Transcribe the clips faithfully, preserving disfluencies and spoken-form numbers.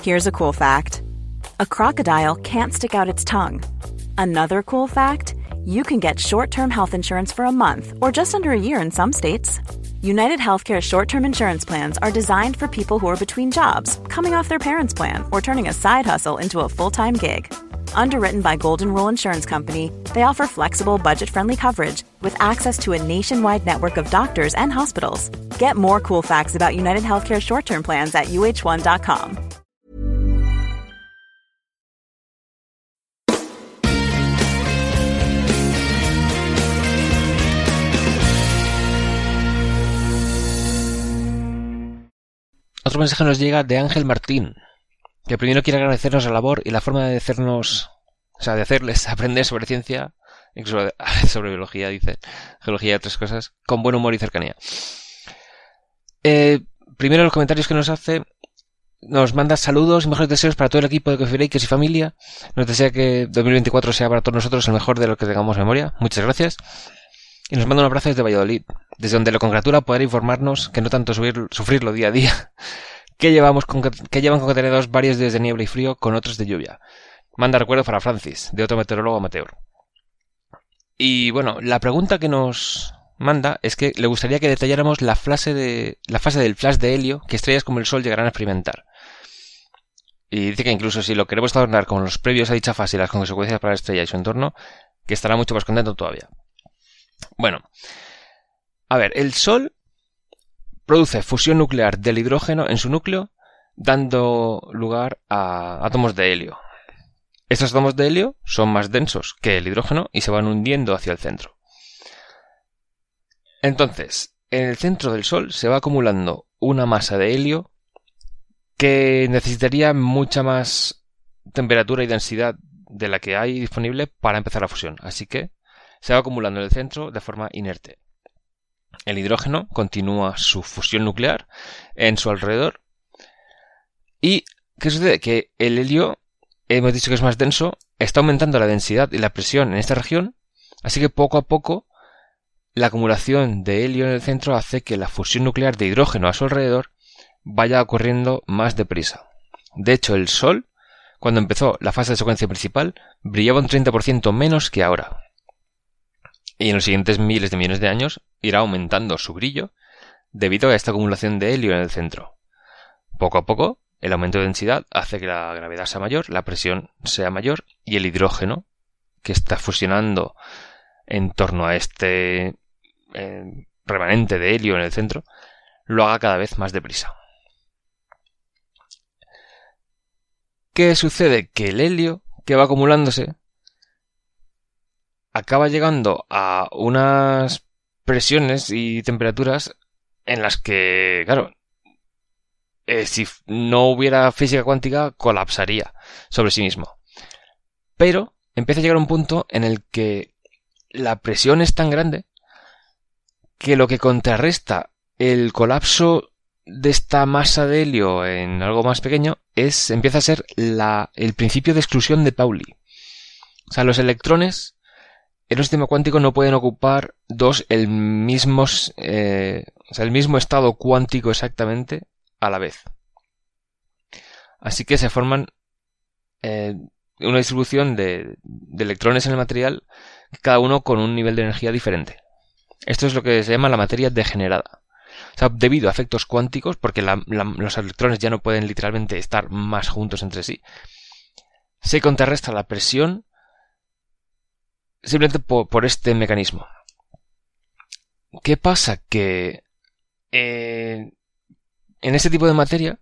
Here's a cool fact. A crocodile can't stick out its tongue. Another cool fact, you can get short-term health insurance for a month or just under a year in some states. United Healthcare short-term insurance plans are designed for people who are between jobs, coming off their parents' plan, or turning a side hustle into a full-time gig. Underwritten by Golden Rule Insurance Company, they offer flexible, budget-friendly coverage with access to a nationwide network of doctors and hospitals. Get more cool facts about United Healthcare short-term plans at U H one dot com. Otro mensaje nos llega de Ángel Martín, que primero quiere agradecernos la labor y la forma de hacernos, o sea, de hacerles aprender sobre ciencia, incluso sobre biología, dice, geología y otras cosas, con buen humor y cercanía. Eh, primero los comentarios que nos hace, nos manda saludos y mejores deseos para todo el equipo de Coffee Breakers y familia. Nos desea que dos mil veinticuatro sea para todos nosotros el mejor de lo que tengamos memoria. Muchas gracias. Y nos manda un abrazo desde Valladolid, desde donde lo congratula poder informarnos que no tanto subir, sufrirlo día a día, que llevamos con, que llevan concatenados varios días de niebla y frío con otros de lluvia. Manda recuerdo para Francis, de otro meteorólogo amateur. Y bueno, la pregunta que nos manda es que le gustaría que detalláramos la fase, de, la fase del flash de helio que estrellas como el Sol llegarán a experimentar. Y dice que incluso si lo queremos tornar con los previos a dicha fase y las consecuencias para la estrella y su entorno, que estará mucho más contento todavía. Bueno, a ver, el Sol produce fusión nuclear del hidrógeno en su núcleo, dando lugar a átomos de helio. Estos átomos de helio son más densos que el hidrógeno y se van hundiendo hacia el centro. Entonces, en el centro del Sol se va acumulando una masa de helio que necesitaría mucha más temperatura y densidad de la que hay disponible para empezar la fusión. Así que se va acumulando en el centro de forma inerte. El hidrógeno continúa su fusión nuclear en su alrededor. ¿Y qué sucede? Que el helio, hemos dicho que es más denso, está aumentando la densidad y la presión en esta región, así que poco a poco la acumulación de helio en el centro hace que la fusión nuclear de hidrógeno a su alrededor vaya ocurriendo más deprisa. De hecho, el Sol, cuando empezó la fase de secuencia principal, brillaba un treinta por ciento menos que ahora. Y en los siguientes miles de millones de años irá aumentando su brillo debido a esta acumulación de helio en el centro. Poco a poco, el aumento de densidad hace que la gravedad sea mayor, la presión sea mayor y el hidrógeno, que está fusionando en torno a este eh, remanente de helio en el centro, lo haga cada vez más deprisa. ¿Qué sucede? Que el helio que va acumulándose acaba llegando a unas presiones y temperaturas en las que, claro, eh, si no hubiera física cuántica, colapsaría sobre sí mismo. Pero empieza a llegar un punto en el que la presión es tan grande que lo que contrarresta el colapso de esta masa de helio en algo más pequeño es empieza a ser la, el principio de exclusión de Pauli. O sea, los electrones en un sistema cuántico no pueden ocupar dos el mismo, eh, o sea, el mismo estado cuántico exactamente a la vez. Así que se forman eh, una distribución de, de electrones en el material, cada uno con un nivel de energía diferente. Esto es lo que se llama la materia degenerada. O sea, debido a efectos cuánticos, porque la, la, los electrones ya no pueden literalmente estar más juntos entre sí, se contrarresta la presión simplemente por, por este mecanismo. ¿Qué pasa? Que eh, en este tipo de materia,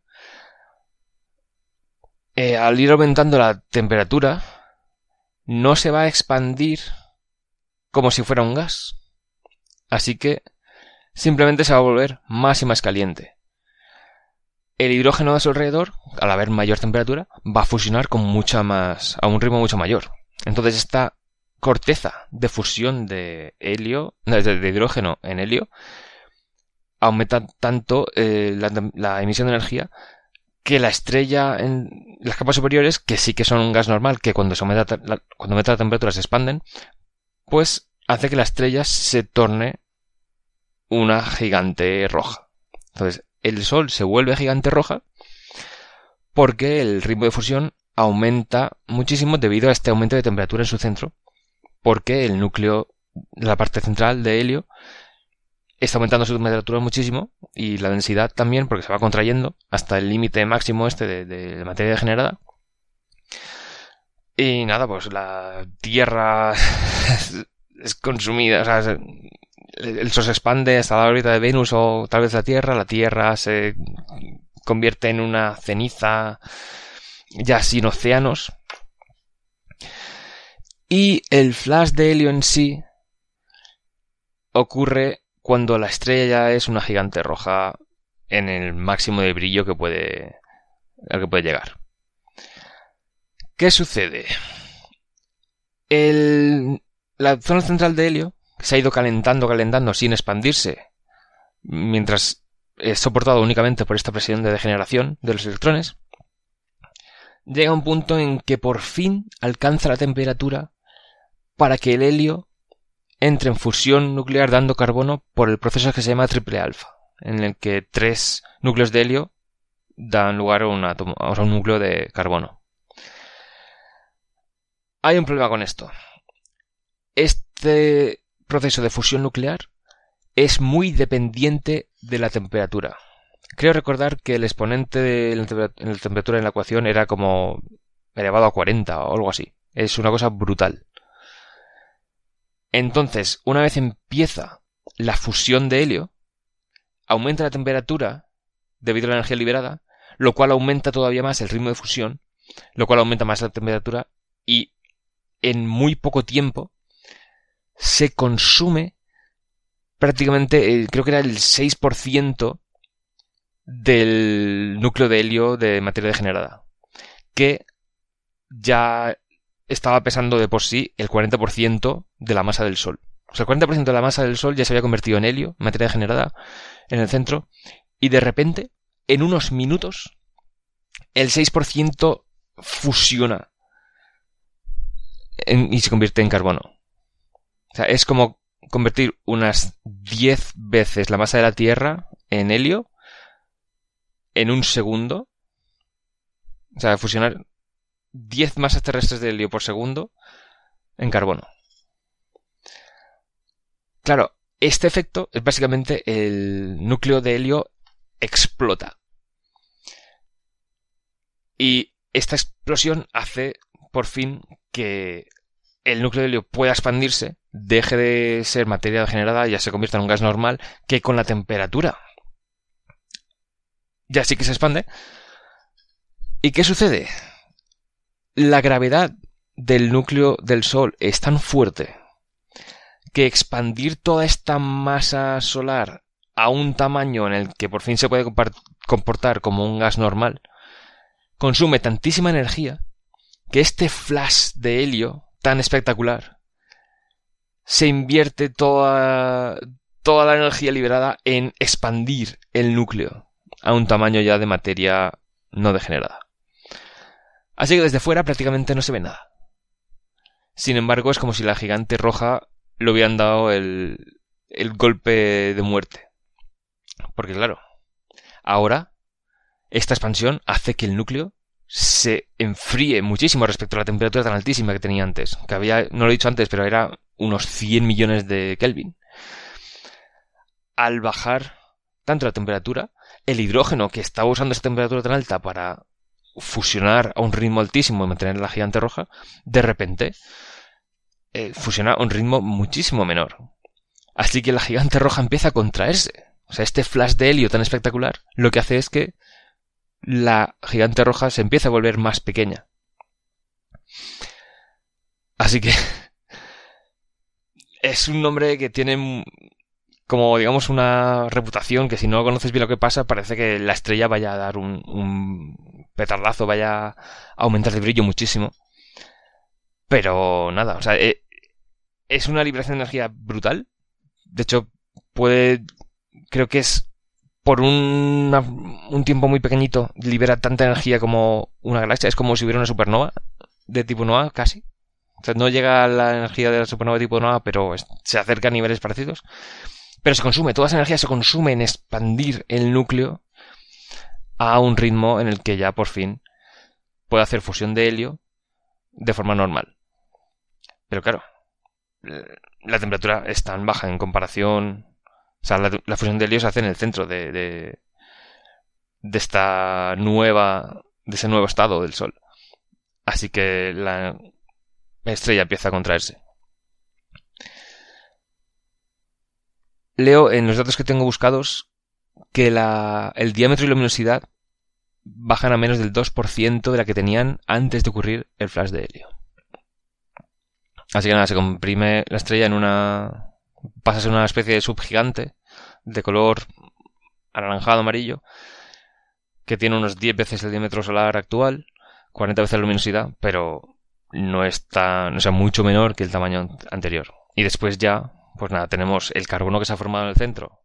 eh, al ir aumentando la temperatura, no se va a expandir como si fuera un gas. Así que simplemente se va a volver más y más caliente. El hidrógeno a su alrededor, al haber mayor temperatura, va a fusionar con mucha más, a un ritmo mucho mayor. Entonces esta corteza de fusión de helio, de, de hidrógeno en helio, aumenta tanto eh, la, la emisión de energía que la estrella en las capas superiores, que sí que son un gas normal, que cuando se aumenta la, cuando aumenta la temperatura se expanden, pues hace que la estrella se torne una gigante roja. Entonces, el Sol se vuelve gigante roja porque el ritmo de fusión aumenta muchísimo debido a este aumento de temperatura en su centro, porque el núcleo, la parte central de helio, está aumentando su temperatura muchísimo y la densidad también, porque se va contrayendo hasta el límite máximo este de, de materia degenerada. Y nada, pues la Tierra es consumida, o sea, el Sol se expande hasta la órbita de Venus o tal vez la Tierra, la Tierra se convierte en una ceniza ya sin océanos. Y el flash de helio en sí ocurre cuando la estrella ya es una gigante roja en el máximo de brillo que puede, al que puede llegar. ¿Qué sucede? El, la zona central de helio se ha ido calentando, calentando sin expandirse, mientras es soportado únicamente por esta presión de degeneración de los electrones. Llega un punto en que por fin alcanza la temperatura para que el helio entre en fusión nuclear dando carbono por el proceso que se llama triple alfa, en el que tres núcleos de helio dan lugar a un átomo, a un núcleo de carbono. Hay un problema con esto. Este proceso de fusión nuclear es muy dependiente de la temperatura. Creo recordar que el exponente de la temperatura en la ecuación era como elevado a cuarenta o algo así. Es una cosa brutal. Entonces, una vez empieza la fusión de helio, aumenta la temperatura debido a la energía liberada, lo cual aumenta todavía más el ritmo de fusión, lo cual aumenta más la temperatura y en muy poco tiempo se consume prácticamente, eh, creo que era el seis por ciento del núcleo de helio de materia degenerada, que ya estaba pesando de por sí el cuarenta por ciento de la masa del Sol. O sea, el cuarenta por ciento de la masa del Sol ya se había convertido en helio, materia degenerada, en el centro, y de repente, en unos minutos, el seis por ciento fusiona en, y se convierte en carbono. O sea, es como convertir unas diez veces la masa de la Tierra en helio en un segundo. O sea, fusionar diez masas terrestres de helio por segundo en carbono. Claro, este efecto es básicamente el núcleo de helio explota. Y esta explosión hace, por fin, que el núcleo de helio pueda expandirse, deje de ser materia degenerada y ya se convierta en un gas normal, que con la temperatura ya sí que se expande. ¿Y qué sucede? La gravedad del núcleo del Sol es tan fuerte que expandir toda esta masa solar a un tamaño en el que por fin se puede comportar como un gas normal consume tantísima energía que este flash de helio tan espectacular se invierte toda, toda la energía liberada en expandir el núcleo a un tamaño ya de materia no degenerada. Así que desde fuera prácticamente no se ve nada. Sin embargo, es como si la gigante roja le hubieran dado el, el golpe de muerte. Porque claro, ahora esta expansión hace que el núcleo se enfríe muchísimo respecto a la temperatura tan altísima que tenía antes. Que había, no lo he dicho antes, pero era unos cien millones de Kelvin. Al bajar tanto la temperatura, el hidrógeno que estaba usando esa temperatura tan alta para fusionar a un ritmo altísimo y mantener la gigante roja, de repente eh, fusiona a un ritmo muchísimo menor. Así que la gigante roja empieza a contraerse. O sea, este flash de helio tan espectacular lo que hace es que la gigante roja se empieza a volver más pequeña. Así que es un nombre que tiene como, digamos, una reputación que si no conoces bien lo que pasa, parece que la estrella vaya a dar un, un petardazo, vaya a aumentar de brillo muchísimo. Pero nada, o sea, eh, es una liberación de energía brutal. De hecho, puede, creo que es por una, un tiempo muy pequeñito, libera tanta energía como una galaxia. Es como si hubiera una supernova de tipo nova, casi. O sea, no llega a la energía de la supernova de tipo nova, pero se acerca a niveles parecidos. Pero se consume, toda esa energía se consume en expandir el núcleo a un ritmo en el que ya por fin puede hacer fusión de helio de forma normal. Pero claro, la temperatura es tan baja en comparación... O sea, la, la fusión de helio se hace en el centro de, de, de esta nueva... de ese nuevo estado del Sol. Así que la estrella empieza a contraerse. Leo en los datos que tengo buscados que la, el diámetro y luminosidad bajan a menos del dos por ciento de la que tenían antes de ocurrir el flash de helio. Así que nada, se comprime la estrella en una... pasa a ser una especie de subgigante de color anaranjado amarillo que tiene unos diez veces el diámetro solar actual, cuarenta veces la luminosidad, pero no es tan, o sea, mucho menor que el tamaño anterior. Y después ya, pues nada, tenemos el carbono que se ha formado en el centro.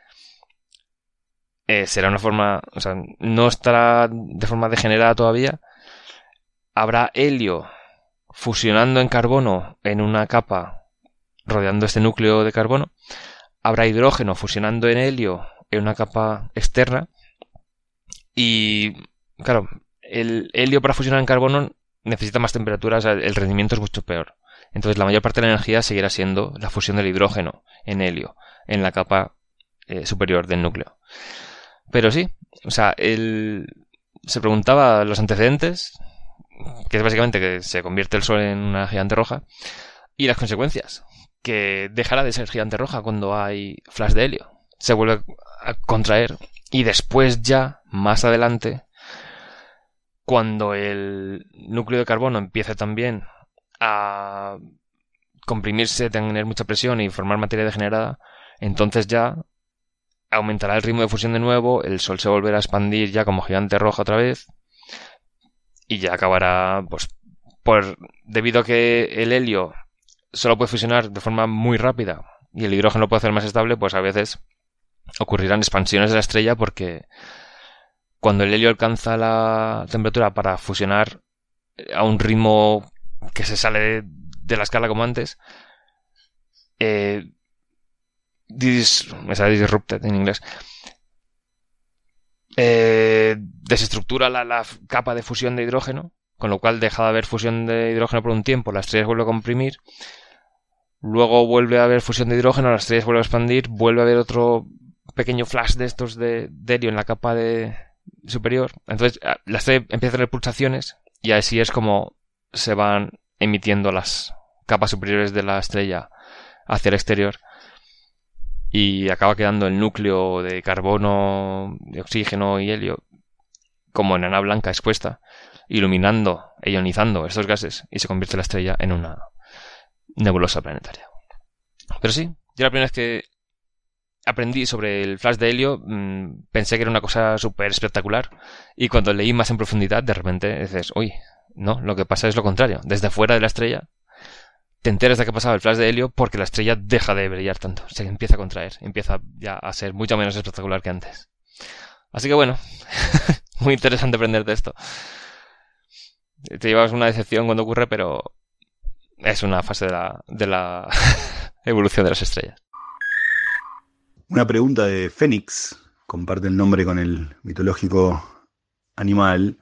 Eh, será una forma, o sea, no estará de forma degenerada todavía. Habrá helio fusionando en carbono en una capa rodeando este núcleo de carbono. Habrá hidrógeno fusionando en helio en una capa externa. Y, claro, el helio para fusionar en carbono necesita más temperatura, o sea, el rendimiento es mucho peor. Entonces la mayor parte de la energía seguirá siendo la fusión del hidrógeno en helio, en la capa eh, superior del núcleo. Pero sí, o sea, él se preguntaba los antecedentes, que es básicamente que se convierte el Sol en una gigante roja, y las consecuencias, que dejará de ser gigante roja cuando hay flash de helio. Se vuelve a contraer y después ya, más adelante, cuando el núcleo de carbono empiece también a comprimirse, tener mucha presión y formar materia degenerada, entonces ya aumentará el ritmo de fusión de nuevo, el Sol se volverá a expandir ya como gigante roja otra vez y ya acabará, pues, por debido a que el helio solo puede fusionar de forma muy rápida y el hidrógeno lo puede hacer más estable, pues a veces ocurrirán expansiones de la estrella porque cuando el helio alcanza la temperatura para fusionar a un ritmo que se sale de, de la escala como antes, eh, dis, me sale disrupted en inglés, eh, desestructura la, la capa de fusión de hidrógeno, con lo cual deja de haber fusión de hidrógeno por un tiempo, la estrella se vuelve a comprimir, luego vuelve a haber fusión de hidrógeno, la estrella se vuelve a expandir, vuelve a haber otro pequeño flash de estos de, de helio en la capa de superior, entonces la estrella empieza a tener pulsaciones y así es como se van emitiendo las capas superiores de la estrella hacia el exterior y acaba quedando el núcleo de carbono, de oxígeno y helio como enana blanca expuesta, iluminando e ionizando estos gases y se convierte la estrella en una nebulosa planetaria. Pero sí, yo la primera vez que aprendí sobre el flash de helio mmm, pensé que era una cosa súper espectacular y cuando leí más en profundidad de repente dices, uy, no, lo que pasa es lo contrario. Desde fuera de la estrella te enteras de que ha pasado el flash de helio porque la estrella deja de brillar tanto, se empieza a contraer, empieza ya a ser mucho menos espectacular que antes. Así que bueno, muy interesante aprender de esto. Te llevas una decepción cuando ocurre, pero es una fase de la, de la evolución de las estrellas. Una pregunta de Fénix, comparte el nombre con el mitológico animal.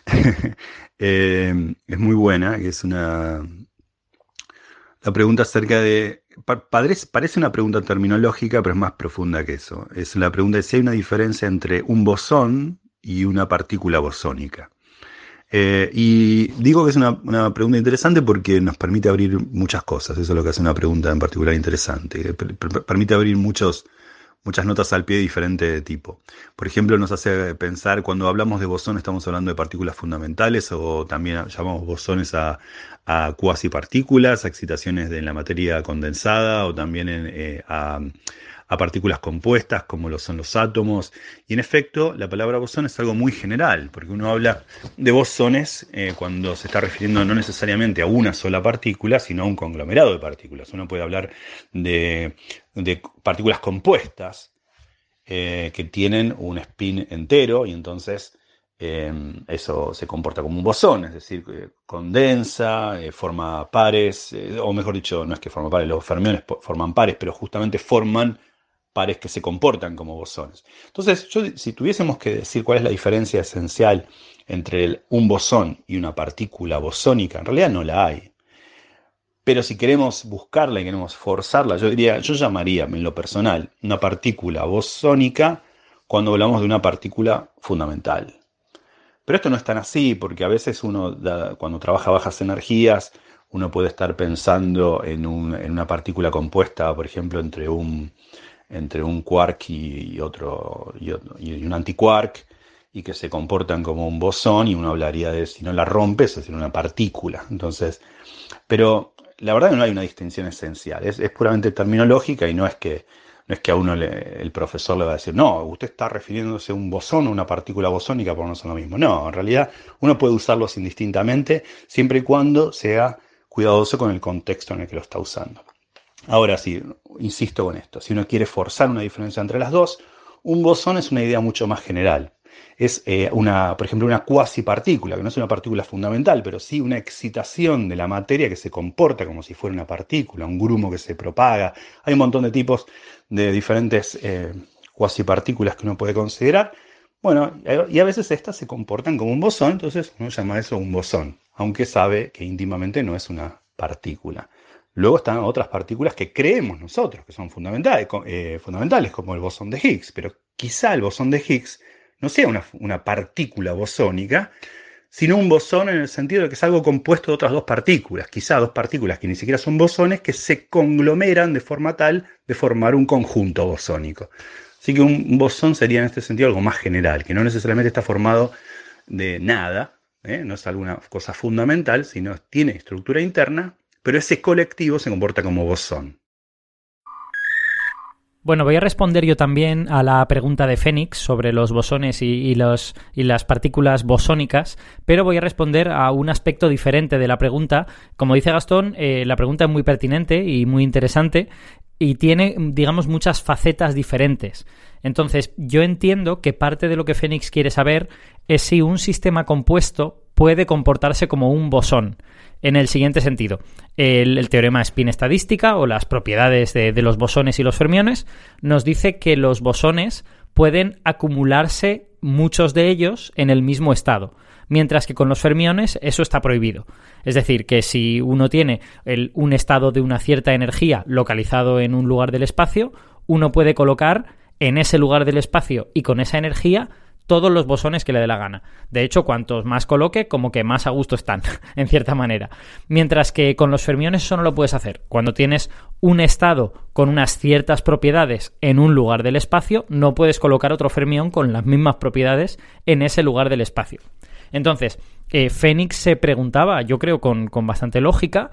eh, es muy buena, que es una... La pregunta acerca de... Parece, parece una pregunta terminológica, pero es más profunda que eso. Es la pregunta de si hay una diferencia entre un bosón y una partícula bosónica. Eh, y digo que es una, una pregunta interesante porque nos permite abrir muchas cosas. Eso es lo que hace una pregunta en particular interesante. Per- per- permite abrir muchos... muchas notas al pie de diferente tipo. Por ejemplo, nos hace pensar, cuando hablamos de bosón, estamos hablando de partículas fundamentales o también llamamos bosones a, a cuasipartículas, a excitaciones de la materia condensada o también en, eh, a, a partículas compuestas como lo son los átomos. Y en efecto, la palabra bosón es algo muy general, porque uno habla de bosones eh, cuando se está refiriendo no necesariamente a una sola partícula, sino a un conglomerado de partículas. Uno puede hablar de, de partículas compuestas eh, que tienen un spin entero y entonces eh, eso se comporta como un bosón, es decir, eh, condensa, eh, forma pares, eh, o mejor dicho, no es que forma pares, los fermiones forman pares, pero justamente forman pares que se comportan como bosones. Entonces, yo, si tuviésemos que decir cuál es la diferencia esencial entre el, un bosón y una partícula bosónica, en realidad no la hay. Pero si queremos buscarla y queremos forzarla, yo diría, yo llamaría en lo personal una partícula bosónica cuando hablamos de una partícula fundamental. Pero esto no es tan así, porque a veces uno, da, cuando trabaja bajas energías, uno puede estar pensando en, un, en una partícula compuesta, por ejemplo, entre un, entre un quark y, y, otro, y, otro, y un antiquark, y que se comportan como un bosón, y uno hablaría de, si no la rompes, es una partícula. Entonces, pero la verdad que no hay una distinción esencial, es, es puramente terminológica, y no es que, no es que a uno le, el profesor le va a decir, no, usted está refiriéndose a un bosón o una partícula bosónica, porque no son lo mismo. No, en realidad uno puede usarlos indistintamente, siempre y cuando sea cuidadoso con el contexto en el que lo está usando. Ahora sí, insisto con esto, si uno quiere forzar una diferencia entre las dos, un bosón es una idea mucho más general. Es eh, una, por ejemplo, una cuasipartícula, que no es una partícula fundamental, pero sí una excitación de la materia que se comporta como si fuera una partícula, un grumo que se propaga. Hay un montón de tipos de diferentes eh, cuasipartículas que uno puede considerar. Bueno, y a veces estas se comportan como un bosón, entonces uno llama eso un bosón, aunque sabe que íntimamente no es una partícula. Luego están otras partículas que creemos nosotros que son fundamentales, eh, fundamentales como el bosón de Higgs, pero quizá el bosón de Higgs no sea una, una partícula bosónica, sino un bosón en el sentido de que es algo compuesto de otras dos partículas, quizá dos partículas que ni siquiera son bosones, que se conglomeran de forma tal de formar un conjunto bosónico. Así que un, un bosón sería en este sentido algo más general, que no necesariamente está formado de nada, ¿eh? No es alguna cosa fundamental, sino tiene estructura interna, pero ese colectivo se comporta como bosón. Bueno, voy a responder yo también a la pregunta de Fénix sobre los bosones y, y, los, y las partículas bosónicas, pero voy a responder a un aspecto diferente de la pregunta. Como dice Gastón, eh, la pregunta es muy pertinente y muy interesante y tiene, digamos, muchas facetas diferentes. Entonces, yo entiendo que parte de lo que Fénix quiere saber es si un sistema compuesto puede comportarse como un bosón. En el siguiente sentido, el, el teorema spin-estadística o las propiedades de, de los bosones y los fermiones nos dice que los bosones pueden acumularse muchos de ellos en el mismo estado, mientras que con los fermiones eso está prohibido. Es decir, que si uno tiene el, un estado de una cierta energía localizado en un lugar del espacio, uno puede colocar en ese lugar del espacio y con esa energía todos los bosones que le dé la gana. De hecho, cuantos más coloque, como que más a gusto están, en cierta manera. Mientras que con los fermiones eso no lo puedes hacer. Cuando tienes un estado con unas ciertas propiedades en un lugar del espacio, no puedes colocar otro fermión con las mismas propiedades en ese lugar del espacio. Entonces, eh, Fénix se preguntaba, yo creo con, con bastante lógica,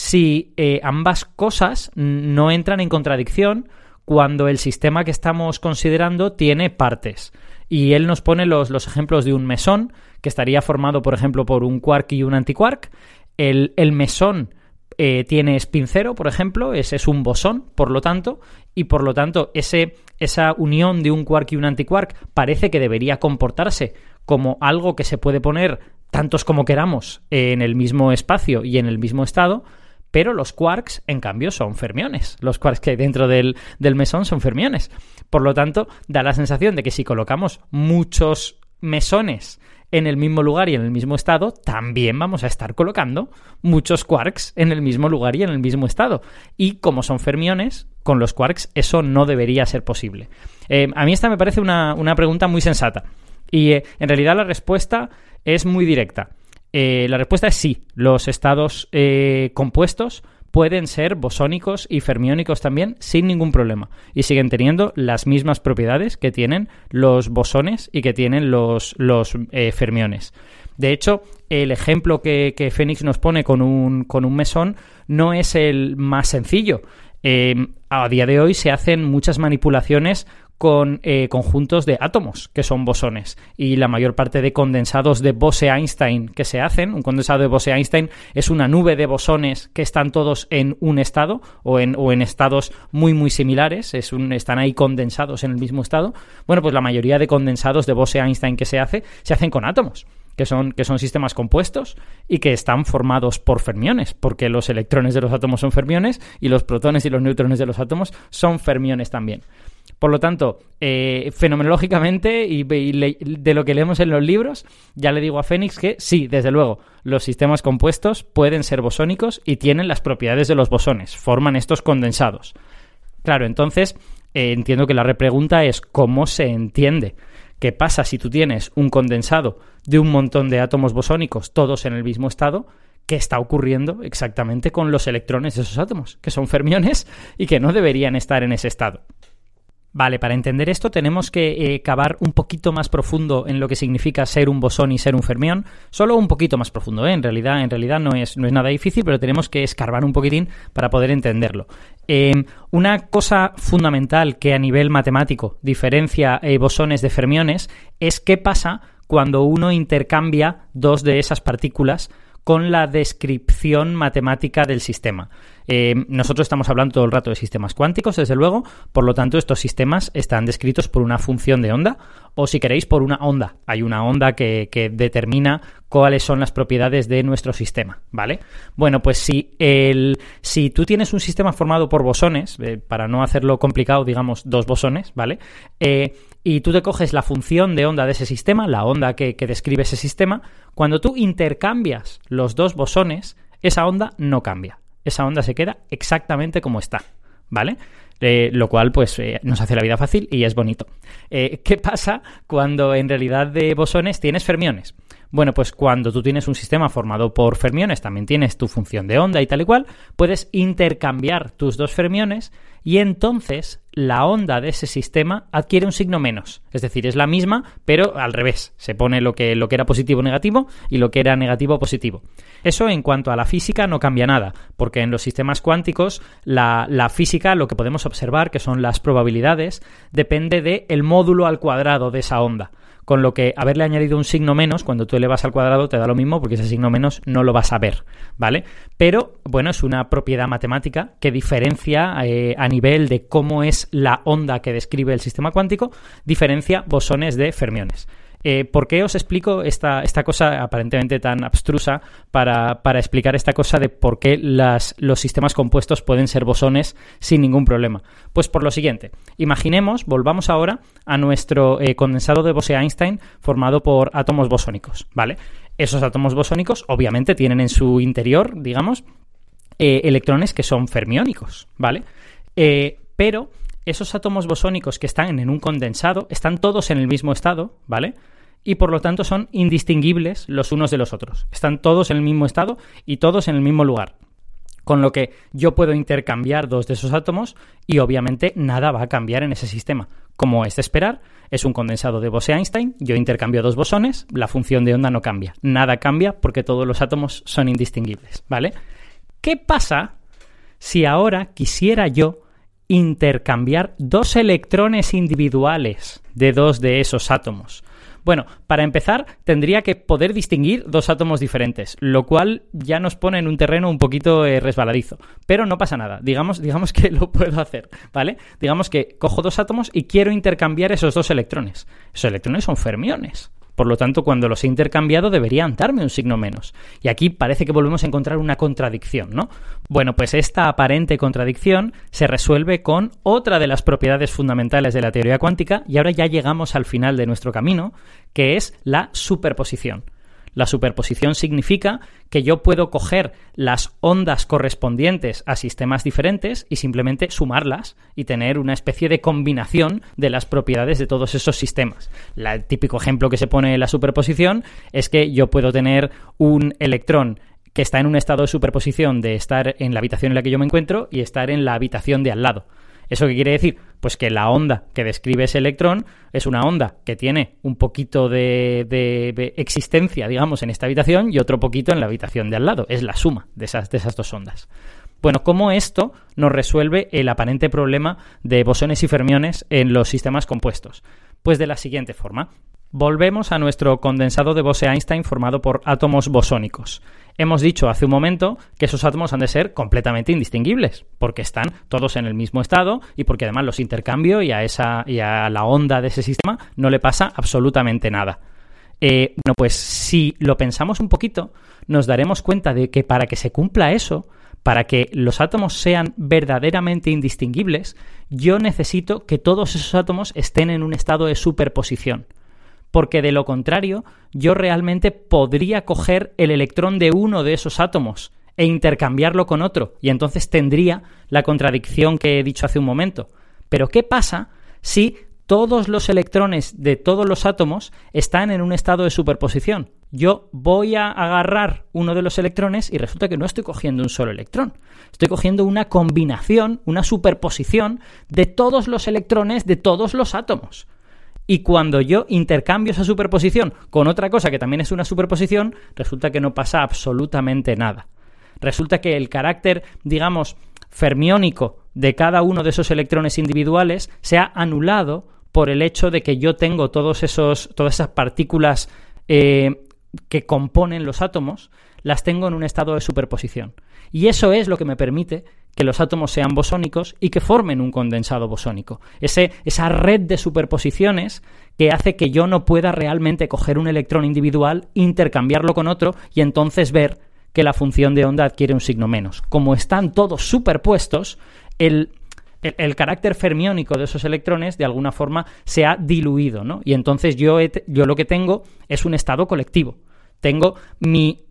si eh, ambas cosas no entran en contradicción cuando el sistema que estamos considerando tiene partes. Y él nos pone los, los ejemplos de un mesón, que estaría formado, por ejemplo, por un quark y un antiquark. El, el mesón eh, tiene spin cero, por ejemplo, ese es un bosón, por lo tanto, y por lo tanto ese, esa unión de un quark y un antiquark parece que debería comportarse como algo que se puede poner tantos como queramos en el mismo espacio y en el mismo estado. Pero los quarks, en cambio, son fermiones. Los quarks que hay dentro del, del mesón son fermiones. Por lo tanto, da la sensación de que si colocamos muchos mesones en el mismo lugar y en el mismo estado, también vamos a estar colocando muchos quarks en el mismo lugar y en el mismo estado. Y como son fermiones, con los quarks eso no debería ser posible. Eh, a mí esta me parece una, una pregunta muy sensata. Y eh, en realidad la respuesta es muy directa. Eh, la respuesta es sí, los estados eh, compuestos pueden ser bosónicos y fermiónicos también sin ningún problema y siguen teniendo las mismas propiedades que tienen los bosones y que tienen los, los eh, fermiones. De hecho, el ejemplo que, que Fénix nos pone con un, con un mesón no es el más sencillo. Eh, a día de hoy se hacen muchas manipulaciones con eh, conjuntos de átomos que son bosones y la mayor parte de condensados de Bose-Einstein que se hacen, un condensado de Bose-Einstein es una nube de bosones que están todos en un estado o en, o en estados muy muy similares, es un, están ahí condensados en el mismo estado. Bueno, pues la mayoría de condensados de Bose-Einstein que se hace, se hacen con átomos. Que son, que son sistemas compuestos y que están formados por fermiones, porque los electrones de los átomos son fermiones y los protones y los neutrones de los átomos son fermiones también. Por lo tanto, eh, fenomenológicamente y, y le, de lo que leemos en los libros, ya le digo a Fénix que sí, desde luego, los sistemas compuestos pueden ser bosónicos y tienen las propiedades de los bosones, forman estos condensados. Claro, entonces eh, entiendo que la repregunta es ¿cómo se entiende? ¿Qué pasa si tú tienes un condensado de un montón de átomos bosónicos, todos en el mismo estado? ¿Qué está ocurriendo exactamente con los electrones de esos átomos? Que son fermiones y que no deberían estar en ese estado. Vale, para entender esto tenemos que eh, cavar un poquito más profundo en lo que significa ser un bosón y ser un fermión. Solo un poquito más profundo, ¿eh? En realidad, en realidad no es, no es nada difícil, pero tenemos que escarbar un poquitín para poder entenderlo. Eh, una cosa fundamental que a nivel matemático diferencia eh, bosones de fermiones es qué pasa cuando uno intercambia dos de esas partículas con la descripción matemática del sistema. Eh, nosotros estamos hablando todo el rato de sistemas cuánticos, desde luego, por lo tanto estos sistemas están descritos por una función de onda o, si queréis, por una onda. Hay una onda que, que determina cuáles son las propiedades de nuestro sistema, ¿vale? Bueno, pues si, el, si tú tienes un sistema formado por bosones, eh, para no hacerlo complicado, digamos dos bosones, ¿vale? Eh, y tú te coges la función de onda de ese sistema, la onda que, que describe ese sistema, cuando tú intercambias los dos bosones, esa onda no cambia. Esa onda se queda exactamente como está, ¿vale? Eh, lo cual, pues, eh, nos hace la vida fácil y es bonito. Eh, ¿Qué pasa cuando en realidad de bosones tienes fermiones? Bueno, pues cuando tú tienes un sistema formado por fermiones, también tienes tu función de onda y tal y cual, puedes intercambiar tus dos fermiones y entonces la onda de ese sistema adquiere un signo menos. Es decir, es la misma, pero al revés. Se pone lo que, lo que era positivo negativo y lo que era negativo positivo. Eso en cuanto a la física no cambia nada, porque en los sistemas cuánticos la, la física, lo que podemos observar, que son las probabilidades, depende del módulo al cuadrado de esa onda. Con lo que haberle añadido un signo menos, cuando tú elevas al cuadrado te da lo mismo porque ese signo menos no lo vas a ver, ¿vale? Pero, bueno, es una propiedad matemática que diferencia eh, a nivel de cómo es la onda que describe el sistema cuántico, diferencia bosones de fermiones. Eh, ¿Por qué os explico esta, esta cosa aparentemente tan abstrusa para, para explicar esta cosa de por qué las, los sistemas compuestos pueden ser bosones sin ningún problema? Pues por lo siguiente. Imaginemos, volvamos ahora a nuestro eh, condensado de Bose-Einstein formado por átomos bosónicos, ¿vale? Esos átomos bosónicos obviamente tienen en su interior, digamos, eh, electrones que son fermiónicos, ¿vale? Eh, pero esos átomos bosónicos que están en un condensado están todos en el mismo estado, ¿vale? Y por lo tanto son indistinguibles los unos de los otros. Están todos en el mismo estado y todos en el mismo lugar. Con lo que yo puedo intercambiar dos de esos átomos y obviamente nada va a cambiar en ese sistema. Como es de esperar, es un condensado de Bose-Einstein, yo intercambio dos bosones, la función de onda no cambia. Nada cambia porque todos los átomos son indistinguibles, ¿vale? ¿Qué pasa si ahora quisiera yo intercambiar dos electrones individuales de dos de esos átomos? Bueno, para empezar, tendría que poder distinguir dos átomos diferentes, lo cual ya nos pone en un terreno un poquito eh, resbaladizo. Pero no pasa nada, digamos, digamos que lo puedo hacer, ¿vale? Digamos que cojo dos átomos y quiero intercambiar esos dos electrones. Esos electrones son fermiones. Por lo tanto, cuando los he intercambiado deberían darme un signo menos. Y aquí parece que volvemos a encontrar una contradicción, ¿no? Bueno, pues esta aparente contradicción se resuelve con otra de las propiedades fundamentales de la teoría cuántica y ahora ya llegamos al final de nuestro camino, que es la superposición. La superposición significa que yo puedo coger las ondas correspondientes a sistemas diferentes y simplemente sumarlas y tener una especie de combinación de las propiedades de todos esos sistemas. La, el típico ejemplo que se pone en la superposición es que yo puedo tener un electrón que está en un estado de superposición de estar en la habitación en la que yo me encuentro y estar en la habitación de al lado. ¿Eso qué quiere decir? Pues que la onda que describe ese electrón es una onda que tiene un poquito de, de, de existencia, digamos, en esta habitación y otro poquito en la habitación de al lado. Es la suma de esas, de esas dos ondas. Bueno, ¿cómo esto nos resuelve el aparente problema de bosones y fermiones en los sistemas compuestos? Pues de la siguiente forma. Volvemos a nuestro condensado de Bose-Einstein formado por átomos bosónicos. Hemos dicho hace un momento que esos átomos han de ser completamente indistinguibles, porque están todos en el mismo estado y porque además los intercambio y a, esa, y a la onda de ese sistema no le pasa absolutamente nada. Eh, bueno, pues si lo pensamos un poquito, nos daremos cuenta de que para que se cumpla eso, para que los átomos sean verdaderamente indistinguibles, yo necesito que todos esos átomos estén en un estado de superposición. Porque de lo contrario, yo realmente podría coger el electrón de uno de esos átomos e intercambiarlo con otro, y entonces tendría la contradicción que he dicho hace un momento. Pero ¿qué pasa si todos los electrones de todos los átomos están en un estado de superposición? Yo voy a agarrar uno de los electrones y resulta que no estoy cogiendo un solo electrón. Estoy cogiendo una combinación, una superposición de todos los electrones de todos los átomos. Y cuando yo intercambio esa superposición con otra cosa que también es una superposición, resulta que no pasa absolutamente nada. Resulta que el carácter, digamos, fermiónico de cada uno de esos electrones individuales se ha anulado por el hecho de que yo tengo todos esos, todas esas partículas eh, que componen los átomos, las tengo en un estado de superposición. Y eso es lo que me permite que los átomos sean bosónicos y que formen un condensado bosónico. Ese, esa red de superposiciones que hace que yo no pueda realmente coger un electrón individual, intercambiarlo con otro y entonces ver que la función de onda adquiere un signo menos. Como están todos superpuestos, el, el, el carácter fermiónico de esos electrones de alguna forma se ha diluido, ¿no? Y entonces yo, he, yo lo que tengo es un estado colectivo. Tengo mi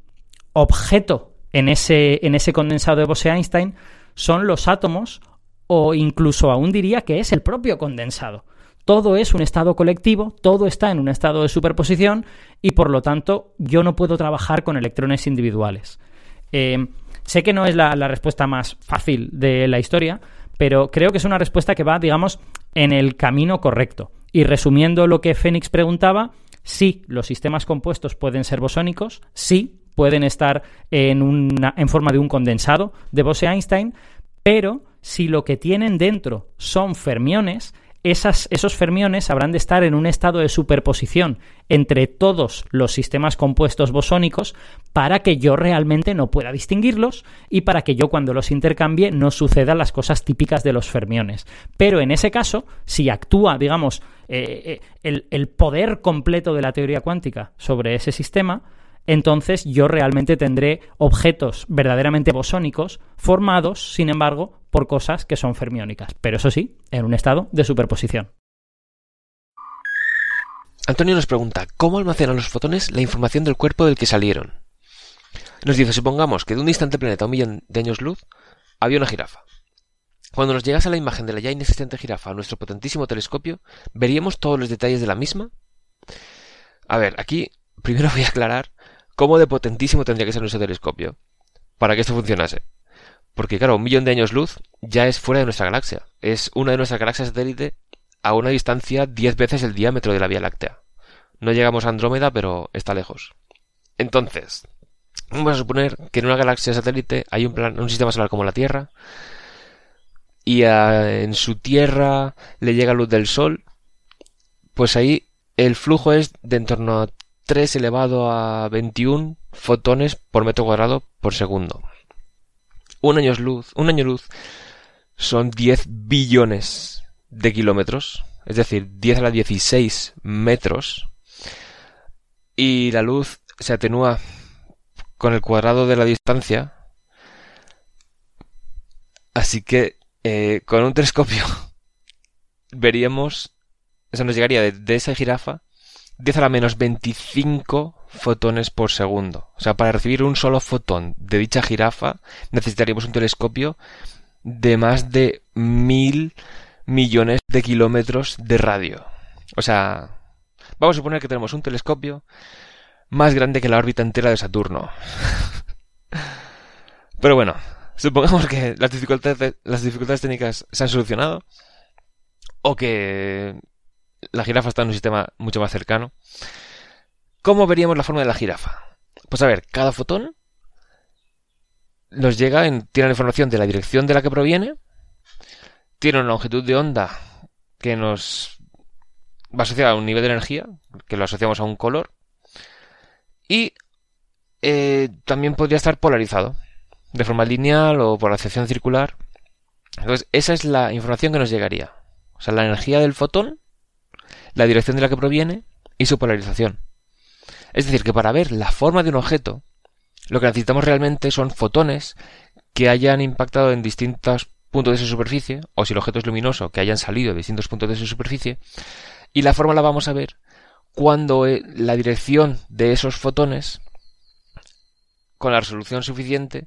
objeto en ese, en ese condensado de Bose-Einstein son los átomos, o incluso aún diría que es el propio condensado. Todo es un estado colectivo, todo está en un estado de superposición y por lo tanto yo no puedo trabajar con electrones individuales. Eh, sé que no es la, la respuesta más fácil de la historia, pero creo que es una respuesta que va, digamos, en el camino correcto. Y resumiendo lo que Fénix preguntaba, sí, los sistemas compuestos pueden ser bosónicos, sí, pueden estar en, una, en forma de un condensado de Bose-Einstein, pero si lo que tienen dentro son fermiones, esas, esos fermiones habrán de estar en un estado de superposición entre todos los sistemas compuestos bosónicos para que yo realmente no pueda distinguirlos y para que yo cuando los intercambie no sucedan las cosas típicas de los fermiones. Pero en ese caso, si actúa, digamos, eh, el, el poder completo de la teoría cuántica sobre ese sistema, entonces yo realmente tendré objetos verdaderamente bosónicos formados, sin embargo, por cosas que son fermiónicas, pero eso sí, en un estado de superposición. Antonio nos pregunta, ¿cómo almacenan los fotones la información del cuerpo del que salieron? Nos dice, supongamos que de un distante planeta a un millón de años luz había una jirafa. Cuando nos llegase la imagen de la ya inexistente jirafa a nuestro potentísimo telescopio, ¿veríamos todos los detalles de la misma? A ver, aquí primero voy a aclarar cómo de potentísimo tendría que ser nuestro telescopio para que esto funcionase. Porque claro, un millón de años luz ya es fuera de nuestra galaxia. Es una de nuestras galaxias satélite a una distancia diez veces el diámetro de la Vía Láctea. No llegamos a Andrómeda, pero está lejos. Entonces, vamos a suponer que en una galaxia satélite hay un, plan, un sistema solar como la Tierra y a, en su Tierra le llega luz del Sol. Pues ahí el flujo es de en torno a tres elevado a veintiuno fotones por metro cuadrado por segundo. Un año luz, un año luz son diez billones de kilómetros, es decir, diez a la dieciséis metros, y la luz se atenúa con el cuadrado de la distancia, así que eh, con un telescopio veríamos, eso nos llegaría de, de esa jirafa diez a la menos veinticinco fotones por segundo. O sea, para recibir un solo fotón de dicha jirafa necesitaríamos un telescopio de más de mil millones de kilómetros de radio. O sea, vamos a suponer que tenemos un telescopio más grande que la órbita entera de Saturno. Pero bueno, supongamos que las dificultades, las dificultades técnicas se han solucionado o que la jirafa está en un sistema mucho más cercano. ¿Cómo veríamos la forma de la jirafa? Pues a ver, cada fotón nos llega, en, tiene la información de la dirección de la que proviene, tiene una longitud de onda que nos va asociada a un nivel de energía, que lo asociamos a un color, y eh, también podría estar polarizado, de forma lineal o polarización circular. Entonces, esa es la información que nos llegaría. O sea, la energía del fotón, la dirección de la que proviene y su polarización. Es decir, que para ver la forma de un objeto, lo que necesitamos realmente son fotones que hayan impactado en distintos puntos de su superficie, o si el objeto es luminoso, que hayan salido de distintos puntos de su superficie, y la forma la vamos a ver cuando la dirección de esos fotones, con la resolución suficiente,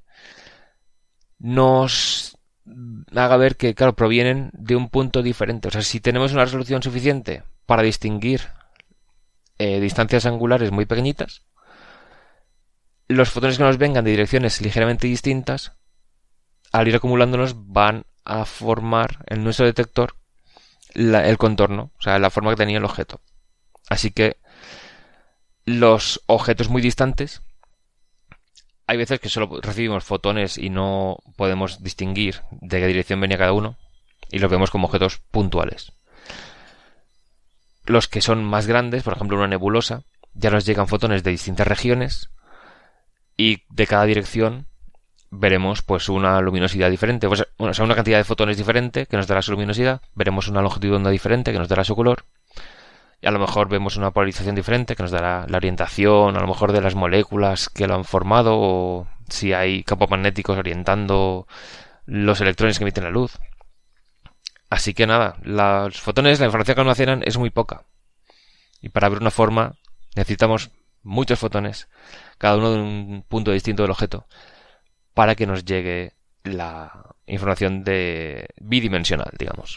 nos haga ver que, claro, provienen de un punto diferente. O sea, si tenemos una resolución suficiente para distinguir eh, distancias angulares muy pequeñitas, los fotones que nos vengan de direcciones ligeramente distintas, al ir acumulándonos, van a formar en nuestro detector la, el contorno, o sea, la forma que tenía el objeto. Así que los objetos muy distantes, hay veces que solo recibimos fotones y no podemos distinguir de qué dirección venía cada uno, y los vemos como objetos puntuales. Los que son más grandes, por ejemplo una nebulosa, ya nos llegan fotones de distintas regiones, y de cada dirección veremos pues una luminosidad diferente, pues, o sea, una cantidad de fotones diferente que nos dará su luminosidad, veremos una longitud de onda diferente que nos dará su color, y a lo mejor vemos una polarización diferente que nos dará la orientación, a lo mejor de las moléculas que lo han formado, o si hay campos magnéticos orientando los electrones que emiten la luz. Así que nada, los fotones, la información que almacenan es muy poca, y para ver una forma necesitamos muchos fotones, cada uno de un punto distinto del objeto, para que nos llegue la información de bidimensional, digamos.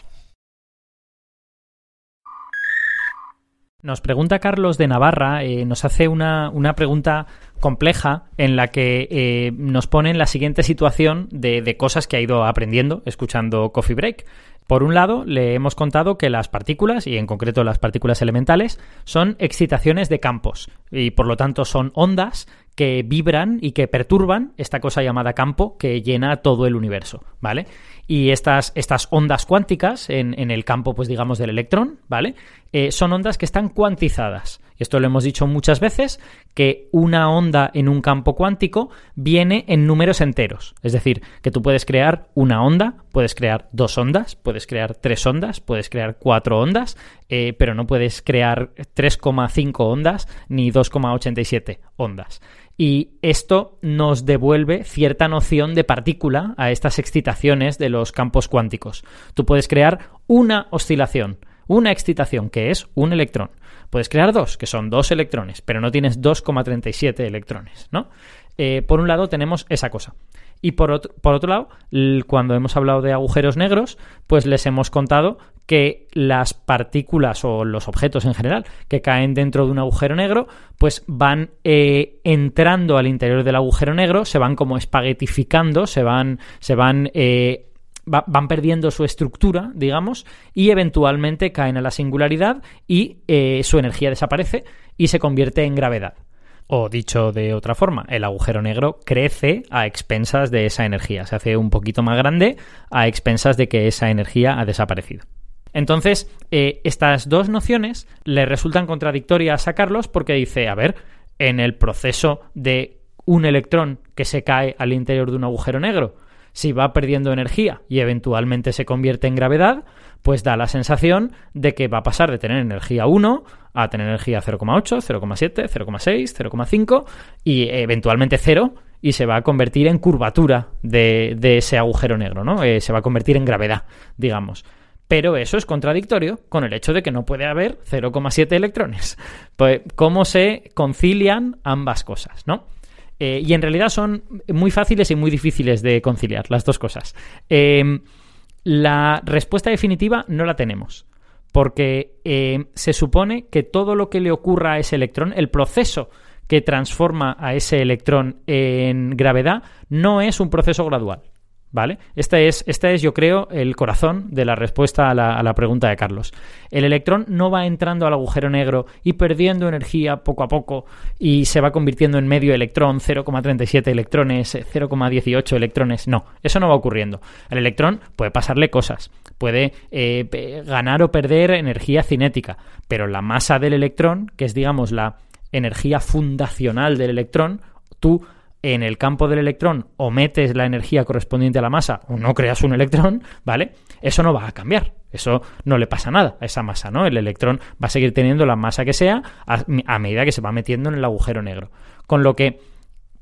Nos pregunta Carlos de Navarra, eh, nos hace una, una pregunta compleja en la que eh, nos pone en la siguiente situación de, de cosas que ha ido aprendiendo escuchando Coffee Break. Por un lado, le hemos contado que las partículas, y en concreto las partículas elementales, son excitaciones de campos y por lo tanto son ondas que vibran y que perturban esta cosa llamada campo que llena todo el universo, ¿vale? Y estas, estas ondas cuánticas en, en el campo, pues digamos, del electrón, ¿vale? Eh, son ondas que están cuantizadas. Y esto lo hemos dicho muchas veces, que una onda en un campo cuántico viene en números enteros. Es decir, que tú puedes crear una onda, puedes crear dos ondas, puedes crear tres ondas, puedes crear cuatro ondas, eh, pero no puedes crear tres coma cinco ondas ni dos coma ochenta y siete ondas. Y esto nos devuelve cierta noción de partícula a estas excitaciones de los campos cuánticos. Tú puedes crear una oscilación, una excitación, que es un electrón. Puedes crear dos, que son dos electrones, pero no tienes dos coma treinta y siete electrones, ¿no? Eh, por un lado tenemos esa cosa. Y por otro, por otro lado, cuando hemos hablado de agujeros negros, pues les hemos contado que las partículas o los objetos en general que caen dentro de un agujero negro, pues van eh, entrando al interior del agujero negro, se van como espaguetificando, se van, se van, eh, va, van perdiendo su estructura, digamos, y eventualmente caen a la singularidad y eh, su energía desaparece y se convierte en gravedad. O dicho de otra forma, el agujero negro crece a expensas de esa energía. Se hace un poquito más grande a expensas de que esa energía ha desaparecido. Entonces, eh, estas dos nociones le resultan contradictorias a Carlos porque dice, a ver, en el proceso de un electrón que se cae al interior de un agujero negro, si va perdiendo energía y eventualmente se convierte en gravedad, pues da la sensación de que va a pasar de tener energía uno a tener energía cero coma ocho, cero coma siete, cero coma seis, cero coma cinco y eventualmente cero, y se va a convertir en curvatura de, de ese agujero negro, ¿no? Eh, se va a convertir en gravedad, digamos. Pero eso es contradictorio con el hecho de que no puede haber cero coma siete electrones. Pues, ¿cómo se concilian ambas cosas, no? Eh, y en realidad son muy fáciles y muy difíciles de conciliar, las dos cosas. Eh, la respuesta definitiva no la tenemos, porque eh, se supone que todo lo que le ocurra a ese electrón, el proceso que transforma a ese electrón en gravedad, no es un proceso gradual, ¿vale? Este es, este es, yo creo, el corazón de la respuesta a la, a la pregunta de Carlos. El electrón no va entrando al agujero negro y perdiendo energía poco a poco y se va convirtiendo en medio electrón, cero coma treinta y siete electrones, cero coma dieciocho electrones. No, eso no va ocurriendo. El electrón puede pasarle cosas, puede eh, ganar o perder energía cinética, pero la masa del electrón, que es, digamos, la energía fundacional del electrón, tú en el campo del electrón o metes la energía correspondiente a la masa o no creas un electrón, ¿vale? Eso no va a cambiar, eso no le pasa nada a esa masa, ¿no? El electrón va a seguir teniendo la masa que sea a, a medida que se va metiendo en el agujero negro. Con lo que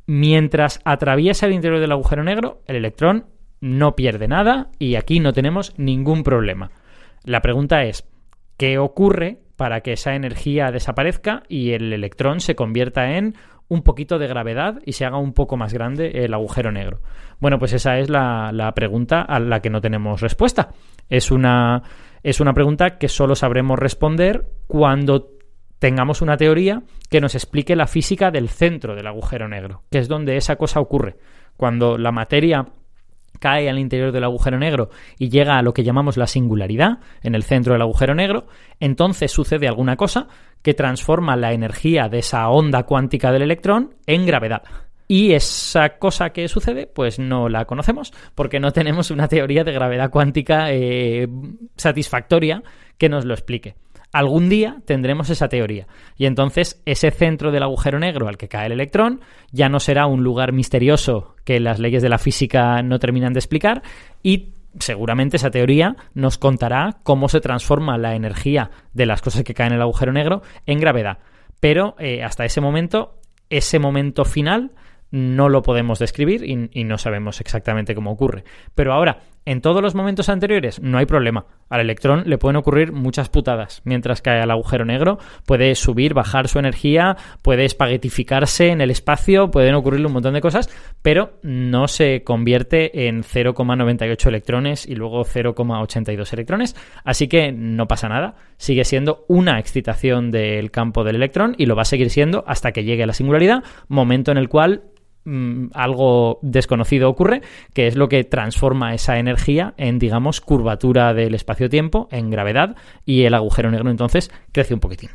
Mientras atraviesa el interior del agujero negro, el electrón no pierde nada y aquí no tenemos ningún problema. La pregunta es, ¿qué ocurre para que esa energía desaparezca y el electrón se convierta en un poquito de gravedad y se haga un poco más grande el agujero negro? Bueno, pues esa es la, la pregunta a la que no tenemos respuesta. Es una, es una pregunta que solo sabremos responder cuando tengamos una teoría que nos explique la física del centro del agujero negro, que es donde esa cosa ocurre. Cuando la materia cae al interior del agujero negro y llega a lo que llamamos la singularidad, en el centro del agujero negro, entonces sucede alguna cosa que transforma la energía de esa onda cuántica del electrón en gravedad. Y esa cosa que sucede, pues no la conocemos, porque no tenemos una teoría de gravedad cuántica eh, satisfactoria que nos lo explique. Algún día tendremos esa teoría y entonces ese centro del agujero negro al que cae el electrón ya no será un lugar misterioso que las leyes de la física no terminan de explicar y seguramente esa teoría nos contará cómo se transforma la energía de las cosas que caen en el agujero negro en gravedad. Pero eh, hasta ese momento, ese momento final no lo podemos describir y, y no sabemos exactamente cómo ocurre. Pero ahora, en todos los momentos anteriores no hay problema. Al electrón le pueden ocurrir muchas putadas. Mientras que al agujero negro puede subir, bajar su energía, puede espaguetificarse en el espacio, pueden ocurrirle un montón de cosas, pero no se convierte en cero coma noventa y ocho electrones y luego cero coma ochenta y dos electrones. Así que no pasa nada. Sigue siendo una excitación del campo del electrón y lo va a seguir siendo hasta que llegue a la singularidad, momento en el cual algo desconocido ocurre, que es lo que transforma esa energía en, digamos, curvatura del espacio-tiempo, en gravedad, y el agujero negro entonces crece un poquitín.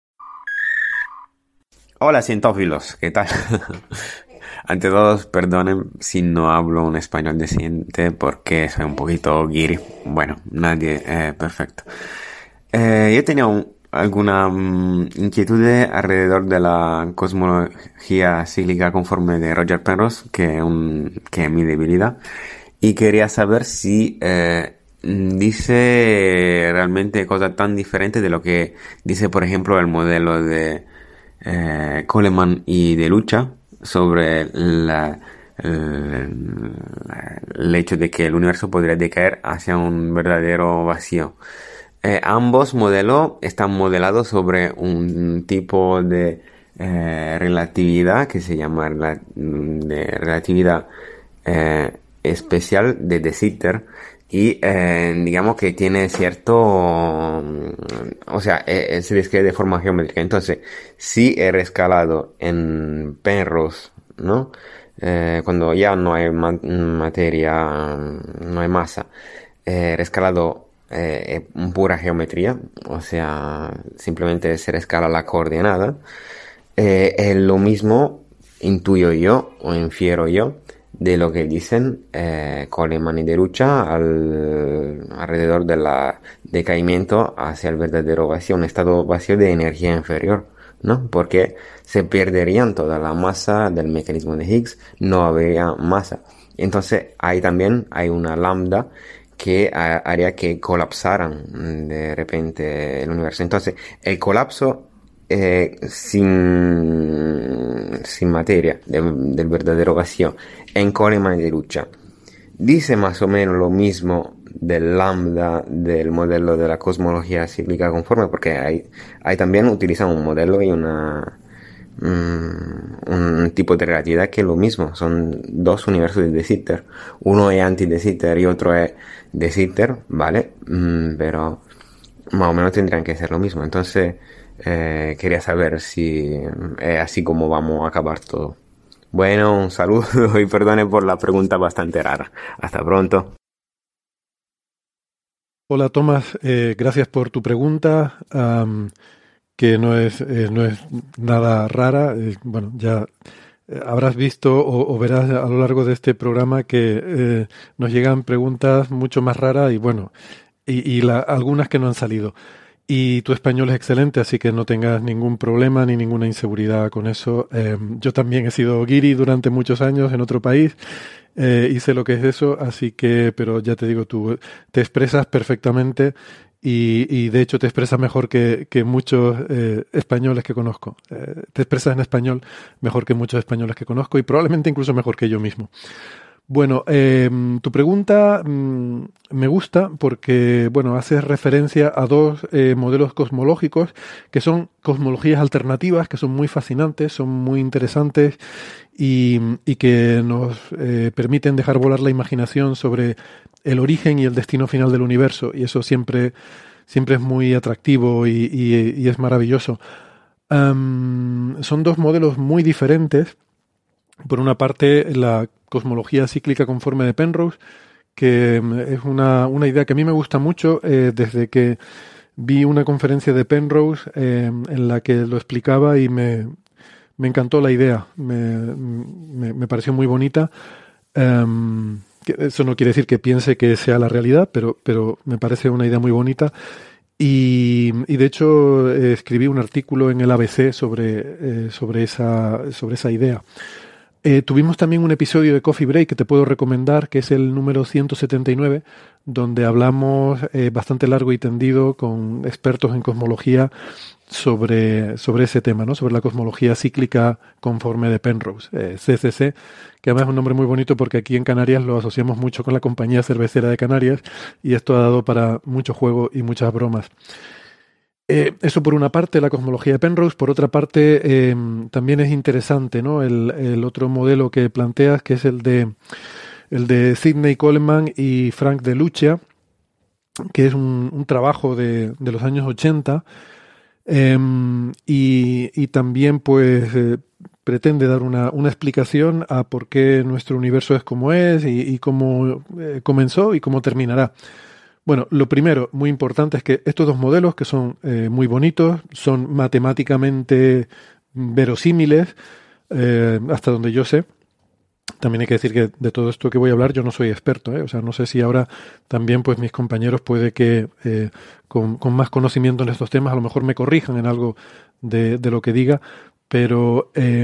Hola, cientófilos, ¿qué tal? Ante todo, perdonen si no hablo un español decente porque soy un poquito guiri. Bueno, nadie eh, perfecto. Eh, yo tenía un alguna um, inquietud alrededor de la cosmología cíclica conforme de Roger Penrose, que, un, que es mi debilidad, y quería saber si eh, dice realmente cosas tan diferentes de lo que dice, por ejemplo, el modelo de eh, Coleman y de Lucha sobre la, el, el hecho de que el universo podría decaer hacia un verdadero vacío. Eh, ambos modelos están modelados sobre un tipo de eh, relatividad que se llama rela- de relatividad eh, especial de De Sitter y eh, digamos que tiene cierto, o sea, eh, se describe de forma geométrica. Entonces, si es rescalado en Penrose, ¿no? Eh, cuando ya no hay ma- materia, no hay masa, eh, rescalado Eh, pura geometría, o sea, simplemente se rescala la coordenada. Eh, es lo mismo, intuyo yo o infiero yo, de lo que dicen eh, Coleman y de Lucha al, alrededor del decaimiento hacia el verdadero vacío, un estado vacío de energía inferior, ¿no? Porque se perderían toda la masa del mecanismo de Higgs, no habría masa. Entonces, ahí también hay una lambda que haría que colapsaran de repente el universo. Entonces, el colapso eh, sin, sin materia de, del verdadero vacío en Coleman y de Lucha dice más o menos lo mismo del lambda del modelo de la cosmología cíclica conforme, porque ahí, ahí también utilizan un modelo y una mm, un tipo de relatividad que es lo mismo, son dos universos de De Sitter, uno es anti-De Sitter y otro es De Sitter, ¿vale? Mm, pero más o menos tendrían que ser lo mismo. Entonces eh, quería saber si es así como vamos a acabar todo. Bueno, un saludo y perdone por la pregunta bastante rara. Hasta pronto. Hola Tomás, eh, gracias por tu pregunta, um, que no es, eh, no es nada rara. Eh, bueno, ya habrás visto o, o verás a lo largo de este programa que eh, nos llegan preguntas mucho más raras y bueno, y, y la, algunas que no han salido. Y tu español es excelente, así que no tengas ningún problema ni ninguna inseguridad con eso. Eh, yo también he sido guiri durante muchos años en otro país eh, y sé lo que es eso, así que, pero ya te digo, tú te expresas perfectamente y, y de hecho te expresas mejor que, que muchos eh, españoles que conozco. Eh, te expresas en español mejor que muchos españoles que conozco y probablemente incluso mejor que yo mismo. Bueno, eh, tu pregunta mmm, me gusta porque, bueno, haces referencia a dos eh, modelos cosmológicos que son cosmologías alternativas, que son muy fascinantes, son muy interesantes y, y que nos eh, permiten dejar volar la imaginación sobre el origen y el destino final del universo, y eso siempre, siempre es muy atractivo y, y, y es maravilloso. Um, son dos modelos muy diferentes. Por una parte, la cosmología cíclica conforme de Penrose, que es una, una idea que a mí me gusta mucho eh, desde que vi una conferencia de Penrose eh, en la que lo explicaba y me, me encantó la idea, me, me, me pareció muy bonita. Um, que eso no quiere decir que piense que sea la realidad, pero, pero me parece una idea muy bonita. Y, y de hecho eh, escribí un artículo en el A B C sobre, eh, sobre, esa, sobre esa idea. Eh, tuvimos también un episodio de Coffee Break que te puedo recomendar, que es el número ciento setenta y nueve, donde hablamos eh, bastante largo y tendido con expertos en cosmología sobre, sobre ese tema, ¿no? Sobre la cosmología cíclica conforme de Penrose, eh, C C C, que además es un nombre muy bonito porque aquí en Canarias lo asociamos mucho con la compañía cervecera de Canarias y esto ha dado para mucho juego y muchas bromas. Eh, eso por una parte, la cosmología de Penrose. Por otra parte, eh, también es interesante, ¿no? El, el otro modelo que planteas, que es el de, el de Sidney Coleman y Frank De Lucia, que es un, un trabajo de, de los años ochenta, eh, y, y también pues eh, pretende dar una, una explicación a por qué nuestro universo es como es y, y cómo eh, comenzó y cómo terminará. Bueno, lo primero, muy importante, es que estos dos modelos, que son eh, muy bonitos, son matemáticamente verosímiles, eh, hasta donde yo sé. También hay que decir que de todo esto que voy a hablar yo no soy experto, ¿eh? O sea, no sé si ahora también pues mis compañeros puede que eh, con, con más conocimiento en estos temas a lo mejor me corrijan en algo de, de lo que diga, pero eh,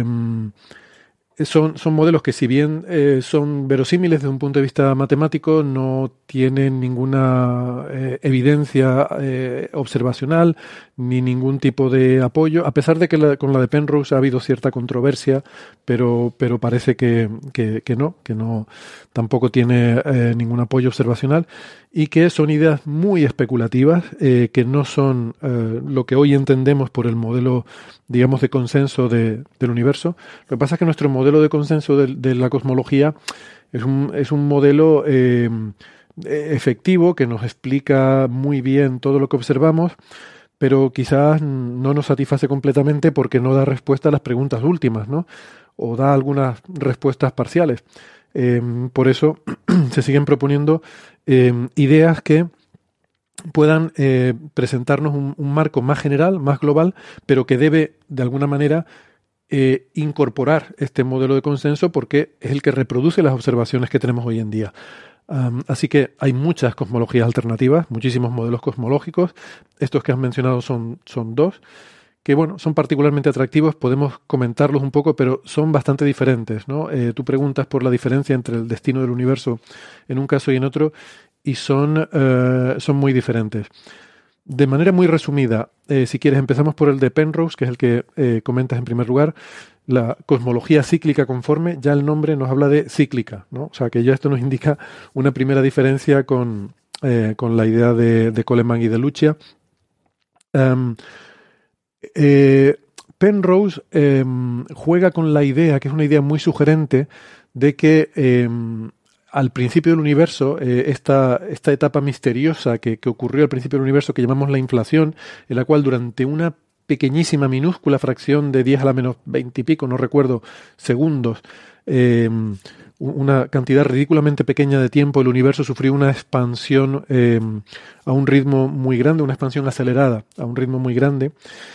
Son, son modelos que, si bien eh, son verosímiles desde un punto de vista matemático, no tienen ninguna eh, evidencia eh, observacional ni ningún tipo de apoyo, a pesar de que la, con la de Penrose ha habido cierta controversia, pero, pero parece que, que, que no, que no tampoco tiene eh, ningún apoyo observacional, y que son ideas muy especulativas, eh, que no son eh, lo que hoy entendemos por el modelo, digamos, de consenso de, del universo. Lo que pasa es que nuestro modelo de consenso de, de la cosmología es un, es un modelo eh, efectivo que nos explica muy bien todo lo que observamos, pero quizás no nos satisface completamente porque no da respuesta a las preguntas últimas, ¿no? O da algunas respuestas parciales. Eh, por eso se siguen proponiendo eh, ideas que puedan eh, presentarnos un, un marco más general, más global, pero que debe, de alguna manera, eh, incorporar este modelo de consenso porque es el que reproduce las observaciones que tenemos hoy en día. Um, así que hay muchas cosmologías alternativas, muchísimos modelos cosmológicos. Estos que has mencionado son, son dos, que bueno, son particularmente atractivos, podemos comentarlos un poco, pero son bastante diferentes, ¿no? Eh, tú preguntas por la diferencia entre el destino del universo en un caso y en otro, y son, eh, son muy diferentes. De manera muy resumida, eh, si quieres, empezamos por el de Penrose, que es el que eh, comentas en primer lugar, la cosmología cíclica conforme. Ya el nombre nos habla de cíclica, ¿no? O sea que ya esto nos indica una primera diferencia con, eh, con la idea de, de Coleman y de Lucia. Um, eh, Penrose eh, juega con la idea, que es una idea muy sugerente, de que eh, al principio del universo, eh, esta, esta etapa misteriosa que, que ocurrió al principio del universo, que llamamos la inflación, en la cual durante una pequeñísima, minúscula fracción de diez a la menos veinte y pico, no recuerdo, segundos, eh, una cantidad ridículamente pequeña de tiempo, el universo sufrió una expansión eh, a un ritmo muy grande, una expansión acelerada a un ritmo muy grande.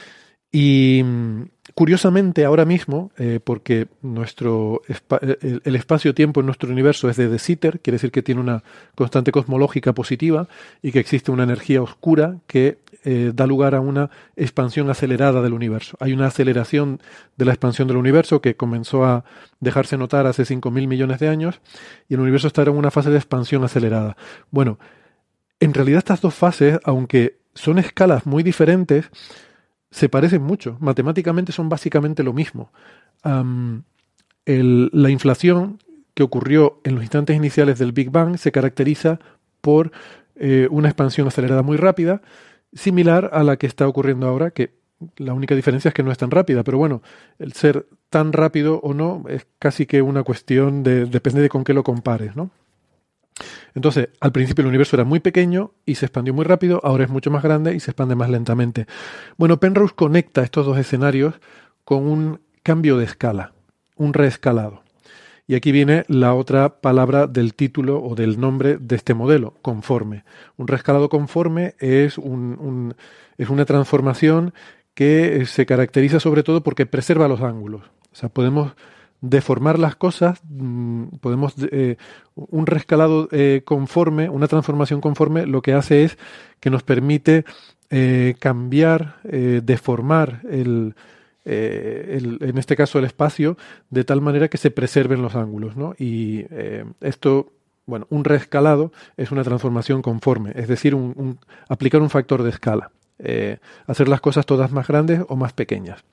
Y curiosamente ahora mismo, eh, porque nuestro el, el espacio-tiempo en nuestro universo es de De Sitter, quiere decir que tiene una constante cosmológica positiva y que existe una energía oscura que eh, da lugar a una expansión acelerada del universo. Hay una aceleración de la expansión del universo que comenzó a dejarse notar hace cinco mil millones de años, y el universo está en una fase de expansión acelerada. Bueno, en realidad estas dos fases, aunque son escalas muy diferentes, se parecen mucho. Matemáticamente son básicamente lo mismo. Um, el, la inflación que ocurrió en los instantes iniciales del Big Bang se caracteriza por eh, una expansión acelerada muy rápida, similar a la que está ocurriendo ahora, que la única diferencia es que no es tan rápida, pero bueno, el ser tan rápido o no es casi que una cuestión de, depende de con qué lo compares, ¿no? Entonces, al principio el universo era muy pequeño y se expandió muy rápido, ahora es mucho más grande y se expande más lentamente. Bueno, Penrose conecta estos dos escenarios con un cambio de escala, un reescalado. Y aquí viene la otra palabra del título o del nombre de este modelo, conforme. Un reescalado conforme es, un, un, es una transformación que se caracteriza sobre todo porque preserva los ángulos. O sea, podemos deformar las cosas, podemos eh, un reescalado eh, conforme, una transformación conforme, lo que hace es que nos permite eh, cambiar, eh, deformar el, eh, el, en este caso el espacio, de tal manera que se preserven los ángulos, ¿no? Y eh, esto, bueno, un reescalado es una transformación conforme, es decir, un, un, aplicar un factor de escala, eh, hacer las cosas todas más grandes o más pequeñas.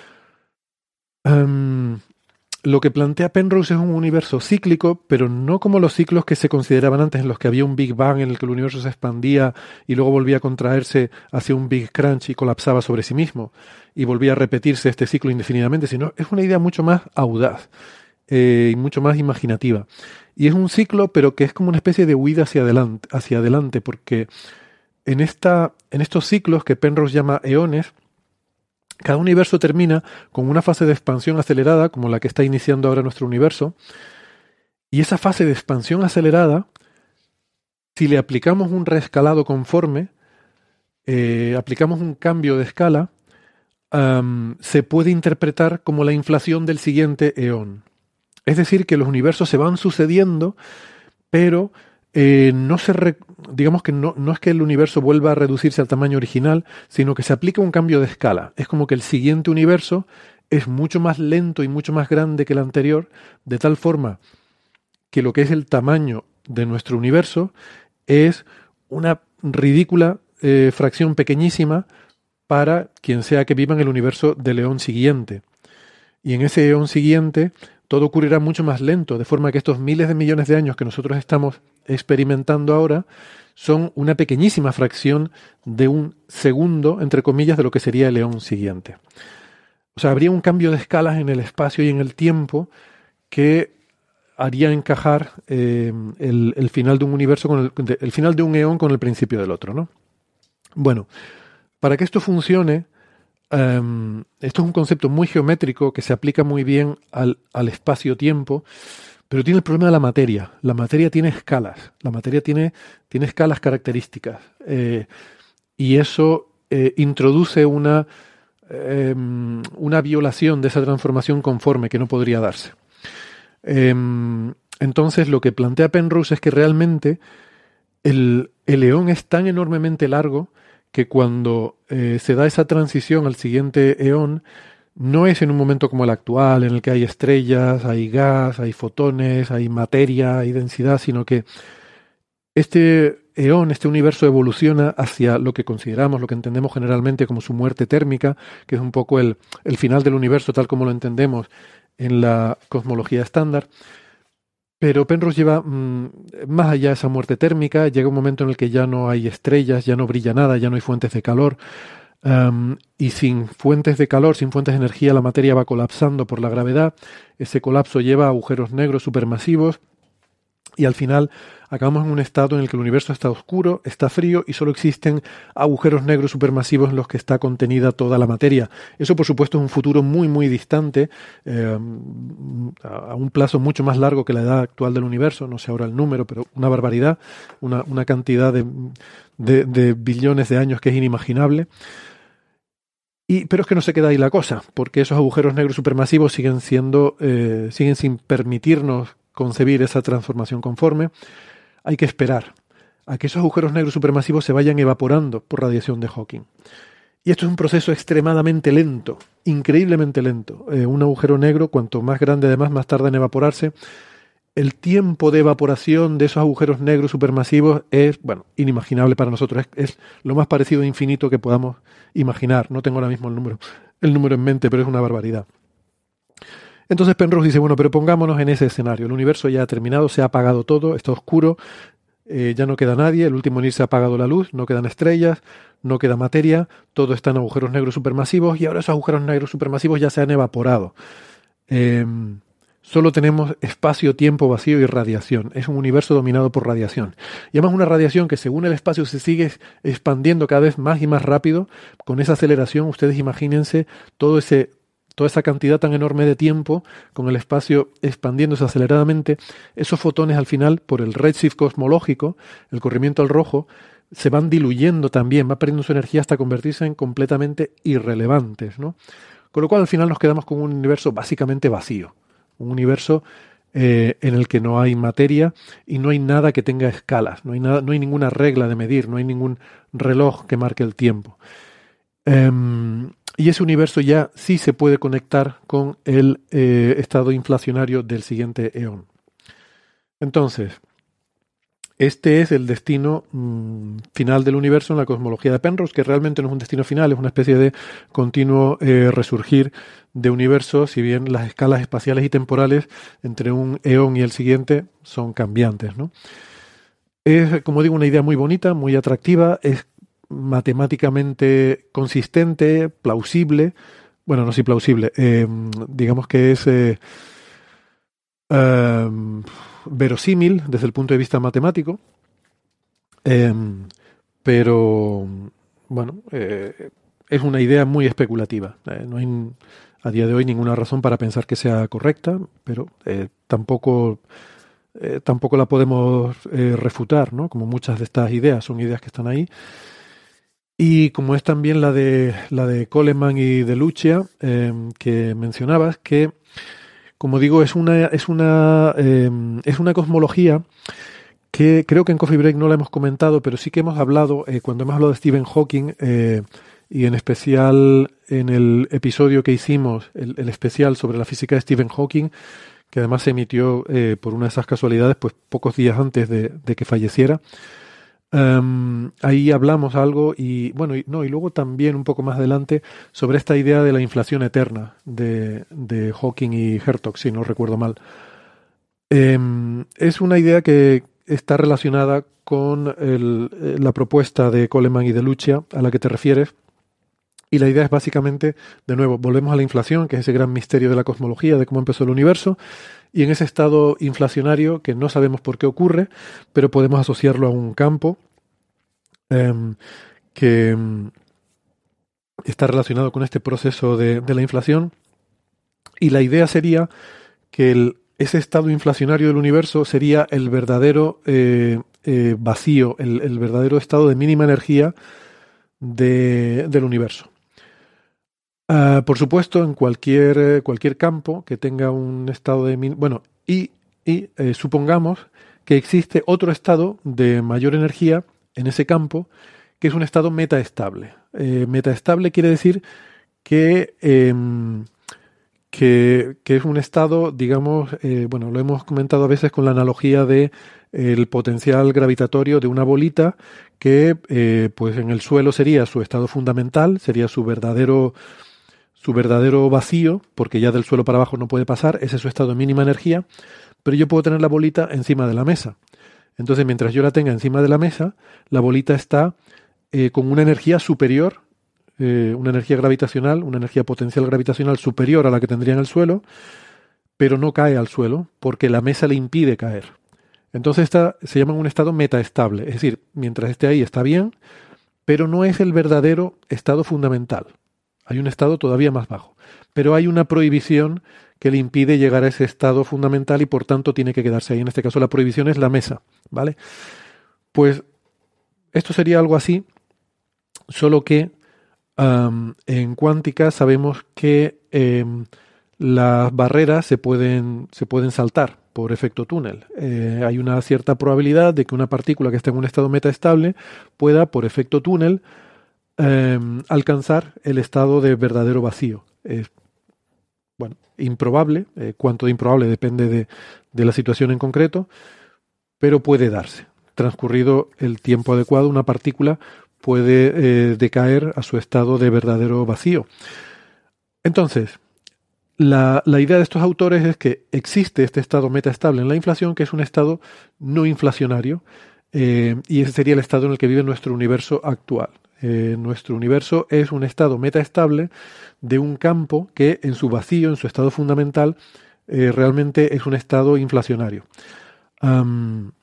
Um, Lo que plantea Penrose es un universo cíclico, pero no como los ciclos que se consideraban antes, en los que había un Big Bang en el que el universo se expandía y luego volvía a contraerse hacia un Big Crunch y colapsaba sobre sí mismo, y volvía a repetirse este ciclo indefinidamente, sino es una idea mucho más audaz eh, y mucho más imaginativa. Y es un ciclo, pero que es como una especie de huida hacia adelante, hacia adelante porque en, esta, en estos ciclos que Penrose llama eones, cada universo termina con una fase de expansión acelerada, como la que está iniciando ahora nuestro universo, y esa fase de expansión acelerada, si le aplicamos un reescalado conforme, eh, aplicamos un cambio de escala, um, se puede interpretar como la inflación del siguiente eón. Es decir, que los universos se van sucediendo, pero Eh, no se re, digamos que no, no es que el universo vuelva a reducirse al tamaño original, sino que se aplica un cambio de escala. Es como que el siguiente universo es mucho más lento y mucho más grande que el anterior, de tal forma que lo que es el tamaño de nuestro universo es una ridícula eh, fracción pequeñísima para quien sea que viva en el universo del eón siguiente. Y en ese eón siguiente todo ocurrirá mucho más lento, de forma que estos miles de millones de años que nosotros estamos experimentando ahora son una pequeñísima fracción de un segundo, entre comillas, de lo que sería el eón siguiente. O sea, habría un cambio de escalas en el espacio y en el tiempo que haría encajar eh, el, el final de un universo, con el, el final de un eón con el principio del otro, ¿no? Bueno, para que esto funcione, Um, esto es un concepto muy geométrico que se aplica muy bien al, al espacio-tiempo, pero tiene el problema de la materia. La materia tiene escalas, la materia tiene, tiene escalas características, eh, y eso eh, introduce una, eh, una violación de esa transformación conforme que no podría darse. Eh, entonces lo que plantea Penrose es que realmente el, el eón es tan enormemente largo que cuando eh, se da esa transición al siguiente eón, no es en un momento como el actual, en el que hay estrellas, hay gas, hay fotones, hay materia, hay densidad, sino que este eón, este universo evoluciona hacia lo que consideramos, lo que entendemos generalmente como su muerte térmica, que es un poco el, el final del universo tal como lo entendemos en la cosmología estándar. Pero Penrose lleva mmm, más allá de esa muerte térmica, llega un momento en el que ya no hay estrellas, ya no brilla nada, ya no hay fuentes de calor, um, y sin fuentes de calor, sin fuentes de energía, la materia va colapsando por la gravedad. Ese colapso lleva a agujeros negros supermasivos y al final acabamos en un estado en el que el universo está oscuro, está frío y solo existen agujeros negros supermasivos en los que está contenida toda la materia. Eso, por supuesto, es un futuro muy, muy distante, eh, a un plazo mucho más largo que la edad actual del universo, no sé ahora el número, pero una barbaridad, una, una cantidad de, de, de billones de años que es inimaginable. Y, pero es que no se queda ahí la cosa, porque esos agujeros negros supermasivos siguen siendo, eh, siguen sin permitirnos concebir esa transformación conforme. Hay que esperar a que esos agujeros negros supermasivos se vayan evaporando por radiación de Hawking. Y esto es un proceso extremadamente lento, increíblemente lento. Eh, un agujero negro, cuanto más grande además, más tarda en evaporarse. el tiempo de evaporación de esos agujeros negros supermasivos es, bueno, inimaginable para nosotros. Es, es lo más parecido a infinito que podamos imaginar. No tengo ahora mismo el número, el número en mente, pero es una barbaridad. Entonces Penrose dice, bueno, pero pongámonos en ese escenario. El universo ya ha terminado, se ha apagado todo, está oscuro, eh, ya no queda nadie, el último en ir se ha apagado la luz, no quedan estrellas, no queda materia, todo está en agujeros negros supermasivos y ahora esos agujeros negros supermasivos ya se han evaporado. Eh, solo tenemos espacio, tiempo, vacío y radiación. Es un universo dominado por radiación. Y además una radiación que según el espacio se sigue expandiendo cada vez más y más rápido. Con esa aceleración, ustedes imagínense todo ese... toda esa cantidad tan enorme de tiempo, con el espacio expandiéndose aceleradamente, esos fotones al final, por el redshift cosmológico, el corrimiento al rojo, se van diluyendo también, va perdiendo su energía hasta convertirse en completamente irrelevantes, ¿no? Con lo cual al final nos quedamos con un universo básicamente vacío, un universo eh, en el que no hay materia y no hay nada que tenga escalas, no hay, nada, no hay ninguna regla de medir, no hay ningún reloj que marque el tiempo. Um, Y ese universo ya sí se puede conectar con el eh, estado inflacionario del siguiente eón. Entonces, este es el destino mmm, final del universo en la cosmología de Penrose, que realmente no es un destino final, es una especie de continuo eh, resurgir de universos, si bien las escalas espaciales y temporales entre un eón y el siguiente son cambiantes, ¿no? Es, como digo, una idea muy bonita, muy atractiva, es matemáticamente consistente, plausible, bueno, no sí plausible, eh, digamos que es eh, eh, verosímil desde el punto de vista matemático, eh, pero bueno, eh, es una idea muy especulativa. Eh, no hay a día de hoy ninguna razón para pensar que sea correcta, pero eh, tampoco eh, tampoco la podemos eh, refutar, ¿no? Como muchas de estas ideas son ideas que están ahí. Y como es también la de la de Coleman y de Lucia, eh, que mencionabas, que como digo, es una, es una, eh, es una cosmología que creo que en Coffee Break no la hemos comentado, pero sí que hemos hablado, eh, cuando hemos hablado de Stephen Hawking, eh, y en especial en el episodio que hicimos, el, el especial sobre la física de Stephen Hawking, que además se emitió eh, por una de esas casualidades, pues pocos días antes de, de que falleciera. Um, ahí hablamos algo y bueno y, no, y luego también un poco más adelante sobre esta idea de la inflación eterna de, de Hawking y Hertog, si no recuerdo mal. Um, es una idea que está relacionada con el, la propuesta de Coleman y de Lucia a la que te refieres, y la idea es básicamente, de nuevo, volvemos a la inflación, que es ese gran misterio de la cosmología, de cómo empezó el universo, y en ese estado inflacionario que no sabemos por qué ocurre, pero podemos asociarlo a un campo eh, que eh, está relacionado con este proceso de, de la inflación, y la idea sería que el, ese estado inflacionario del universo sería el verdadero eh, eh, vacío, el, el verdadero estado de mínima energía de, del universo. Uh, por supuesto, en cualquier, eh, cualquier campo que tenga un estado de... Min- bueno, y, y eh, supongamos que existe otro estado de mayor energía en ese campo, que es un estado metaestable. Eh, metaestable quiere decir que, eh, que, que es un estado, digamos, eh, bueno, lo hemos comentado a veces con la analogía de el potencial gravitatorio de una bolita que, eh, pues en el suelo sería su estado fundamental, sería su verdadero... su verdadero vacío, porque ya del suelo para abajo no puede pasar, ese es su estado de mínima energía, pero yo puedo tener la bolita encima de la mesa. Entonces, mientras yo la tenga encima de la mesa, la bolita está eh, con una energía superior, eh, una energía gravitacional, una energía potencial gravitacional superior a la que tendría en el suelo, pero no cae al suelo, porque la mesa le impide caer. Entonces, esta se llama un estado metaestable, es decir, mientras esté ahí está bien, pero no es el verdadero estado fundamental. Hay un estado todavía más bajo, pero hay una prohibición que le impide llegar a ese estado fundamental y por tanto tiene que quedarse ahí. En este caso la prohibición es la mesa, ¿vale? Pues esto sería algo así, solo que um, en cuántica sabemos que um, las barreras se pueden, se pueden saltar por efecto túnel. Eh, hay una cierta probabilidad de que una partícula que esté en un estado metaestable pueda, por efecto túnel, Eh, alcanzar el estado de verdadero vacío. Es bueno, improbable. Eh, cuánto de improbable depende de, de la situación en concreto, pero puede darse. Transcurrido el tiempo adecuado, una partícula puede eh, decaer a su estado de verdadero vacío. Entonces, la, la idea de estos autores es que existe este estado metaestable en la inflación, que es un estado no inflacionario, eh, y ese sería el estado en el que vive nuestro universo actual. Eh, nuestro universo es un estado metaestable de un campo que en su vacío, en su estado fundamental, eh, realmente es un estado inflacionario. Um,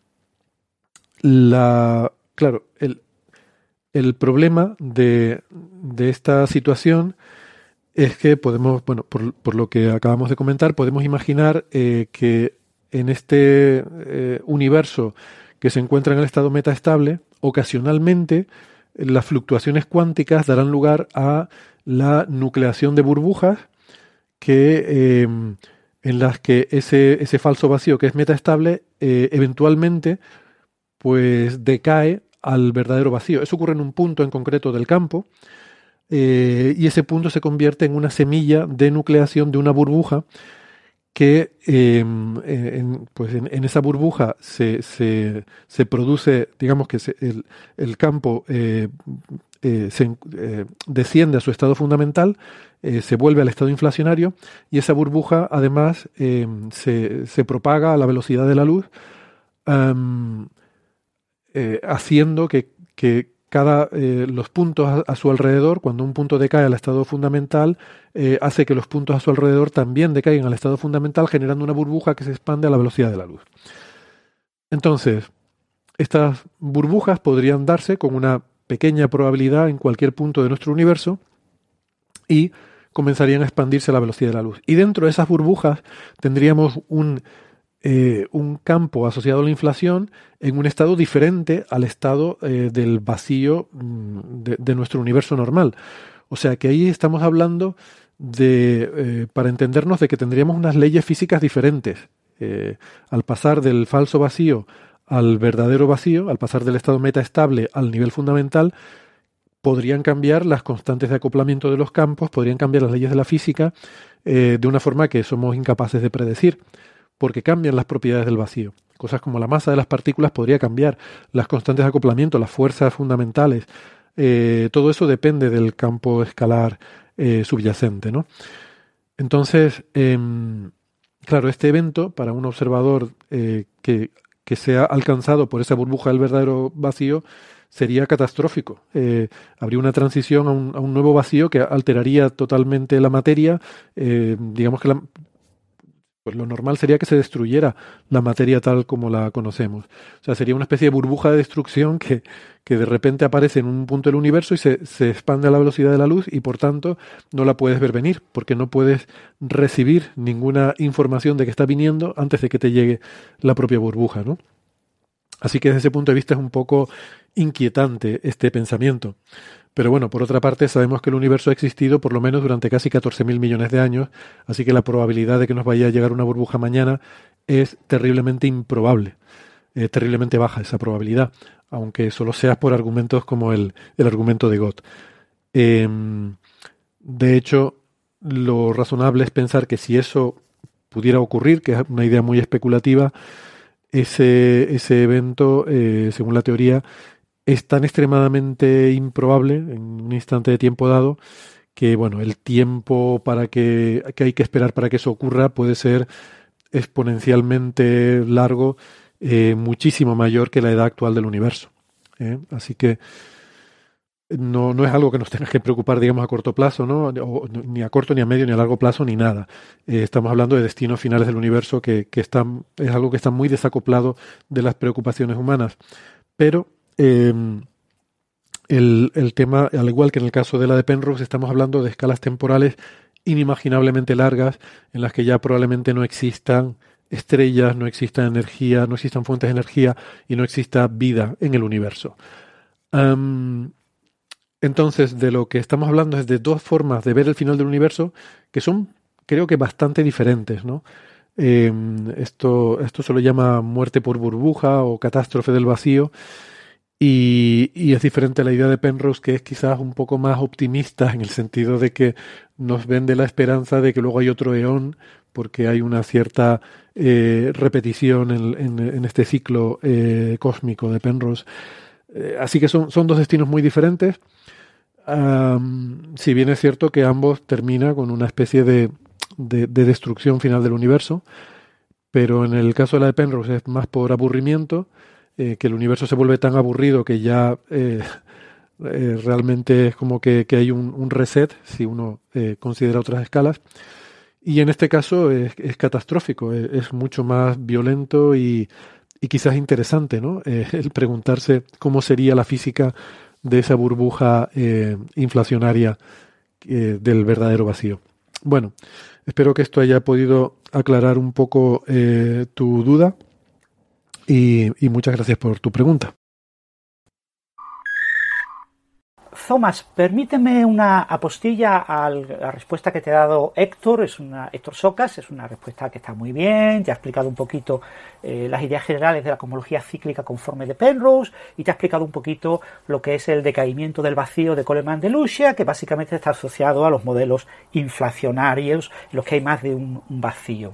la, claro, el, el problema de, de esta situación es que podemos, bueno, por, por lo que acabamos de comentar, podemos imaginar eh, que en este eh, universo que se encuentra en el estado metaestable, ocasionalmente las fluctuaciones cuánticas darán lugar a la nucleación de burbujas que, eh, en las que ese, ese falso vacío que es metaestable eh, eventualmente pues decae al verdadero vacío. Eso ocurre en un punto en concreto del campo eh, y ese punto se convierte en una semilla de nucleación de una burbuja que eh, en, pues en, en esa burbuja se, se, se produce, digamos que se, el, el campo eh, eh, se, eh, desciende a su estado fundamental, eh, se vuelve al estado inflacionario y esa burbuja además eh, se, se propaga a la velocidad de la luz, um, eh, haciendo que, que cada eh, los puntos a, a su alrededor, cuando un punto decae al estado fundamental, eh, hace que los puntos a su alrededor también decaigan al estado fundamental, generando una burbuja que se expande a la velocidad de la luz. Entonces, estas burbujas podrían darse con una pequeña probabilidad en cualquier punto de nuestro universo y comenzarían a expandirse a la velocidad de la luz. Y dentro de esas burbujas tendríamos un Eh, un campo asociado a la inflación en un estado diferente al estado eh, del vacío de, de nuestro universo normal. O sea que ahí estamos hablando de, eh, para entendernos, de que tendríamos unas leyes físicas diferentes. Eh, al pasar del falso vacío al verdadero vacío, al pasar del estado metaestable al nivel fundamental, podrían cambiar las constantes de acoplamiento de los campos, podrían cambiar las leyes de la física eh, de una forma que somos incapaces de predecir, porque cambian las propiedades del vacío. Cosas como la masa de las partículas podría cambiar, las constantes de acoplamiento, las fuerzas fundamentales, eh, todo eso depende del campo escalar eh, subyacente, ¿no? Entonces, eh, claro, este evento, para un observador eh, que, que sea alcanzado por esa burbuja del verdadero vacío, sería catastrófico. Eh, habría una transición a un, a un nuevo vacío que alteraría totalmente la materia, eh, digamos que la... Pues lo normal sería que se destruyera la materia tal como la conocemos. O sea, sería una especie de burbuja de destrucción que, que de repente aparece en un punto del universo y se, se expande a la velocidad de la luz y por tanto no la puedes ver venir, porque no puedes recibir ninguna información de que está viniendo antes de que te llegue la propia burbuja, ¿no? Así que desde ese punto de vista es un poco inquietante este pensamiento. Pero bueno, por otra parte sabemos que el universo ha existido por lo menos durante casi catorce mil millones de años, así que la probabilidad de que nos vaya a llegar una burbuja mañana es terriblemente improbable, eh, terriblemente baja esa probabilidad, aunque solo sea por argumentos como el, el argumento de Gott. Eh, de hecho, lo razonable es pensar que si eso pudiera ocurrir, que es una idea muy especulativa, ese, ese evento, eh, según la teoría, es tan extremadamente improbable en un instante de tiempo dado que, bueno, el tiempo para que, que hay que esperar para que eso ocurra puede ser exponencialmente largo, eh, muchísimo mayor que la edad actual del universo. ¿eh? Así que no, no es algo que nos tenga que preocupar, digamos, a corto plazo, ¿no? O, ni a corto, ni a medio, ni a largo plazo, ni nada. Eh, estamos hablando de destinos finales del universo que, que están, es algo que está muy desacoplado de las preocupaciones humanas. Pero Eh, el, el tema, al igual que en el caso de la de Penrose, estamos hablando de escalas temporales inimaginablemente largas en las que ya probablemente no existan estrellas, no exista energía, no existan fuentes de energía y no exista vida en el universo. Um, entonces, de lo que estamos hablando es de dos formas de ver el final del universo que son, creo que, bastante diferentes, ¿no? Eh, esto, esto se lo llama muerte por burbuja o catástrofe del vacío. Y, y es diferente a la idea de Penrose, que es quizás un poco más optimista en el sentido de que nos vende la esperanza de que luego hay otro eón, porque hay una cierta eh, repetición en, en, en este ciclo eh, cósmico de Penrose. Eh, así que son, son dos destinos muy diferentes. Um, si bien es cierto que ambos terminan con una especie de, de, de destrucción final del universo, pero en el caso de la de Penrose es más por aburrimiento, eh, que el universo se vuelve tan aburrido que ya eh, eh, realmente es como que, que hay un, un reset, si uno eh, considera otras escalas. Y en este caso es, es catastrófico, es, es mucho más violento y, y quizás interesante, ¿no? Eh, el preguntarse cómo sería la física de esa burbuja eh, inflacionaria eh, del verdadero vacío. Bueno, espero que esto haya podido aclarar un poco eh, tu duda y, y muchas gracias por tu pregunta. Thomas, permíteme una apostilla a la respuesta que te ha dado Héctor, es una, Héctor Socas, es una respuesta que está muy bien, te ha explicado un poquito eh, las ideas generales de la cosmología cíclica conforme de Penrose y te ha explicado un poquito lo que es el decaimiento del vacío de Coleman de Lucia, que básicamente está asociado a los modelos inflacionarios en los que hay más de un, un vacío.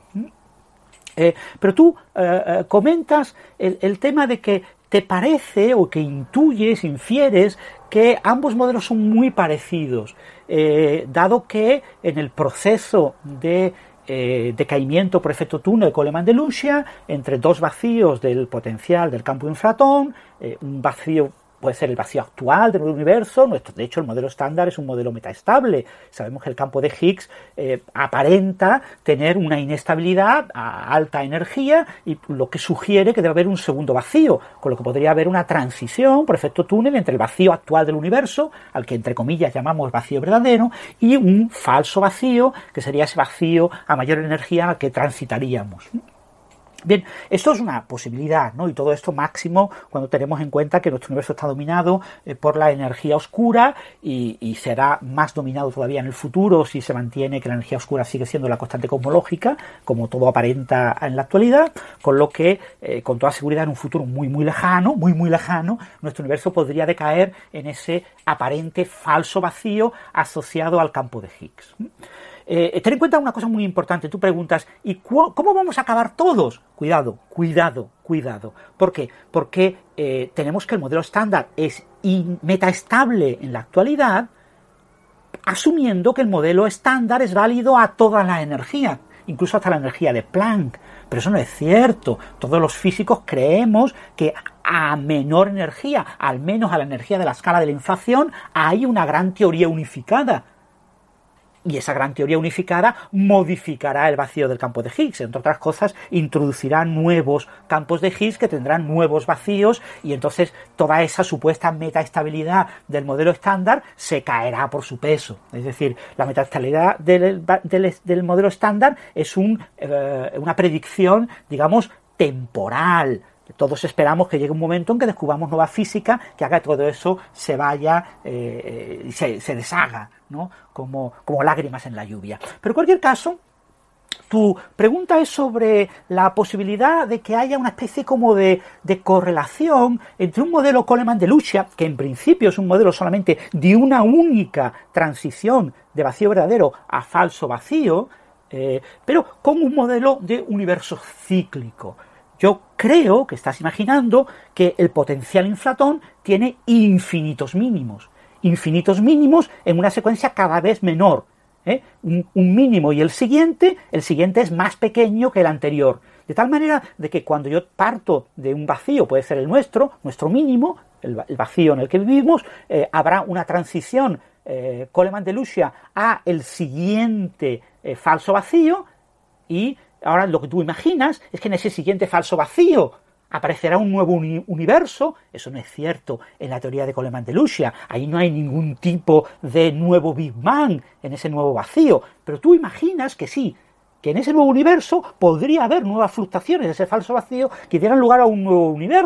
Eh, pero tú eh, eh, comentas el, el tema de que te parece o que intuyes, infieres que ambos modelos son muy parecidos, eh, dado que en el proceso de eh, decaimiento por efecto túnel de Coleman de Lucia, entre dos vacíos del potencial del campo inflatón, eh, un vacío puede ser el vacío actual del universo. Nuestro, de hecho, el modelo estándar es un modelo metaestable. Sabemos que el campo de Higgs eh, aparenta tener una inestabilidad a alta energía, y lo que sugiere que debe haber un segundo vacío, con lo que podría haber una transición por efecto túnel entre el vacío actual del universo, al que entre comillas llamamos vacío verdadero, y un falso vacío, que sería ese vacío a mayor energía al que transitaríamos. Bien, esto es una posibilidad, ¿no? Y todo esto máximo cuando tenemos en cuenta que nuestro universo está dominado eh, por la energía oscura y, y será más dominado todavía en el futuro si se mantiene que la energía oscura sigue siendo la constante cosmológica, como todo aparenta en la actualidad, con lo que eh, con toda seguridad en un futuro muy muy lejano, muy muy lejano, nuestro universo podría decaer en ese aparente falso vacío asociado al campo de Higgs. Eh, ten en cuenta una cosa muy importante. Tú preguntas, ¿y cu- cómo vamos a acabar todos? Cuidado, cuidado, cuidado. ¿Por qué? Porque eh, tenemos que el modelo estándar es in- metaestable en la actualidad, asumiendo que el modelo estándar es válido a toda la energía, incluso hasta la energía de Planck. Pero eso no es cierto. Todos los físicos creemos que a menor energía, al menos a la energía de la escala de la inflación, hay una gran teoría unificada. Y esa gran teoría unificada modificará el vacío del campo de Higgs. Entre otras cosas, introducirá nuevos campos de Higgs que tendrán nuevos vacíos, y entonces toda esa supuesta metaestabilidad del modelo estándar se caerá por su peso. Es decir, la metaestabilidad del, del, del modelo estándar es un, eh, una predicción, digamos, temporal. Todos esperamos que llegue un momento en que descubramos nueva física que haga que todo eso se vaya y eh, se, se deshaga, ¿no? Como, como lágrimas en la lluvia. Pero en cualquier caso, tu pregunta es sobre la posibilidad de que haya una especie como de, de correlación entre un modelo Coleman de Lucia, que en principio es un modelo solamente de una única transición de vacío verdadero a falso vacío, eh, pero con un modelo de universo cíclico. Yo creo que estás imaginando que el potencial inflatón tiene infinitos mínimos. Infinitos mínimos en una secuencia cada vez menor. ¿eh? Un, un mínimo y el siguiente, el siguiente es más pequeño que el anterior. De tal manera de que cuando yo parto de un vacío, puede ser el nuestro, nuestro mínimo, el, el vacío en el que vivimos, eh, habrá una transición eh, Coleman de Lucia a el siguiente eh, falso vacío, y ahora lo que tú imaginas es que en ese siguiente falso vacío aparecerá un nuevo uni- universo. Eso no es cierto en la teoría de Coleman de Lucia. Ahí no hay ningún tipo de nuevo Big Bang en ese nuevo vacío. Pero tú imaginas que sí, que en ese nuevo universo podría haber nuevas fluctuaciones de ese falso vacío que dieran lugar a un nuevo universo.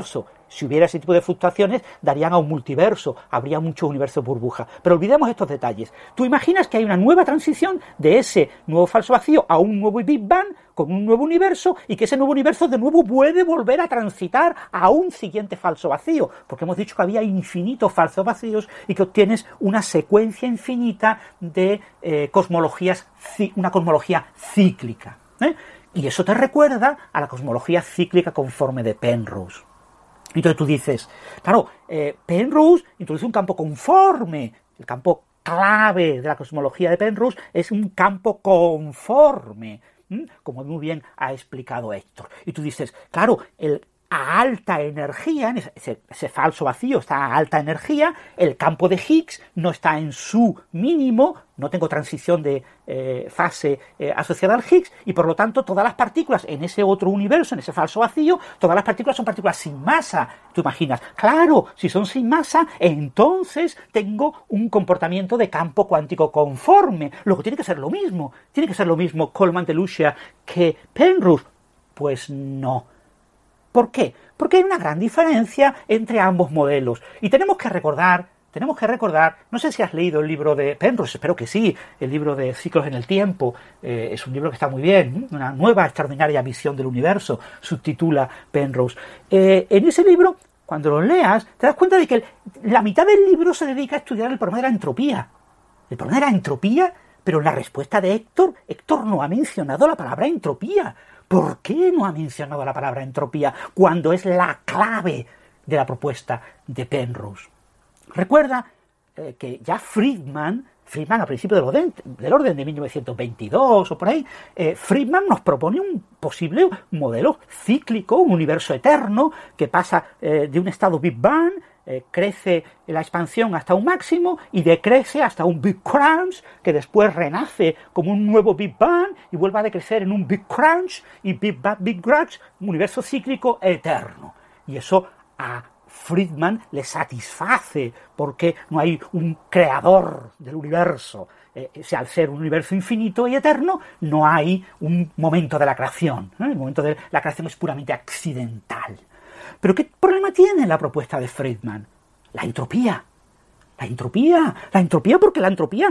Si hubiera ese tipo de fluctuaciones, darían a un multiverso, habría muchos universos burbuja. Pero olvidemos estos detalles. Tú imaginas que hay una nueva transición de ese nuevo falso vacío a un nuevo Big Bang con un nuevo universo y que ese nuevo universo de nuevo puede volver a transitar a un siguiente falso vacío, porque hemos dicho que había infinitos falsos vacíos y que obtienes una secuencia infinita de eh, cosmologías, una cosmología cíclica. ¿eh? Y eso te recuerda a la cosmología cíclica conforme de Penrose. Entonces tú dices, claro, eh, Penrose introduce un campo conforme, el campo clave de la cosmología de Penrose es un campo conforme, ¿m? como muy bien ha explicado Héctor. Y tú dices, claro, el a alta energía, ese, ese falso vacío está a alta energía, el campo de Higgs no está en su mínimo, no tengo transición de eh, fase eh, asociada al Higgs, y por lo tanto todas las partículas en ese otro universo, en ese falso vacío, todas las partículas son partículas sin masa. Tú imaginas, claro, si son sin masa, entonces tengo un comportamiento de campo cuántico conforme. Luego tiene que ser lo mismo, tiene que ser lo mismo Coleman-Delucia que Penrose. Pues no. ¿Por qué? Porque hay una gran diferencia entre ambos modelos. Y tenemos que recordar, tenemos que recordar, no sé si has leído el libro de Penrose, espero que sí, el libro de Ciclos en el Tiempo, eh, es un libro que está muy bien, una nueva extraordinaria visión del universo, subtitula Penrose. Eh, en ese libro, cuando lo leas, te das cuenta de que el, la mitad del libro se dedica a estudiar el problema de la entropía. El problema de la entropía, pero en la respuesta de Héctor, Héctor no ha mencionado la palabra entropía. ¿Por qué no ha mencionado la palabra entropía cuando es la clave de la propuesta de Penrose? Recuerda eh, que ya Friedman, Friedman a principios del orden, del orden de mil novecientos veintidós o por ahí, eh, Friedman nos propone un posible modelo cíclico, un universo eterno que pasa eh, de un estado Big Bang, Eh, crece la expansión hasta un máximo y decrece hasta un Big Crunch, que después renace como un nuevo Big Bang y vuelve a decrecer en un Big Crunch y Big Bang, Big Crunch, un universo cíclico eterno. Y eso a Friedman le satisface porque no hay un creador del universo. Eh, o sea, al ser un universo infinito y eterno, no hay un momento de la creación. ¿eh? El momento de la creación es puramente accidental. ¿Pero qué problema tiene la propuesta de Friedman? La entropía. La entropía. La entropía porque la entropía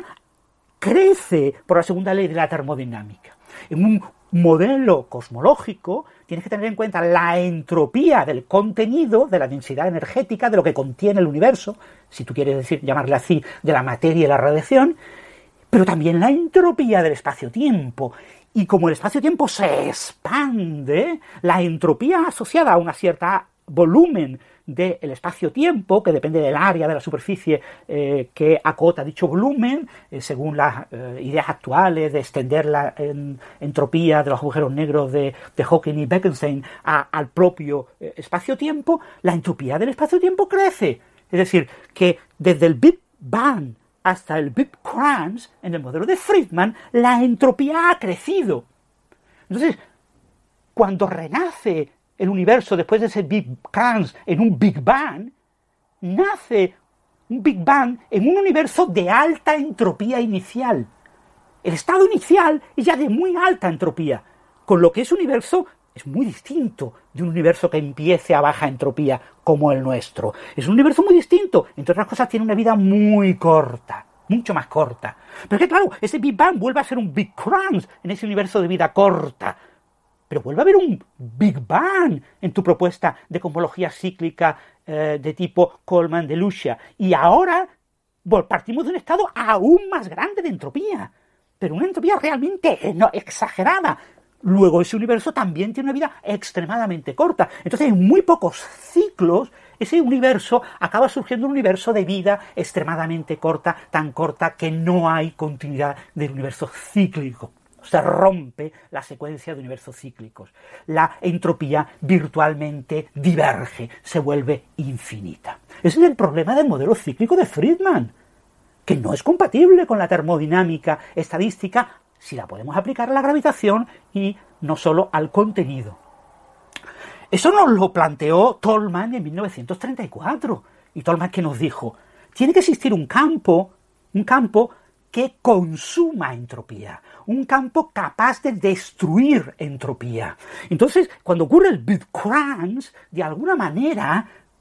crece por la segunda ley de la termodinámica. En un modelo cosmológico tienes que tener en cuenta la entropía del contenido, de la densidad energética, de lo que contiene el universo, si tú quieres decir, llamarle así, de la materia y la radiación, pero también la entropía del espacio-tiempo. Y como el espacio-tiempo se expande, la entropía asociada a una cierta volumen del espacio-tiempo, que depende del área de la superficie eh, que acota dicho volumen, eh, según las eh, ideas actuales de extender la en, entropía de los agujeros negros de, de Hawking y Bekenstein a, al propio eh, espacio-tiempo, la entropía del espacio-tiempo crece. Es decir, que desde el Big Bang hasta el Big Crunch, en el modelo de Friedman, la entropía ha crecido. Entonces, cuando renace el universo después de ese Big Crunch en un Big Bang, nace un Big Bang en un universo de alta entropía inicial. El estado inicial es ya de muy alta entropía, con lo que ese universo es muy distinto de un universo que empiece a baja entropía como el nuestro. Es un universo muy distinto, entre otras cosas tiene una vida muy corta, mucho más corta. Pero es que claro, ese Big Bang vuelve a ser un Big Crunch en ese universo de vida corta. Pero vuelve a haber un Big Bang en tu propuesta de cosmología cíclica eh, de tipo Coleman-Delucia. Y ahora partimos de un estado aún más grande de entropía. Pero una entropía realmente no, exagerada. Luego ese universo también tiene una vida extremadamente corta. Entonces en muy pocos ciclos ese universo acaba surgiendo un universo de vida extremadamente corta, tan corta que no hay continuidad del universo cíclico. Se rompe la secuencia de universos cíclicos. La entropía virtualmente diverge, se vuelve infinita. Ese es el problema del modelo cíclico de Friedman, que no es compatible con la termodinámica estadística si la podemos aplicar a la gravitación y no solo al contenido. Eso nos lo planteó Tolman en mil novecientos treinta y cuatro. Y Tolman, ¿qué nos dijo? Tiene que existir un campo, un campo que consuma entropía, un campo capaz de destruir entropía. Entonces, cuando ocurre el Big Crunch, de alguna manera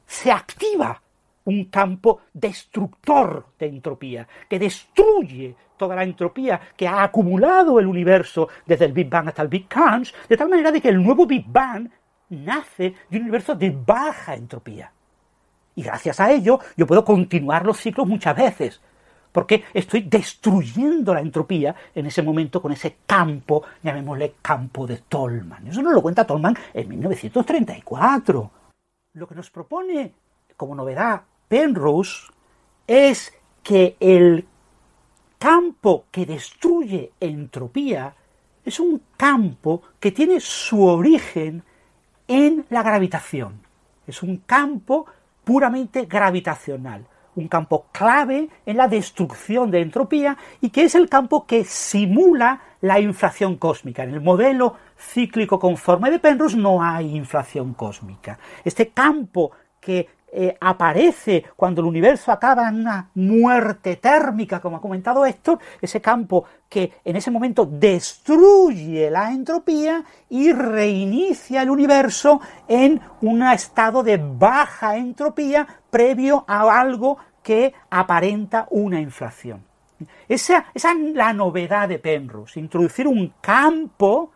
se activa un campo destructor de entropía, que destruye toda la entropía que ha acumulado el universo desde el Big Bang hasta el Big Crunch, de tal manera de que el nuevo Big Bang nace de un universo de baja entropía. Y gracias a ello yo puedo continuar los ciclos muchas veces, porque estoy destruyendo la entropía en ese momento con ese campo, llamémosle campo de Tolman. Eso nos lo cuenta Tolman en mil novecientos treinta y cuatro. Lo que nos propone como novedad Penrose es que el campo que destruye entropía es un campo que tiene su origen en la gravitación. Es un campo puramente gravitacional, un campo clave en la destrucción de entropía y que es el campo que simula la inflación cósmica. En el modelo cíclico conforme de Penrose no hay inflación cósmica. Este campo que eh, aparece cuando el universo acaba en una muerte térmica, como ha comentado Héctor, ese campo que en ese momento destruye la entropía y reinicia el universo en un estado de baja entropía previo a algo que aparenta una inflación. Esa, esa es la novedad de Penrose, introducir un campo,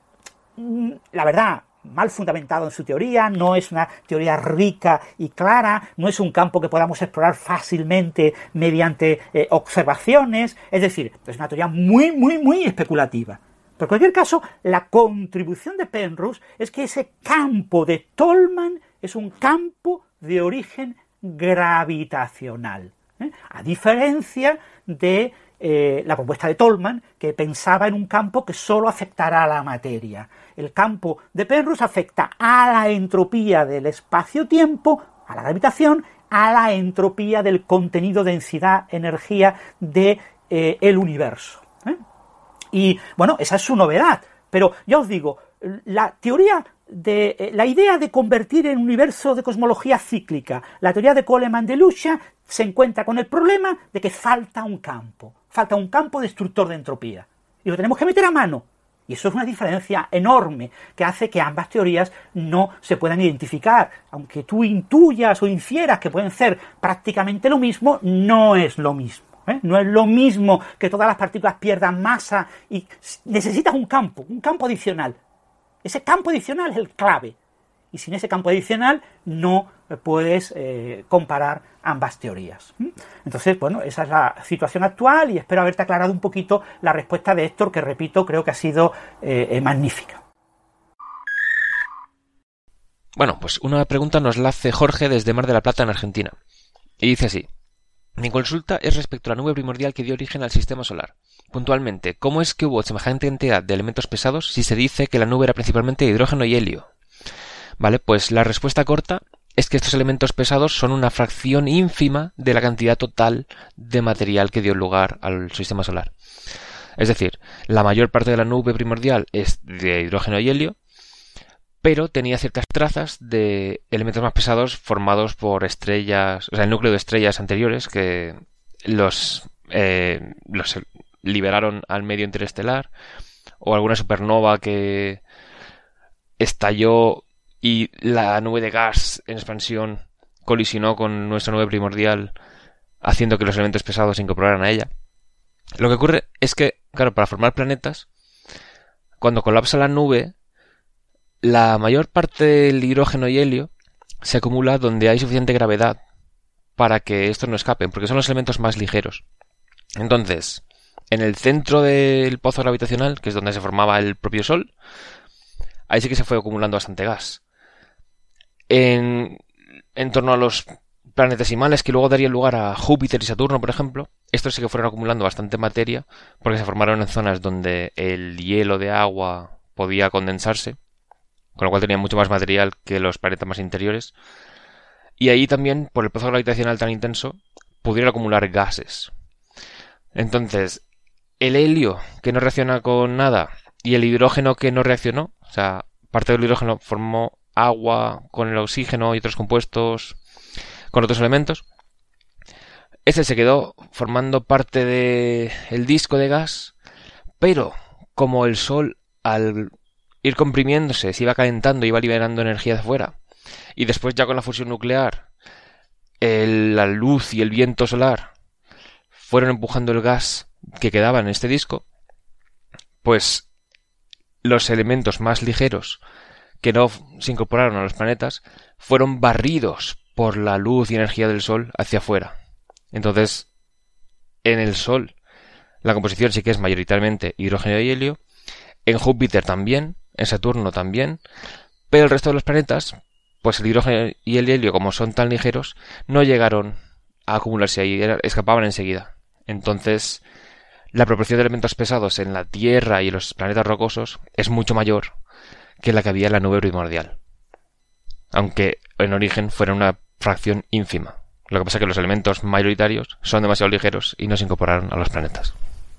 la verdad, mal fundamentado en su teoría, no es una teoría rica y clara, no es un campo que podamos explorar fácilmente mediante eh, observaciones, es decir, es una teoría muy, muy, muy especulativa. Pero en cualquier caso, la contribución de Penrose es que ese campo de Tolman es un campo de origen gravitacional, ¿eh? A diferencia de eh, la propuesta de Tolman, que pensaba en un campo que solo afectará a la materia. El campo de Penrose afecta a la entropía del espacio-tiempo, a la gravitación, a la entropía del contenido, densidad, energía del de, eh, universo. ¿eh? Y, bueno, esa es su novedad. Pero, ya os digo, la teoría de eh, la idea de convertir en un universo de cosmología cíclica, la teoría de Coleman de Lucia, se encuentra con el problema de que falta un campo, falta un campo destructor de entropía. Y lo tenemos que meter a mano. Y eso es una diferencia enorme que hace que ambas teorías no se puedan identificar. Aunque tú intuyas o infieras que pueden ser prácticamente lo mismo, no es lo mismo. ¿eh? No es lo mismo que todas las partículas pierdan masa y necesitas un campo, un campo adicional. Ese campo adicional es el clave. Y sin ese campo adicional no puedes eh, comparar ambas teorías. Entonces, bueno, esa es la situación actual y espero haberte aclarado un poquito la respuesta de Héctor, que repito, creo que ha sido eh, eh, magnífica. Bueno, pues una pregunta nos la hace Jorge desde Mar de la Plata, en Argentina. Y dice así: mi consulta es respecto a la nube primordial que dio origen al sistema solar. Puntualmente, ¿cómo es que hubo semejante cantidad de elementos pesados si se dice que la nube era principalmente de hidrógeno y helio? Vale, pues la respuesta corta es que estos elementos pesados son una fracción ínfima de la cantidad total de material que dio lugar al sistema solar. Es decir, la mayor parte de la nube primordial es de hidrógeno y helio, pero tenía ciertas trazas de elementos más pesados formados por estrellas, o sea, el núcleo de estrellas anteriores que los, eh, los liberaron al medio interestelar, o alguna supernova que estalló y la nube de gas en expansión colisionó con nuestra nube primordial, haciendo que los elementos pesados se incorporaran a ella. Lo que ocurre es que, claro, para formar planetas, cuando colapsa la nube, la mayor parte del hidrógeno y helio se acumula donde hay suficiente gravedad para que estos no escapen, porque son los elementos más ligeros. Entonces, en el centro del pozo gravitacional, que es donde se formaba el propio Sol, ahí sí que se fue acumulando bastante gas. En, en torno a los planetesimales que luego darían lugar a Júpiter y Saturno, por ejemplo, estos sí que fueron acumulando bastante materia, porque se formaron en zonas donde el hielo de agua podía condensarse, con lo cual tenían mucho más material que los planetas más interiores. Y ahí también, por el pozo gravitacional tan intenso, pudieron acumular gases. Entonces, el helio que no reacciona con nada y el hidrógeno que no reaccionó, o sea, parte del hidrógeno formó agua con el oxígeno y otros compuestos con otros elementos. Este se quedó formando parte del disco de gas, pero como el Sol al ir comprimiéndose se iba calentando y iba liberando energía de afuera y después ya con la fusión nuclear, el, la luz y el viento solar fueron empujando el gas que quedaba en este disco, pues los elementos más ligeros que no se incorporaron a los planetas fueron barridos por la luz y energía del Sol hacia afuera. Entonces, en el Sol la composición sí que es mayoritariamente hidrógeno y helio, en Júpiter también, en Saturno también, pero el resto de los planetas, pues el hidrógeno y el helio, como son tan ligeros, no llegaron a acumularse ahí, escapaban enseguida. Entonces, la proporción de elementos pesados en la Tierra y en los planetas rocosos es mucho mayor que la que había en la nube primordial, aunque en origen fuera una fracción ínfima. Lo que pasa es que los elementos mayoritarios son demasiado ligeros y no se incorporaron a los planetas.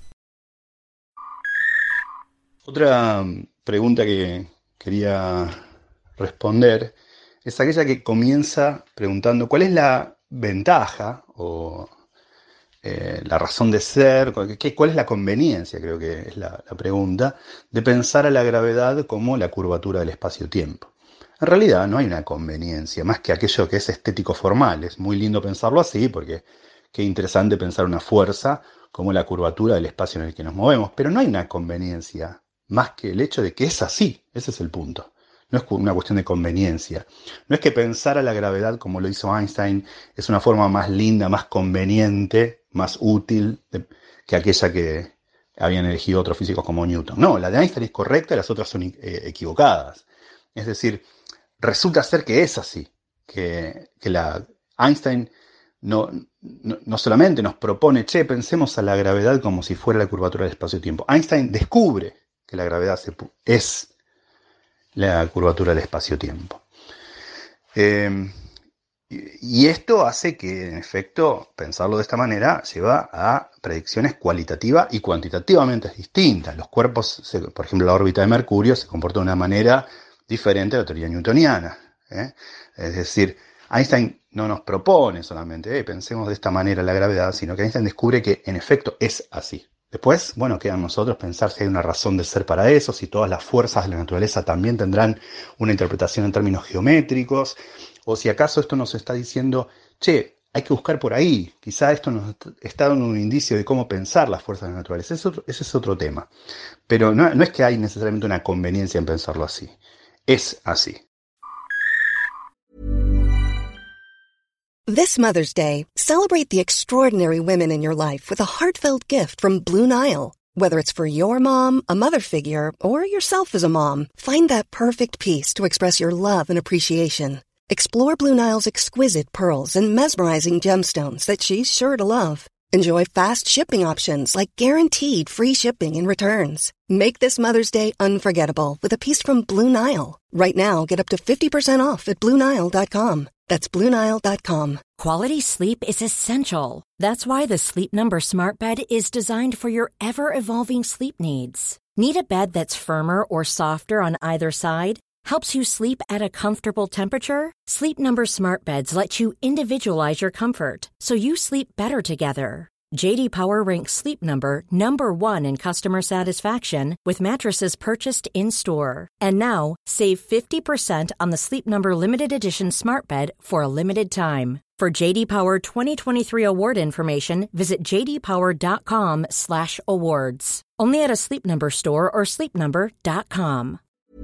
Otra pregunta que quería responder es aquella que comienza preguntando cuál es la ventaja o eh, la razón de ser, qué, cuál es la conveniencia, creo que es la, la pregunta, de pensar a la gravedad como la curvatura del espacio-tiempo. En realidad no hay una conveniencia, más que aquello que es estético formal. Es muy lindo pensarlo así, porque qué interesante pensar una fuerza como la curvatura del espacio en el que nos movemos, pero no hay una conveniencia, más que el hecho de que es así. Ese es el punto. No es una cuestión de conveniencia. No es que pensar a la gravedad como lo hizo Einstein es una forma más linda, más conveniente, más útil de, que aquella que habían elegido otros físicos como Newton. No, la de Einstein es correcta y las otras son eh, equivocadas. Es decir, resulta ser que es así, que, que la Einstein no, no, no solamente nos propone, che, pensemos a la gravedad como si fuera la curvatura del espacio-tiempo. Einstein descubre que la gravedad se, es la curvatura del espacio-tiempo. Eh, y, y esto hace que, en efecto, pensarlo de esta manera lleva a predicciones cualitativa y cuantitativamente distintas. Los cuerpos, se, por ejemplo, la órbita de Mercurio se comporta de una manera diferente a la teoría newtoniana, ¿eh? Es decir, Einstein no nos propone solamente, eh, pensemos de esta manera la gravedad, sino que Einstein descubre que en efecto es así. Después, bueno, queda a nosotros pensar si hay una razón de ser para eso, si todas las fuerzas de la naturaleza también tendrán una interpretación en términos geométricos, o si acaso esto nos está diciendo, che, hay que buscar por ahí, quizá esto nos está dando un indicio de cómo pensar las fuerzas de la naturaleza. Ese es otro, ese es otro tema. Pero no, no es que hay necesariamente una conveniencia en pensarlo así. Es así. This Mother's Day, celebrate the extraordinary women in your life with a heartfelt gift from Blue Nile. Whether it's for your mom, a mother figure, or yourself as a mom, find that perfect piece to express your love and appreciation. Explore Blue Nile's exquisite pearls and mesmerizing gemstones that she's sure to love. Enjoy fast shipping options like guaranteed free shipping and returns. Make this Mother's Day unforgettable with a piece from Blue Nile. Right now, get up to fifty percent off at Blue Nile dot com. That's Blue Nile dot com. Quality sleep is essential. That's why the Sleep Number Smart Bed is designed for your ever-evolving sleep needs. Need a bed that's firmer or softer on either side? Helps you sleep at a comfortable temperature? Sleep Number Smart Beds let you individualize your comfort, so you sleep better together. J D Power ranks Sleep Number number one in customer satisfaction with mattresses purchased in-store. And now, save fifty percent on the Sleep Number Limited Edition Smart Bed for a limited time. For J D Power twenty twenty-three award information, visit j d power dot com slash awards. Only at a Sleep Number store or sleep number dot com.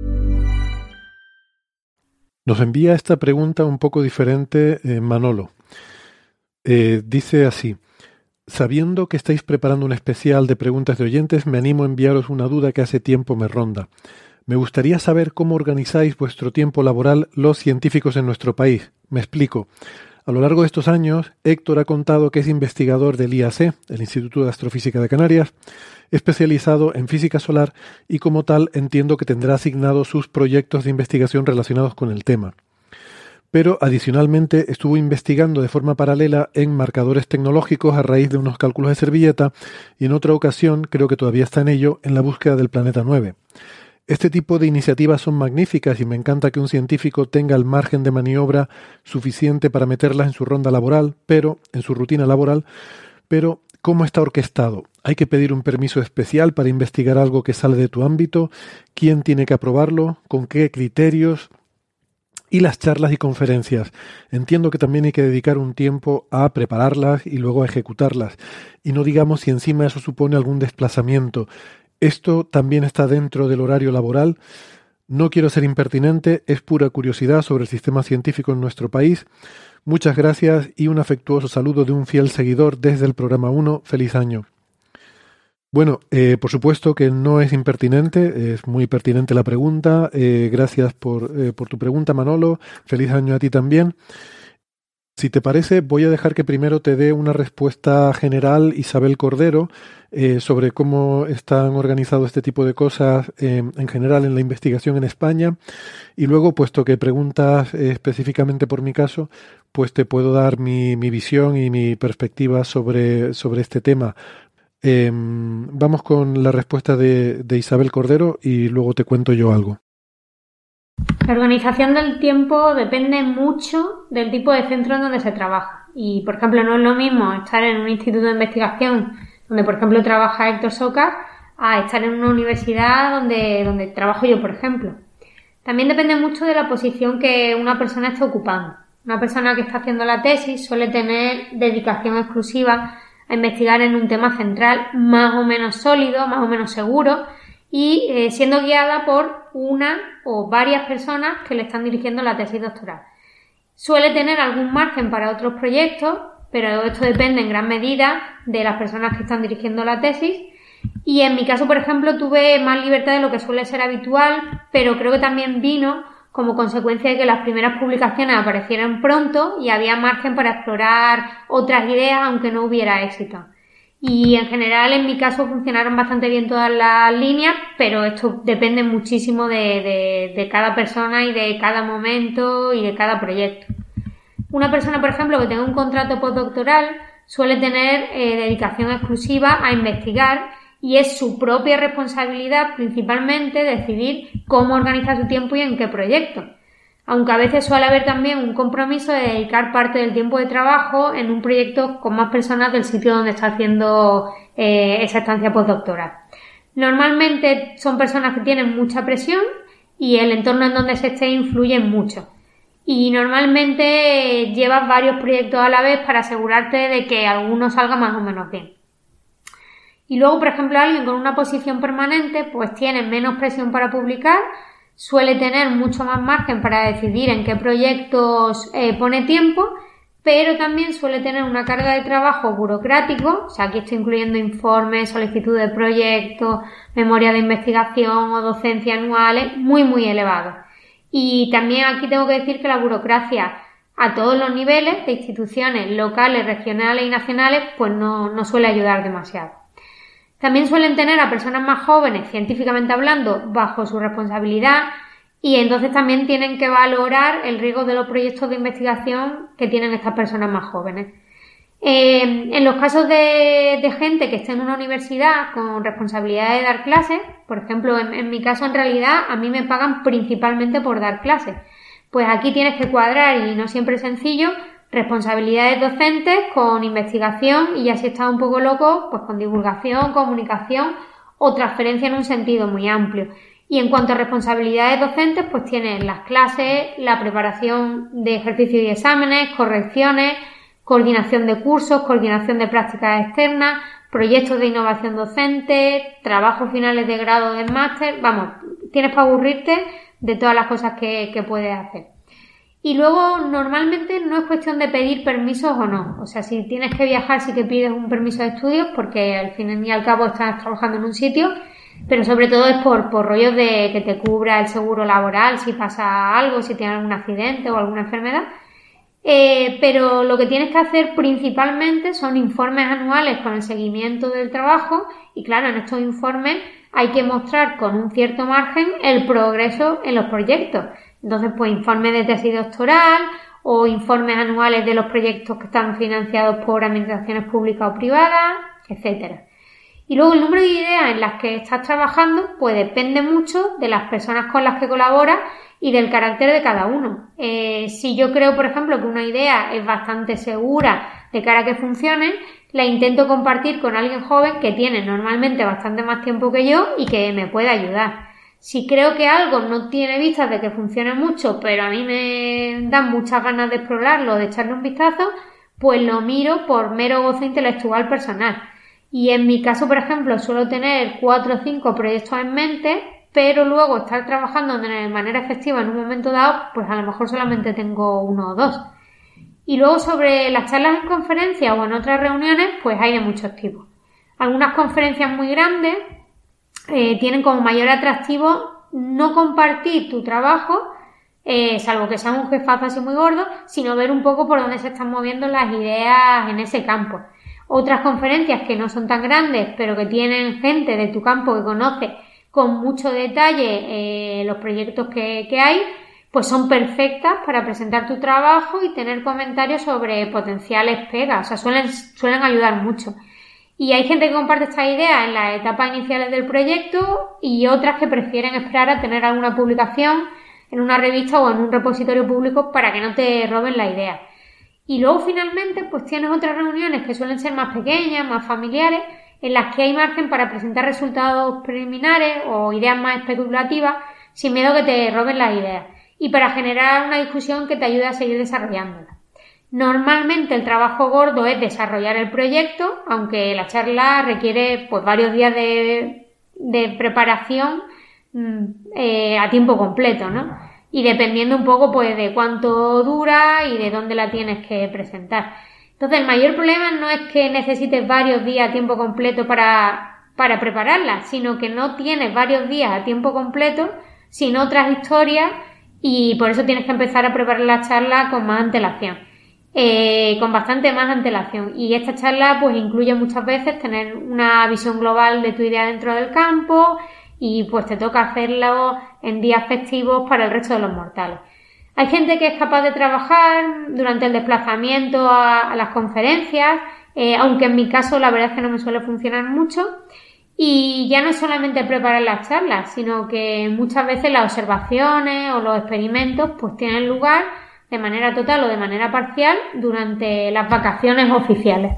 Nos envía esta pregunta un poco diferente eh, Manolo. Eh, dice así: sabiendo que estáis preparando un especial de preguntas de oyentes, me animo a enviaros una duda que hace tiempo me ronda. Me gustaría saber cómo organizáis vuestro tiempo laboral los científicos en nuestro país. Me explico. A lo largo de estos años, Héctor ha contado que es investigador del I A C, el Instituto de Astrofísica de Canarias, especializado en física solar y como tal entiendo que tendrá asignados sus proyectos de investigación relacionados con el tema. Pero adicionalmente estuvo investigando de forma paralela en marcadores tecnológicos a raíz de unos cálculos de servilleta y en otra ocasión, creo que todavía está en ello, en la búsqueda del planeta nueve. Este tipo de iniciativas son magníficas y me encanta que un científico tenga el margen de maniobra suficiente para meterlas en su ronda laboral, pero en su rutina laboral, pero ¿cómo está orquestado? ¿Hay que pedir un permiso especial para investigar algo que sale de tu ámbito? ¿Quién tiene que aprobarlo? ¿Con qué criterios? y las charlas y conferencias. Entiendo que también hay que dedicar un tiempo a prepararlas y luego a ejecutarlas. Y no digamos si encima eso supone algún desplazamiento. ¿Esto también está dentro del horario laboral? No quiero ser impertinente, es pura curiosidad sobre el sistema científico en nuestro país. Muchas gracias y un afectuoso saludo de un fiel seguidor desde el programa uno. Feliz año. Bueno, eh, por supuesto que no es impertinente, es muy pertinente la pregunta. Eh, gracias por, eh, por tu pregunta, Manolo. Feliz año a ti también. Si te parece, voy a dejar que primero te dé una respuesta general Isabel Cordero eh, sobre cómo están organizados este tipo de cosas eh, en general en la investigación en España. Y luego, puesto que preguntas eh, específicamente por mi caso, pues te puedo dar mi, mi visión y mi perspectiva sobre, sobre este tema. Eh, vamos con la respuesta de, de Isabel Cordero y luego te cuento yo algo. La organización del tiempo depende mucho del tipo de centro en donde se trabaja. Y, por ejemplo, no es lo mismo estar en un instituto de investigación donde, por ejemplo, trabaja Héctor Socas a estar en una universidad donde, donde trabajo yo, por ejemplo. También depende mucho de la posición que una persona esté ocupando. Una persona que está haciendo la tesis suele tener dedicación exclusiva a investigar en un tema central más o menos sólido, más o menos seguro, y eh, siendo guiada por una o varias personas que le están dirigiendo la tesis doctoral. Suele tener algún margen para otros proyectos, pero esto depende en gran medida de las personas que están dirigiendo la tesis. Y en mi caso, por ejemplo, tuve más libertad de lo que suele ser habitual, pero creo que también vino como consecuencia de que las primeras publicaciones aparecieran pronto y había margen para explorar otras ideas aunque no hubiera éxito. Y en general, en mi caso, funcionaron bastante bien todas las líneas, pero esto depende muchísimo de, de, de cada persona y de cada momento y de cada proyecto. Una persona, por ejemplo, que tenga un contrato postdoctoral suele tener eh, dedicación exclusiva a investigar y es su propia responsabilidad principalmente decidir cómo organizar su tiempo y en qué proyecto. Aunque a veces suele haber también un compromiso de dedicar parte del tiempo de trabajo en un proyecto con más personas del sitio donde está haciendo eh, esa estancia postdoctoral. Normalmente son personas que tienen mucha presión y el entorno en donde se esté influye mucho. Y normalmente eh, llevas varios proyectos a la vez para asegurarte de que alguno salga más o menos bien. Y luego, por ejemplo, alguien con una posición permanente pues tiene menos presión para publicar, suele tener mucho más margen para decidir en qué proyectos eh, pone tiempo, pero también suele tener una carga de trabajo burocrático, o sea, aquí estoy incluyendo informes, solicitud de proyectos, memoria de investigación o docencia anuales, muy, muy elevados. Y también aquí tengo que decir que la burocracia a todos los niveles de instituciones locales, regionales y nacionales, pues no, no suele ayudar demasiado. También suelen tener a personas más jóvenes, científicamente hablando, bajo su responsabilidad y entonces también tienen que valorar el riesgo de los proyectos de investigación que tienen estas personas más jóvenes. Eh, en los casos de, de gente que esté en una universidad con responsabilidad de dar clases, por ejemplo, en, en mi caso en realidad a mí me pagan principalmente por dar clases. Pues aquí tienes que cuadrar, y no siempre es sencillo, responsabilidades docentes con investigación y ya si estás un poco loco, pues con divulgación, comunicación o transferencia en un sentido muy amplio. Y en cuanto a responsabilidades docentes, pues tienes las clases, la preparación de ejercicios y exámenes, correcciones, coordinación de cursos, coordinación de prácticas externas, proyectos de innovación docente, trabajos finales de grado de máster, vamos, tienes para aburrirte de todas las cosas que, que puedes hacer. Y luego, normalmente no es cuestión de pedir permisos o no. O sea, si tienes que viajar, sí que pides un permiso de estudios porque al fin y al cabo estás trabajando en un sitio, pero sobre todo es por, por rollos de que te cubra el seguro laboral si pasa algo, si tienes algún accidente o alguna enfermedad. Eh, pero lo que tienes que hacer principalmente son informes anuales con el seguimiento del trabajo y claro, en estos informes hay que mostrar con un cierto margen el progreso en los proyectos. Entonces, pues informes de tesis doctoral o informes anuales de los proyectos que están financiados por administraciones públicas o privadas, etcétera. Y luego el número de ideas en las que estás trabajando, pues depende mucho de las personas con las que colaboras y del carácter de cada uno. Eh, si yo creo, por ejemplo, que una idea es bastante segura de cara a que funcione, la intento compartir con alguien joven que tiene normalmente bastante más tiempo que yo y que me puede ayudar. Si creo que algo no tiene vistas de que funcione mucho, pero a mí me dan muchas ganas de explorarlo, de echarle un vistazo, pues lo miro por mero gozo intelectual personal. Y en mi caso, por ejemplo, suelo tener cuatro o cinco proyectos en mente, pero luego estar trabajando de manera efectiva en un momento dado, pues a lo mejor solamente tengo uno o dos. Y luego sobre las charlas en conferencias o en otras reuniones, pues hay de muchos tipos. Algunas conferencias muy grandes eh, tienen como mayor atractivo no compartir tu trabajo, eh, salvo que sea un jefazo así muy gordo, sino ver un poco por dónde se están moviendo las ideas en ese campo. Otras conferencias que no son tan grandes, pero que tienen gente de tu campo que conoce con mucho detalle eh, los proyectos que, que hay, pues son perfectas para presentar tu trabajo y tener comentarios sobre potenciales pegas. O sea, suelen, suelen ayudar mucho. Y hay gente que comparte esta idea en las etapas iniciales del proyecto y otras que prefieren esperar a tener alguna publicación en una revista o en un repositorio público para que no te roben la idea. Y luego finalmente pues tienes otras reuniones que suelen ser más pequeñas, más familiares, en las que hay margen para presentar resultados preliminares o ideas más especulativas sin miedo a que te roben las ideas y para generar una discusión que te ayude a seguir desarrollándola. Normalmente el trabajo gordo es desarrollar el proyecto, aunque la charla requiere pues varios días de, de preparación eh, a tiempo completo, ¿no? Y dependiendo un poco pues de cuánto dura y de dónde la tienes que presentar. Entonces el mayor problema no es que necesites varios días a tiempo completo para, para prepararla, sino que no tienes varios días a tiempo completo sin otras historias y por eso tienes que empezar a preparar la charla con más antelación. Eh, con bastante más antelación. Y esta charla pues incluye muchas veces tener una visión global de tu idea dentro del campo y pues te toca hacerlo en días festivos para el resto de los mortales. Hay gente que es capaz de trabajar durante el desplazamiento a, a las conferencias, eh, aunque en mi caso la verdad es que no me suele funcionar mucho. Y ya no es solamente preparar las charlas, sino que muchas veces las observaciones o los experimentos pues tienen lugar de manera total o de manera parcial durante las vacaciones oficiales.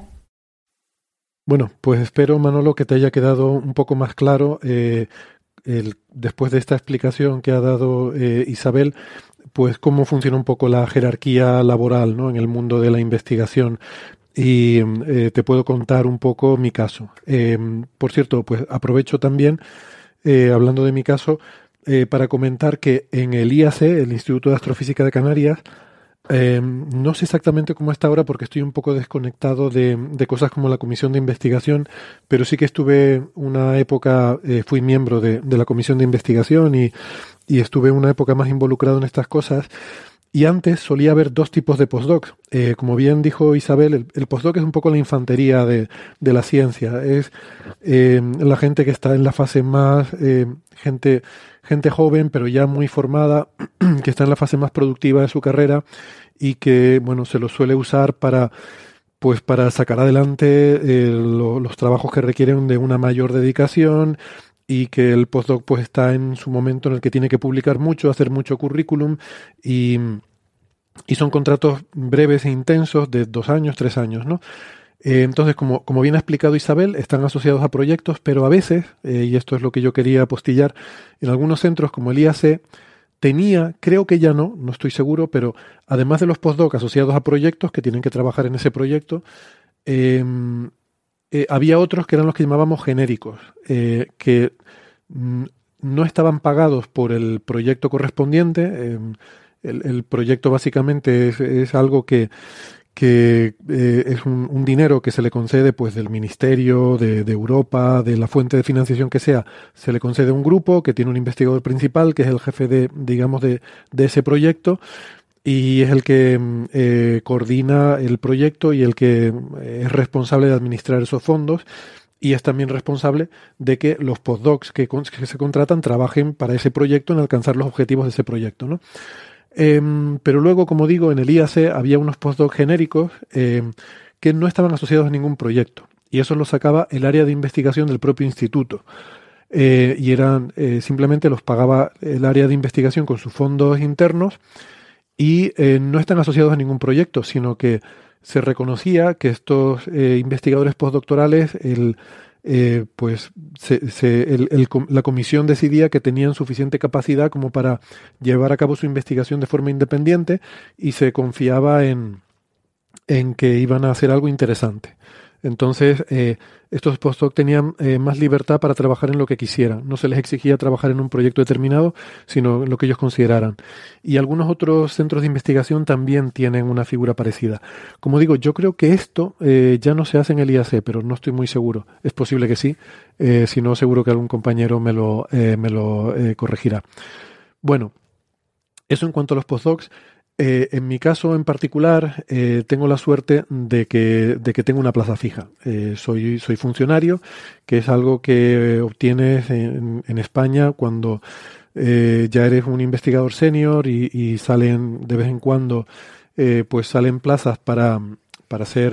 Bueno, pues espero, Manolo, que te haya quedado un poco más claro eh, el, después de esta explicación que ha dado eh, Isabel, pues cómo funciona un poco la jerarquía laboral, ¿no?, en el mundo de la investigación. Y eh, te puedo contar un poco mi caso. Eh, por cierto, pues aprovecho también, eh, hablando de mi caso, Eh, para comentar que en el I A C, el Instituto de Astrofísica de Canarias, eh, no sé exactamente cómo está ahora porque estoy un poco desconectado de, de cosas como la comisión de investigación, pero sí que estuve una época, eh, fui miembro de, de la comisión de investigación y, y estuve una época más involucrado en estas cosas. Y antes solía haber dos tipos de postdocs. Eh, como bien dijo Isabel, el, el postdoc es un poco la infantería de, de la ciencia. Es eh, la gente que está en la fase más, eh, gente, gente joven, pero ya muy formada, que está en la fase más productiva de su carrera y que, bueno, se lo suele usar para, pues, para sacar adelante eh, lo, los trabajos que requieren de una mayor dedicación, y que el postdoc pues está en su momento en el que tiene que publicar mucho, hacer mucho currículum y, y son contratos breves e intensos de dos años, tres años, ¿no? Eh, entonces, como, como bien ha explicado Isabel, están asociados a proyectos, pero a veces, eh, y esto es lo que yo quería apostillar, en algunos centros como el I A C tenía, creo que ya no, no estoy seguro, pero además de los postdoc asociados a proyectos que tienen que trabajar en ese proyecto, eh, Eh, había otros que eran los que llamábamos genéricos, eh, que mm, no estaban pagados por el proyecto correspondiente. Eh, el, el proyecto básicamente es, es algo que, que eh, es un, un dinero que se le concede pues del Ministerio, de, de Europa, de la fuente de financiación que sea, se le concede a un grupo que tiene un investigador principal, que es el jefe de, digamos, de, de ese proyecto, y es el que eh, coordina el proyecto y el que es responsable de administrar esos fondos y es también responsable de que los postdocs que, que se contratan trabajen para ese proyecto en alcanzar los objetivos de ese proyecto, ¿no? Eh, pero luego, como digo, en el I A C había unos postdocs genéricos eh, que no estaban asociados a ningún proyecto y eso lo sacaba el área de investigación del propio instituto. Eh, y eran eh, simplemente los pagaba el área de investigación con sus fondos internos y eh, no están asociados a ningún proyecto, sino que se reconocía que estos eh, investigadores postdoctorales, el, eh, pues se, se, el, el, la comisión decidía que tenían suficiente capacidad como para llevar a cabo su investigación de forma independiente y se confiaba en, en que iban a hacer algo interesante. Entonces, eh, estos postdoc tenían eh, más libertad para trabajar en lo que quisieran. No se les exigía trabajar en un proyecto determinado, sino en lo que ellos consideraran. Y algunos otros centros de investigación también tienen una figura parecida. Como digo, yo creo que esto eh, ya no se hace en el I A C, pero no estoy muy seguro. Es posible que sí, eh, si no, seguro que algún compañero me lo, eh, me lo eh, corregirá. Bueno, eso en cuanto a los postdocs. Eh, en mi caso en particular, eh, tengo la suerte de que, de que tengo una plaza fija. Eh, soy, soy funcionario, que es algo que obtienes en, en España cuando eh, ya eres un investigador senior y, y salen de vez en cuando, eh, pues salen plazas para, para ser...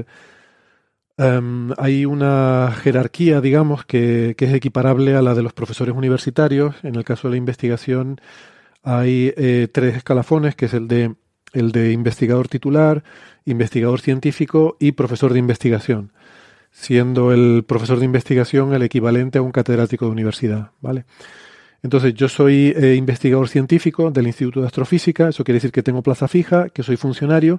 Um, hay una jerarquía, digamos, que, que es equiparable a la de los profesores universitarios. En el caso de la investigación hay eh, tres escalafones, que es el de el de investigador titular, investigador científico y profesor de investigación, siendo el profesor de investigación el equivalente a un catedrático de universidad, ¿vale? Entonces, yo soy eh, investigador científico del Instituto de Astrofísica, eso quiere decir que tengo plaza fija, que soy funcionario,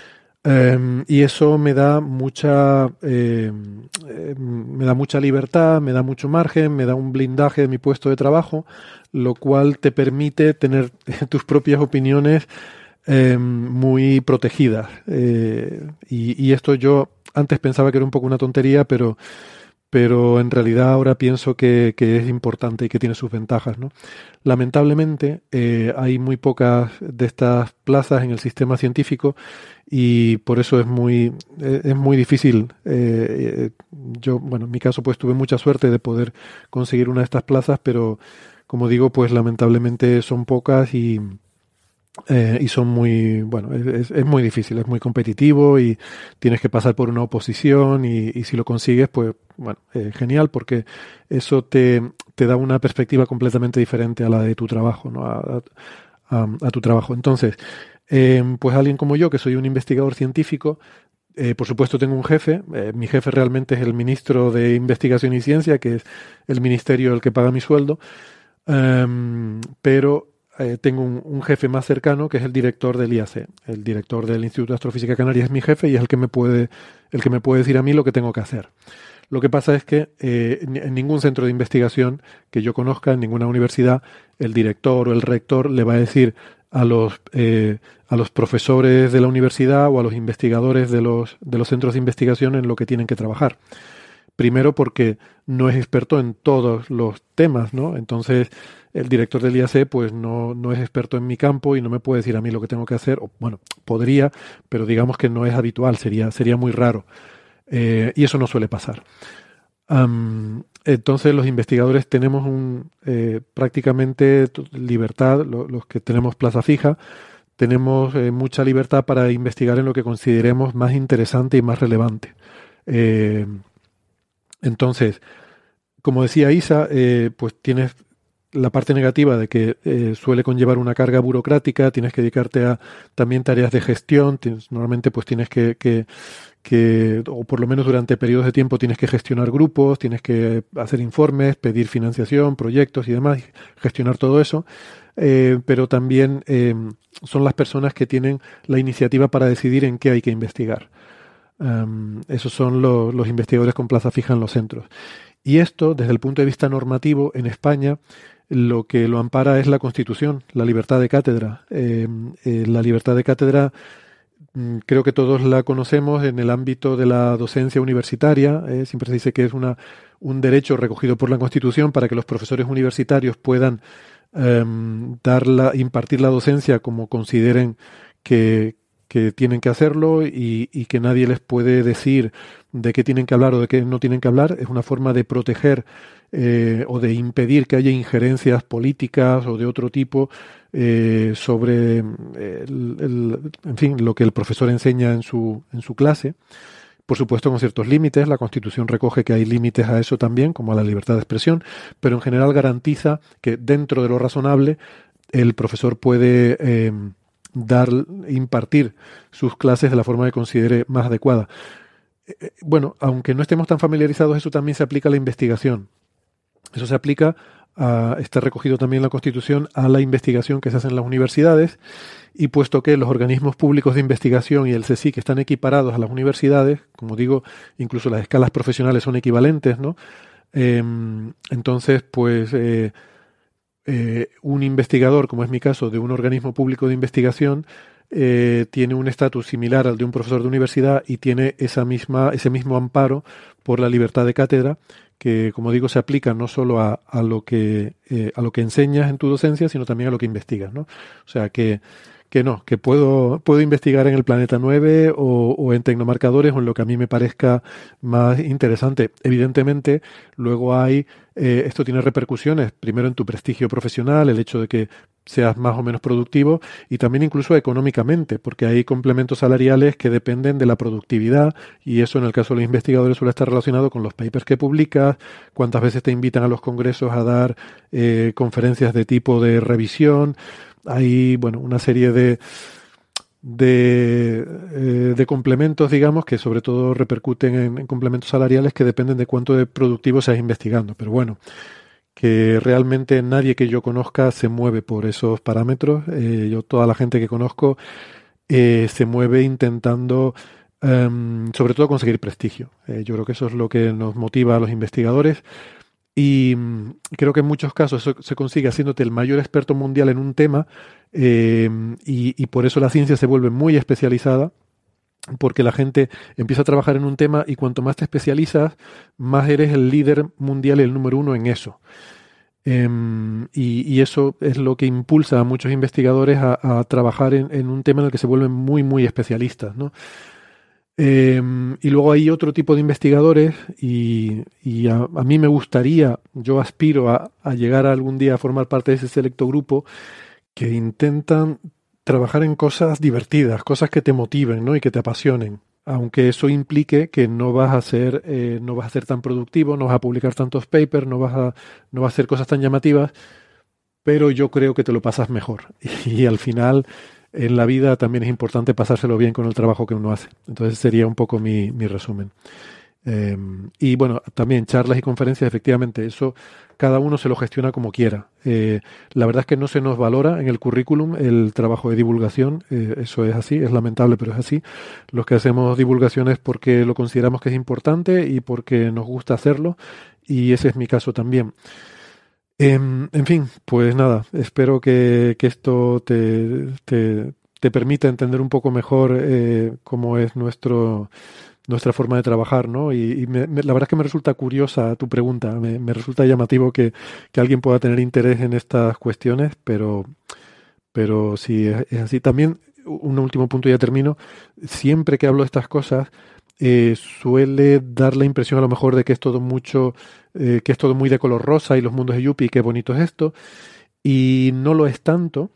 eh, y eso me da mucha eh, eh, me da mucha libertad, me da mucho margen, me da un blindaje de mi puesto de trabajo, lo cual te permite tener tus propias opiniones Eh, muy protegidas. Eh, y, y esto yo antes pensaba que era un poco una tontería, pero, pero en realidad ahora pienso que, que es importante y que tiene sus ventajas, ¿no? Lamentablemente eh, hay muy pocas de estas plazas en el sistema científico y por eso es muy, eh, es muy difícil. Eh, yo, bueno, en mi caso pues tuve mucha suerte de poder conseguir una de estas plazas, pero como digo, pues lamentablemente son pocas y Eh, y son muy, bueno, es, es muy difícil, es muy competitivo y tienes que pasar por una oposición y, y si lo consigues, pues, bueno, eh, genial, porque eso te, te da una perspectiva completamente diferente a la de tu trabajo, ¿no? A, a, a tu trabajo. Entonces, eh, pues alguien como yo, que soy un investigador científico, eh, por supuesto tengo un jefe, eh, mi jefe realmente es el ministro de Investigación y Ciencia, que es el ministerio el que paga mi sueldo, eh, pero Eh, tengo un, un jefe más cercano que es el director del I A C. El director del Instituto de Astrofísica Canaria es mi jefe y es el que me puede, el que me puede decir a mí lo que tengo que hacer. Lo que pasa es que eh, en ningún centro de investigación que yo conozca, en ninguna universidad, el director o el rector le va a decir a los, eh, a los profesores de la universidad o a los investigadores de los, de los centros de investigación en lo que tienen que trabajar. Primero porque no es experto en todos los temas, ¿no? Entonces, el director del I A C pues no, no es experto en mi campo y no me puede decir a mí lo que tengo que hacer. O, bueno, podría, pero digamos que no es habitual, sería, sería muy raro. Eh, y eso no suele pasar. Um, entonces, los investigadores tenemos un, eh, prácticamente libertad, lo, los que tenemos plaza fija, tenemos eh, mucha libertad para investigar en lo que consideremos más interesante y más relevante. Eh, Entonces, como decía Isa, eh, pues tienes la parte negativa de que eh, suele conllevar una carga burocrática, tienes que dedicarte a también tareas de gestión, tienes, normalmente pues tienes que, que, que, o por lo menos durante periodos de tiempo tienes que gestionar grupos, tienes que hacer informes, pedir financiación, proyectos y demás, gestionar todo eso, eh, pero también eh, son las personas que tienen la iniciativa para decidir en qué hay que investigar. Um, esos son los, los investigadores con plaza fija en los centros. Y esto, desde el punto de vista normativo, en España, lo que lo ampara es la Constitución, la libertad de cátedra. Eh, eh, la libertad de cátedra, mm, creo que todos la conocemos en el ámbito de la docencia universitaria. Eh, siempre se dice que es una, un derecho recogido por la Constitución para que los profesores universitarios puedan eh, dar la, impartir la docencia como consideren que que tienen que hacerlo y, y que nadie les puede decir de qué tienen que hablar o de qué no tienen que hablar. Es una forma de proteger eh, o de impedir que haya injerencias políticas o de otro tipo eh, sobre el, el, en fin, lo que el profesor enseña en su, en su clase. Por supuesto, con ciertos límites. La Constitución recoge que hay límites a eso también, como a la libertad de expresión, pero en general garantiza que dentro de lo razonable el profesor puede eh, dar, impartir sus clases de la forma que considere más adecuada. eh, bueno, aunque no estemos tan familiarizados, eso también se aplica a la investigación. Eso se aplica, a, está recogido también en la Constitución, a la investigación que se hace en las universidades, y puesto que los organismos públicos de investigación y el CSIC están equiparados a las universidades, como digo, incluso las escalas profesionales son equivalentes, ¿no? Eh, entonces, pues eh, eh, un investigador, como es mi caso, de un organismo público de investigación, eh, tiene un estatus similar al de un profesor de universidad y tiene esa misma, ese mismo amparo por la libertad de cátedra, que, como digo, se aplica no solo a, a lo que eh, a lo que enseñas en tu docencia, sino también a lo que investigas, ¿no? O sea que que no, que puedo, puedo investigar en el Planeta nueve o, o en tecnomarcadores o en lo que a mí me parezca más interesante. Evidentemente, luego hay, eh, esto tiene repercusiones, primero en tu prestigio profesional, el hecho de que seas más o menos productivo, y también incluso económicamente, porque hay complementos salariales que dependen de la productividad, y eso en el caso de los investigadores suele estar relacionado con los papers que publicas, cuántas veces te invitan a los congresos a dar eh, conferencias de tipo de revisión. Hay, bueno, una serie de de, eh, de complementos, digamos, que sobre todo repercuten en, en complementos salariales que dependen de cuánto de productivo seas investigando. Pero bueno, que realmente nadie que yo conozca se mueve por esos parámetros. Eh, yo, toda la gente que conozco eh, se mueve intentando, um, sobre todo, conseguir prestigio. Eh, yo creo que eso es lo que nos motiva a los investigadores. Y creo que en muchos casos eso se consigue haciéndote el mayor experto mundial en un tema, eh, y, y por eso la ciencia se vuelve muy especializada, porque la gente empieza a trabajar en un tema y cuanto más te especializas, más eres el líder mundial y el número uno en eso. Eh, y, y eso es lo que impulsa a muchos investigadores a, a trabajar en, en un tema en el que se vuelven muy, muy especialistas, ¿no? Eh, y luego hay otro tipo de investigadores y, y a, a mí me gustaría, yo aspiro a, a llegar algún día a formar parte de ese selecto grupo que intentan trabajar en cosas divertidas, cosas que te motiven, ¿no? Y que te apasionen, aunque eso implique que no vas a ser eh, no vas a ser tan productivo, no vas a publicar tantos papers, no vas a no vas a hacer cosas tan llamativas, pero yo creo que te lo pasas mejor y, y al final en la vida también es importante pasárselo bien con el trabajo que uno hace. Entonces sería un poco mi, mi resumen. Eh, y bueno, también charlas y conferencias, efectivamente, eso cada uno se lo gestiona como quiera. Eh, la verdad es que no se nos valora en el currículum el trabajo de divulgación, eh, eso es así, es lamentable, pero es así. Los que hacemos divulgación es porque lo consideramos que es importante y porque nos gusta hacerlo, y ese es mi caso también. En, en fin, pues nada, espero que, que esto te, te, te permita entender un poco mejor eh, cómo es nuestro, nuestra forma de trabajar, ¿no? Y, y me, me, la verdad es que me resulta curiosa tu pregunta, me, me resulta llamativo que, que alguien pueda tener interés en estas cuestiones, pero, pero sí, es, es así. También, un último punto y ya termino, siempre que hablo de estas cosas, Eh, suele dar la impresión a lo mejor de que es todo mucho, eh, que es todo muy de color rosa y los mundos de Yuppie, qué bonito es esto, y no lo es tanto.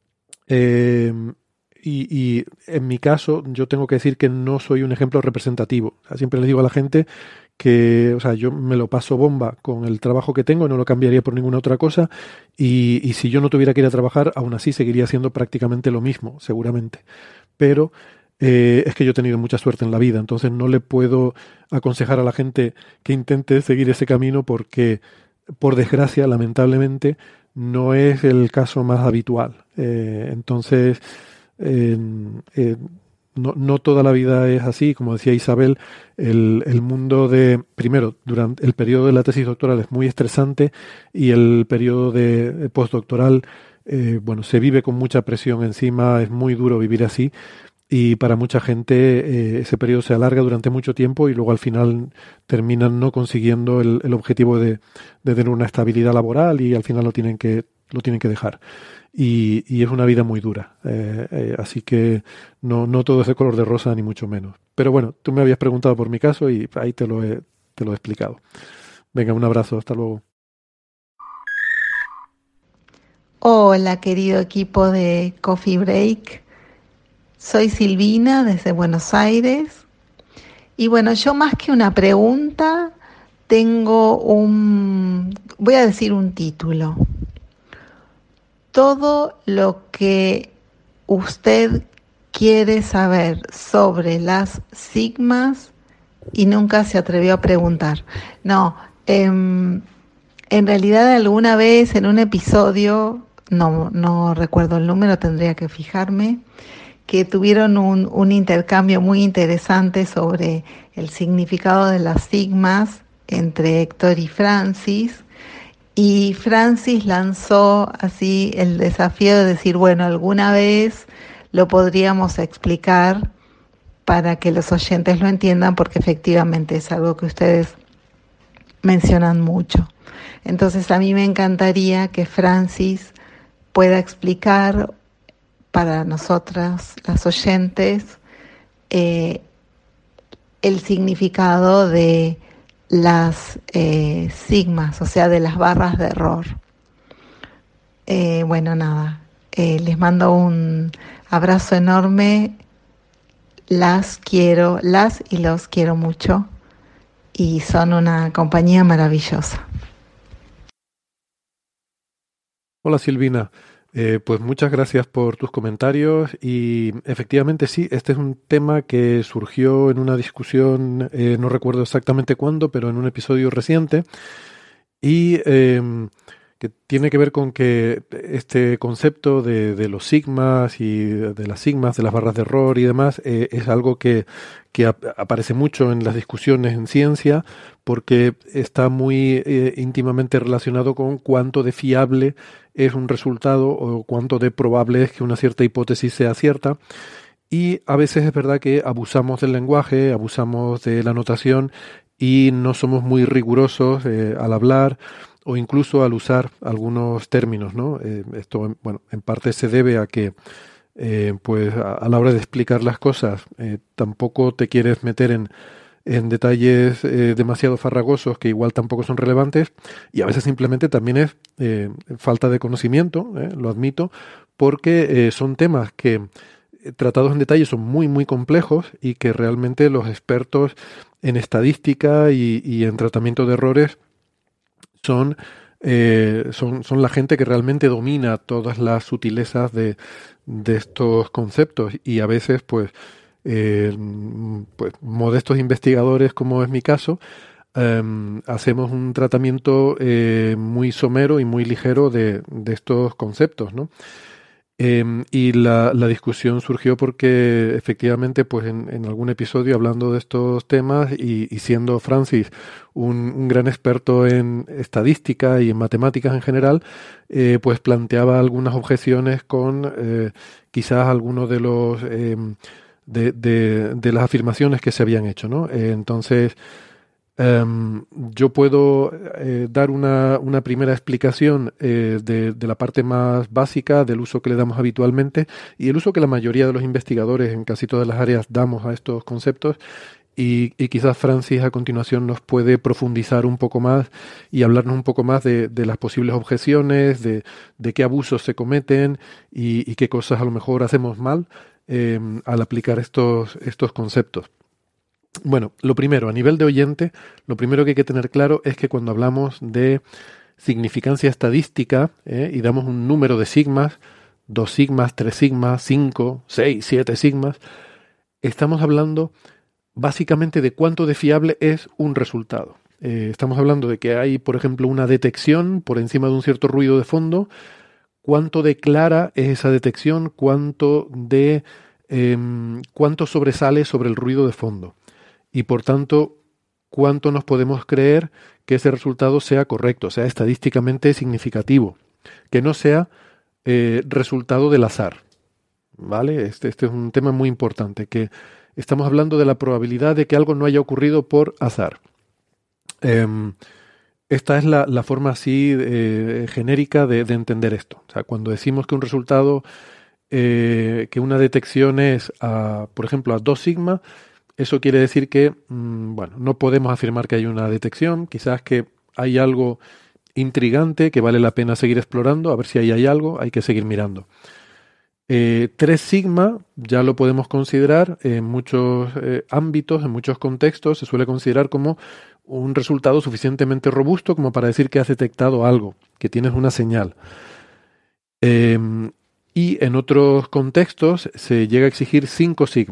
Eh, y, y en mi caso, yo tengo que decir que no soy un ejemplo representativo. O sea, siempre les digo a la gente que, o sea, yo me lo paso bomba con el trabajo que tengo, no lo cambiaría por ninguna otra cosa, y, y si yo no tuviera que ir a trabajar, aún así seguiría haciendo prácticamente lo mismo, seguramente. Pero Eh, es que yo he tenido mucha suerte en la vida, entonces no le puedo aconsejar a la gente que intente seguir ese camino porque, por desgracia, lamentablemente, no es el caso más habitual. Eh, entonces, eh, eh, no, no toda la vida es así. Como decía Isabel, el, el mundo de, primero, durante el periodo de la tesis doctoral es muy estresante y el periodo de, de postdoctoral, eh, bueno, se vive con mucha presión encima, es muy duro vivir así. Y para mucha gente eh, ese periodo se alarga durante mucho tiempo y luego al final terminan no consiguiendo el, el objetivo de, de tener una estabilidad laboral y al final lo tienen que, lo tienen que dejar. Y, y es una vida muy dura. Eh, eh, así que no, no todo es de color de rosa ni mucho menos. Pero bueno, tú me habías preguntado por mi caso y ahí te lo he, te lo he explicado. Venga, un abrazo, hasta luego. Hola, querido equipo de Coffee Break. Soy Silvina desde Buenos Aires y bueno, yo más que una pregunta tengo un, voy a decir un título. Todo lo que usted quiere saber sobre las sigmas y nunca se atrevió a preguntar. No, eh, en realidad alguna vez en un episodio, no, no recuerdo el número, tendría que fijarme, que tuvieron un, un intercambio muy interesante sobre el significado de las sigmas entre Héctor y Francis, y Francis lanzó así el desafío de decir, bueno, alguna vez lo podríamos explicar para que los oyentes lo entiendan, porque efectivamente es algo que ustedes mencionan mucho. Entonces a mí me encantaría que Francis pueda explicar para nosotras, las oyentes, eh, el significado de las eh, sigmas, o sea, de las barras de error. Eh, bueno, nada, eh, les mando un abrazo enorme, las quiero, las y los quiero mucho, y son una compañía maravillosa. Hola Silvina. Eh, pues muchas gracias por tus comentarios y efectivamente sí, este es un tema que surgió en una discusión, eh, no recuerdo exactamente cuándo, pero en un episodio reciente y eh, que tiene que ver con que este concepto de, de los sigmas y de las sigmas, de las barras de error y demás, eh, es algo que, que ap- aparece mucho en las discusiones en ciencia porque está muy eh, íntimamente relacionado con cuánto de fiable es un resultado o cuánto de probable es que una cierta hipótesis sea cierta. Y a veces es verdad que abusamos del lenguaje, abusamos de la notación y no somos muy rigurosos eh, al hablar o incluso al usar algunos términos, ¿no? Eh, esto, bueno, en parte se debe a que eh, pues a, a la hora de explicar las cosas eh, tampoco te quieres meter en en detalles eh, demasiado farragosos que igual tampoco son relevantes y a veces simplemente también es eh, falta de conocimiento, eh, lo admito, porque eh, son temas que eh, tratados en detalle son muy muy complejos y que realmente los expertos en estadística y, y en tratamiento de errores son, eh, son, son la gente que realmente domina todas las sutilezas de, de estos conceptos y a veces pues Eh, pues modestos investigadores como es mi caso eh, hacemos un tratamiento eh, muy somero y muy ligero de, de estos conceptos, ¿no? Eh, y la, la discusión surgió porque efectivamente pues en, en algún episodio hablando de estos temas y, y siendo Francis un, un gran experto en estadística y en matemáticas en general, eh, pues planteaba algunas objeciones con eh, quizás algunos de los eh, De, de, de las afirmaciones que se habían hecho, ¿no? Eh, entonces, um, yo puedo eh, dar una, una primera explicación eh, de, de la parte más básica del uso que le damos habitualmente y el uso que la mayoría de los investigadores en casi todas las áreas damos a estos conceptos y, y quizás Francis a continuación nos puede profundizar un poco más y hablarnos un poco más de, de las posibles objeciones, de, de qué abusos se cometen y, y qué cosas a lo mejor hacemos mal Eh, al aplicar estos, estos conceptos. Bueno, lo primero, a nivel de oyente, lo primero que hay que tener claro es que cuando hablamos de significancia estadística eh, y damos un número de sigmas, dos sigmas, tres sigmas, cinco, seis, siete sigmas, estamos hablando básicamente de cuánto de fiable es un resultado. Eh, estamos hablando de que hay, por ejemplo, una detección por encima de un cierto ruido de fondo. ¿Cuánto de clara es esa detección? ¿Cuánto de eh, cuánto sobresale sobre el ruido de fondo? Y por tanto, ¿cuánto nos podemos creer que ese resultado sea correcto, sea estadísticamente significativo? Que no sea eh, resultado del azar. ¿Vale? Este, este es un tema muy importante, que estamos hablando de la probabilidad de que algo no haya ocurrido por azar. Eh, Esta es la, la forma así eh, genérica de, de entender esto. O sea, cuando decimos que un resultado, eh, que una detección es, a, por ejemplo, a dos sigma, eso quiere decir que, mmm, bueno, no podemos afirmar que hay una detección, quizás que hay algo intrigante que vale la pena seguir explorando, a ver si ahí hay algo, hay que seguir mirando. Eh, tres sigma ya lo podemos considerar en muchos eh, ámbitos, en muchos contextos, se suele considerar como un resultado suficientemente robusto como para decir que has detectado algo, que tienes una señal. Eh, y en otros contextos se llega a exigir cinco sigmas.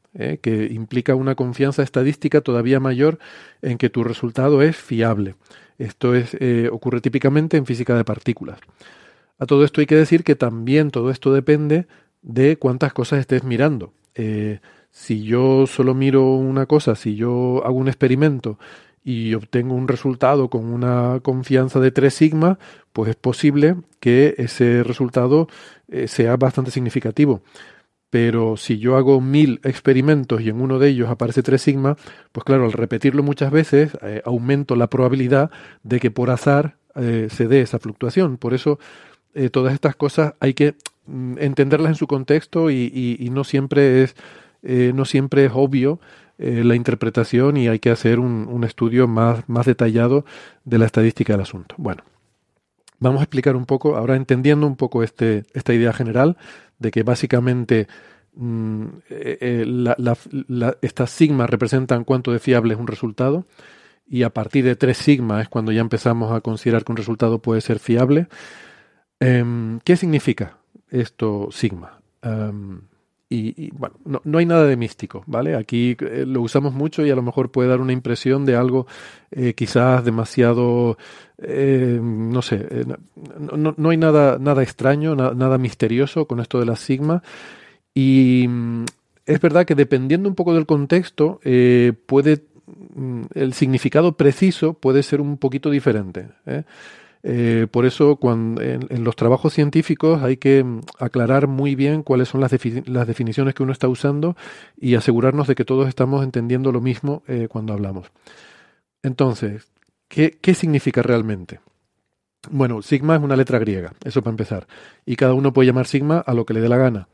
¿eh? Que implica una confianza estadística todavía mayor en que tu resultado es fiable. Esto es, eh, ocurre típicamente en física de partículas. A todo esto hay que decir que también todo esto depende de cuántas cosas estés mirando. Eh, si yo solo miro una cosa, si yo hago un experimento y obtengo un resultado con una confianza de tres sigma, pues es posible que ese resultado eh, sea bastante significativo. Pero si yo hago mil experimentos y en uno de ellos aparece tres sigma, pues claro, al repetirlo muchas veces eh, aumento la probabilidad de que por azar eh, se dé esa fluctuación. Por eso eh, todas estas cosas hay que mm, entenderlas en su contexto y, y, y no siempre es eh, no siempre es obvio eh, la interpretación y hay que hacer un, un estudio más, más detallado de la estadística del asunto. Bueno, vamos a explicar un poco, ahora entendiendo un poco este, esta idea general de que básicamente mmm, eh, la, la, la, estas sigmas representan cuánto de fiable es un resultado y a partir de tres sigma es cuando ya empezamos a considerar que un resultado puede ser fiable. Eh, ¿Qué significa esto sigma? Um, y, y bueno, no, no hay nada de místico, ¿vale? Aquí eh, lo usamos mucho y a lo mejor puede dar una impresión de algo eh, quizás demasiado, eh, no sé, eh, no, no, no hay nada, nada extraño, na, nada misterioso con esto de la sigma. Y mm, es verdad que dependiendo un poco del contexto, eh, puede mm, el significado preciso puede ser un poquito diferente, ¿eh? Eh, por eso cuando, en, en los trabajos científicos hay que aclarar muy bien cuáles son las, defi- las definiciones que uno está usando y asegurarnos de que todos estamos entendiendo lo mismo eh, cuando hablamos. Entonces, ¿qué, qué significa realmente? Bueno, sigma es una letra griega, eso para empezar, y cada uno puede llamar sigma a lo que le dé la gana.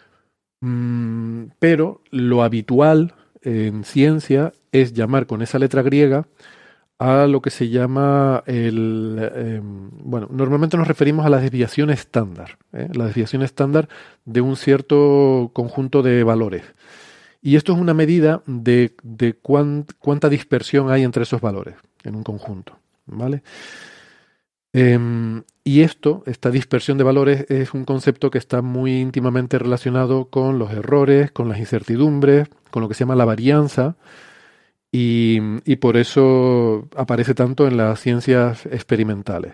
Mm, pero lo habitual en ciencia es llamar con esa letra griega a lo que se llama el... Eh, bueno, normalmente nos referimos a la desviación estándar, ¿eh? La desviación estándar de un cierto conjunto de valores. Y esto es una medida de, de cuán, cuánta dispersión hay entre esos valores en un conjunto, ¿vale? Eh, y esto, esta dispersión de valores, es un concepto que está muy íntimamente relacionado con los errores, con las incertidumbres, con lo que se llama la varianza, Y, y por eso aparece tanto en las ciencias experimentales.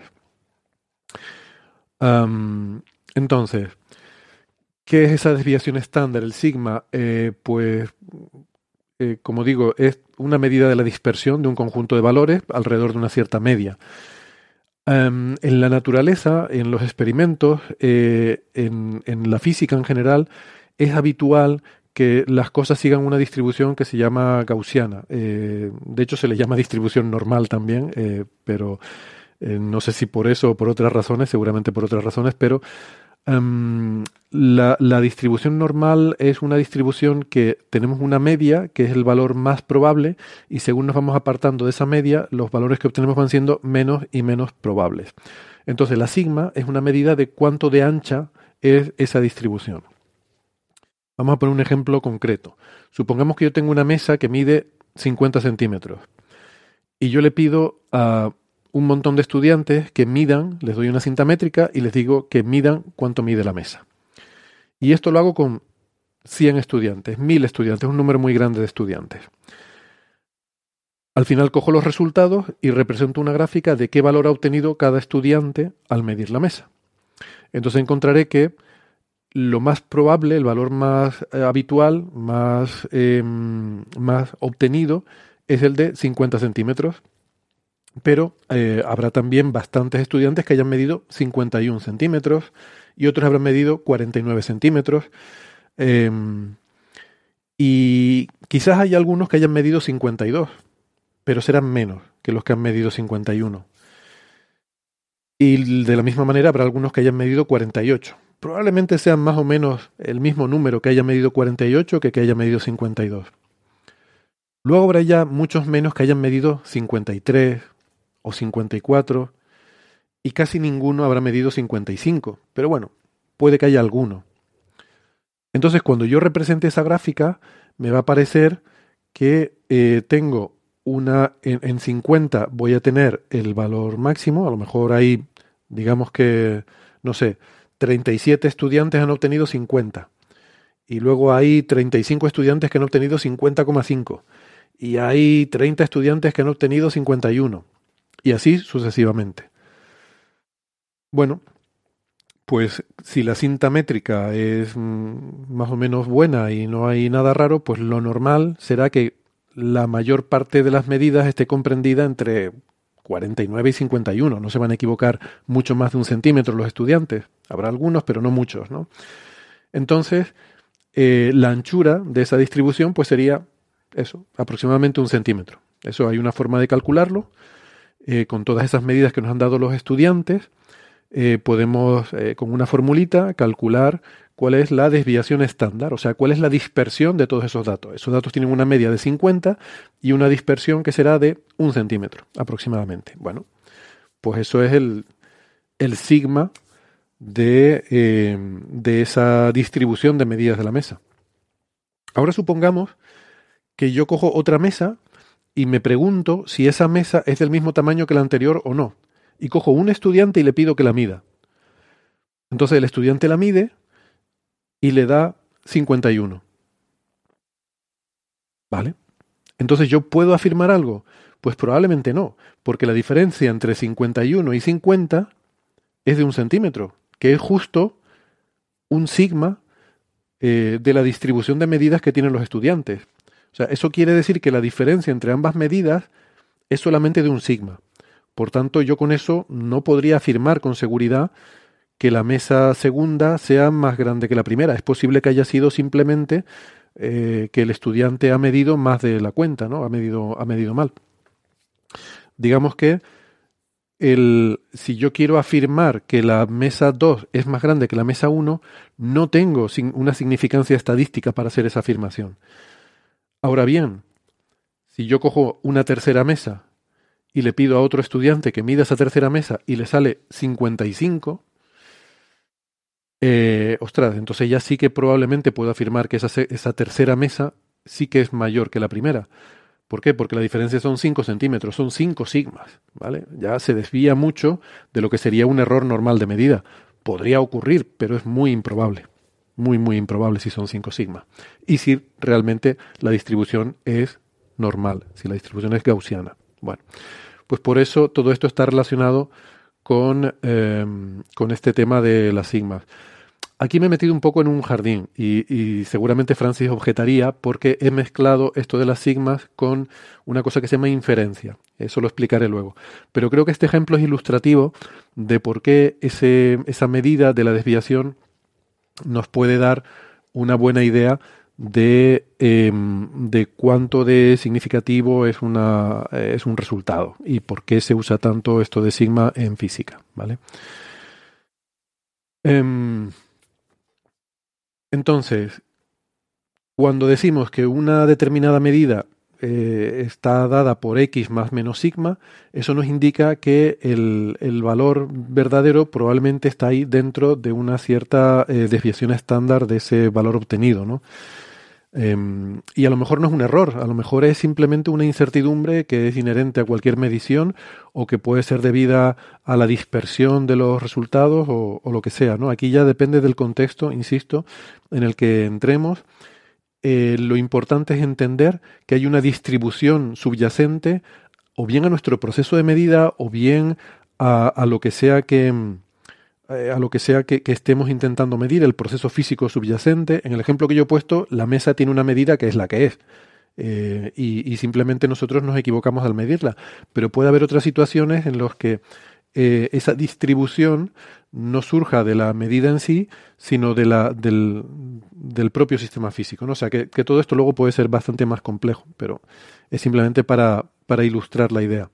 Um, entonces, ¿qué es esa desviación estándar, el sigma? Eh, pues, eh, como digo, es una medida de la dispersión de un conjunto de valores alrededor de una cierta media. Um, en la naturaleza, en los experimentos, eh, en, en la física en general, es habitual que las cosas sigan una distribución que se llama gaussiana. Eh, de hecho, se le llama distribución normal también, eh, pero eh, no sé si por eso o por otras razones, seguramente por otras razones, pero um, la, la distribución normal es una distribución que tenemos una media, que es el valor más probable, y según nos vamos apartando de esa media, los valores que obtenemos van siendo menos y menos probables. Entonces, la sigma es una medida de cuánto de ancha es esa distribución. Vamos a poner un ejemplo concreto. Supongamos que yo tengo una mesa que mide cincuenta centímetros y yo le pido a un montón de estudiantes que midan, les doy una cinta métrica y les digo que midan cuánto mide la mesa. Y esto lo hago con cien estudiantes, mil estudiantes, un número muy grande de estudiantes. Al final cojo los resultados y represento una gráfica de qué valor ha obtenido cada estudiante al medir la mesa. Entonces encontraré que lo más probable, el valor más eh, habitual, más, eh, más obtenido, es el de cincuenta centímetros, pero eh, habrá también bastantes estudiantes que hayan medido cincuenta y un centímetros y otros habrán medido cuarenta y nueve centímetros. Eh, y quizás hay algunos que hayan medido cincuenta y dos, pero serán menos que los que han medido cincuenta y uno. Y de la misma manera habrá algunos que hayan medido cuarenta y ocho. Probablemente sean más o menos el mismo número que haya medido cuarenta y ocho que que haya medido cincuenta y dos. Luego habrá ya muchos menos que hayan medido cincuenta y tres o cincuenta y cuatro y casi ninguno habrá medido cincuenta y cinco. Pero bueno, puede que haya alguno. Entonces, cuando yo represente esa gráfica, me va a parecer que eh, tengo una... En, en cincuenta voy a tener el valor máximo. A lo mejor hay, digamos que, no sé... treinta y siete estudiantes han obtenido cincuenta y luego hay treinta y cinco estudiantes que han obtenido cincuenta coma cinco y hay treinta estudiantes que han obtenido cincuenta y uno y así sucesivamente. Bueno, pues si la cinta métrica es mm, más o menos buena y no hay nada raro, pues lo normal será que la mayor parte de las medidas esté comprendida entre cuarenta y nueve y cincuenta y uno. No se van a equivocar mucho más de un centímetro los estudiantes. Habrá algunos, pero no muchos, ¿no? Entonces, eh, la anchura de esa distribución pues sería eso, aproximadamente un centímetro. Eso hay una forma de calcularlo. Eh, con todas esas medidas que nos han dado los estudiantes, eh, podemos, eh, con una formulita, calcular cuál es la desviación estándar, o sea, cuál es la dispersión de todos esos datos. Esos datos tienen una media de cincuenta y una dispersión que será de un centímetro aproximadamente. Bueno, pues eso es el, el sigma de, eh, de esa distribución de medidas de la mesa. Ahora supongamos que yo cojo otra mesa y me pregunto si esa mesa es del mismo tamaño que la anterior o no. Y cojo un estudiante y le pido que la mida. Entonces el estudiante la mide y le da cincuenta y uno. ¿Vale? Entonces, ¿yo puedo afirmar algo? Pues probablemente no, porque la diferencia entre cincuenta y uno y cincuenta es de un centímetro, que es justo un sigma eh, de la distribución de medidas que tienen los estudiantes. O sea, eso quiere decir que la diferencia entre ambas medidas es solamente de un sigma. Por tanto, yo con eso no podría afirmar con seguridad que la mesa segunda sea más grande que la primera. Es posible que haya sido simplemente eh, que el estudiante ha medido más de la cuenta, ¿no? Ha medido, ha medido mal. Digamos que el, si yo quiero afirmar que la mesa dos es más grande que la mesa uno, no tengo una significancia estadística para hacer esa afirmación. Ahora bien, si yo cojo una tercera mesa y le pido a otro estudiante que mida esa tercera mesa y le sale cincuenta y cinco, Eh, ostras, entonces ya sí que probablemente puedo afirmar que esa, esa tercera mesa sí que es mayor que la primera. ¿Por qué? Porque la diferencia son cinco centímetros, son cinco sigmas, ¿vale? Ya se desvía mucho de lo que sería un error normal de medida. Podría ocurrir, pero es muy improbable. Muy, muy improbable si son cinco sigmas. Y si realmente la distribución es normal, si la distribución es gaussiana. Bueno, pues por eso todo esto está relacionado con, eh, con este tema de las sigmas. Aquí me he metido un poco en un jardín y, y seguramente Francis objetaría porque he mezclado esto de las sigmas con una cosa que se llama inferencia. Eso lo explicaré luego. Pero creo que este ejemplo es ilustrativo de por qué ese, esa medida de la desviación nos puede dar una buena idea de, eh, de cuánto de significativo es, una, eh, es un resultado y por qué se usa tanto esto de sigma en física, ¿vale? Eh, Entonces, cuando decimos que una determinada medida eh, está dada por X más menos sigma, eso nos indica que el, el valor verdadero probablemente está ahí dentro de una cierta eh, desviación estándar de ese valor obtenido, ¿no? Eh, y a lo mejor no es un error, a lo mejor es simplemente una incertidumbre que es inherente a cualquier medición o que puede ser debida a la dispersión de los resultados o, o lo que sea, ¿no? Aquí ya depende del contexto, insisto, en el que entremos. Eh, lo importante es entender que hay una distribución subyacente o bien a nuestro proceso de medida o bien a, a lo que sea que... a lo que sea que, que estemos intentando medir, el proceso físico subyacente. En el ejemplo que yo he puesto, la mesa tiene una medida que es la que es. Eh, y, y simplemente nosotros nos equivocamos al medirla. Pero puede haber otras situaciones en las que eh, esa distribución no surja de la medida en sí, sino de la, del, del propio sistema físico, ¿no? O sea, que, que todo esto luego puede ser bastante más complejo, pero es simplemente para, para ilustrar la idea.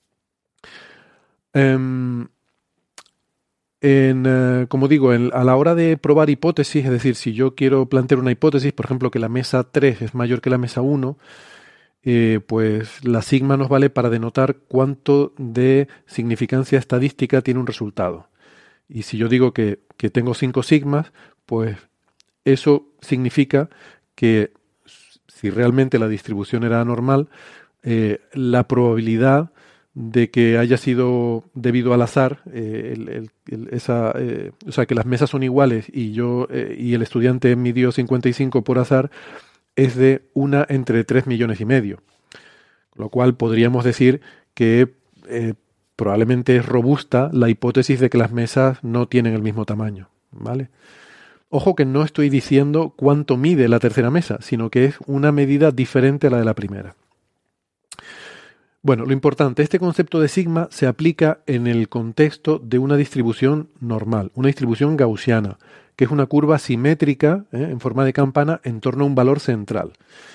Um, En, eh, como digo, en, a la hora de probar hipótesis, es decir, si yo quiero plantear una hipótesis, por ejemplo, que la mesa tres es mayor que la mesa uno, eh, pues la sigma nos vale para denotar cuánto de significancia estadística tiene un resultado. Y si yo digo que, que tengo cinco sigmas, pues eso significa que si realmente la distribución era normal, eh, la probabilidad de que haya sido debido al azar, eh, el, el, el, esa, eh, o sea, que las mesas son iguales y yo eh, y el estudiante midió cincuenta y cinco por azar, es de una entre tres millones y medio. Con lo cual podríamos decir que eh, probablemente es robusta la hipótesis de que las mesas no tienen el mismo tamaño, ¿vale? Ojo que no estoy diciendo cuánto mide la tercera mesa, sino que es una medida diferente a la de la primera. Bueno, lo importante, este concepto de sigma se aplica en el contexto de una distribución normal, una distribución gaussiana, que es una curva simétrica, ¿eh? en forma de campana en torno a un valor central.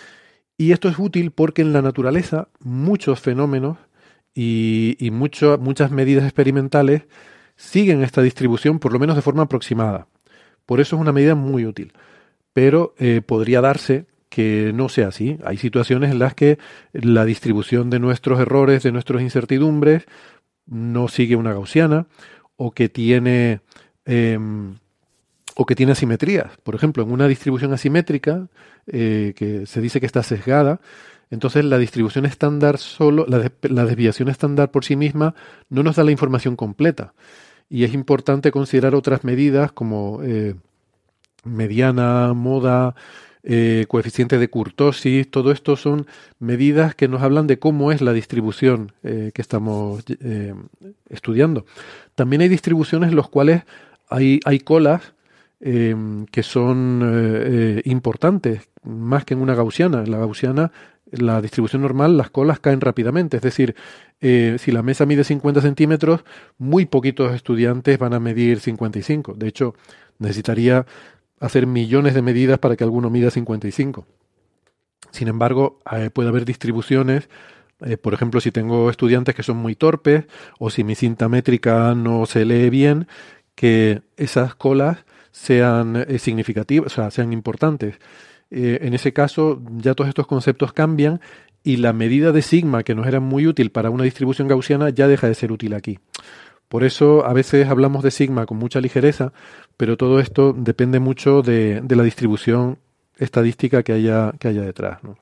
Y esto es útil porque en la naturaleza muchos fenómenos y, y mucho, muchas medidas experimentales siguen esta distribución, por lo menos de forma aproximada. Por eso es una medida muy útil. Pero eh, podría darse que no sea así. Hay situaciones en las que la distribución de nuestros errores, de nuestras incertidumbres, no sigue una gaussiana, o que tiene eh, o que tiene asimetrías. Por ejemplo, en una distribución asimétrica, eh, que se dice que está sesgada, entonces la distribución estándar solo, la, de, la desviación estándar por sí misma no nos da la información completa. Y es importante considerar otras medidas como eh, mediana, moda, Eh, coeficiente de kurtosis. Todo esto son medidas que nos hablan de cómo es la distribución eh, que estamos eh, estudiando. También hay distribuciones en las cuales hay, hay colas eh, que son eh, importantes, más que en una gaussiana. En la gaussiana, la distribución normal, las colas caen rápidamente. Es decir, eh, si la mesa mide cincuenta centímetros, muy poquitos estudiantes van a medir cincuenta y cinco. De hecho, necesitaría hacer millones de medidas para que alguno mida cincuenta y cinco. Sin embargo, eh, puede haber distribuciones, eh, por ejemplo, si tengo estudiantes que son muy torpes o si mi cinta métrica no se lee bien, que esas colas sean eh, significativas, o sea, sean importantes. Eh, en ese caso, ya todos estos conceptos cambian y la medida de sigma, que nos era muy útil para una distribución gaussiana, ya deja de ser útil aquí. Por eso a veces hablamos de sigma con mucha ligereza, pero todo esto depende mucho de, de la distribución estadística que haya, que haya detrás, ¿no?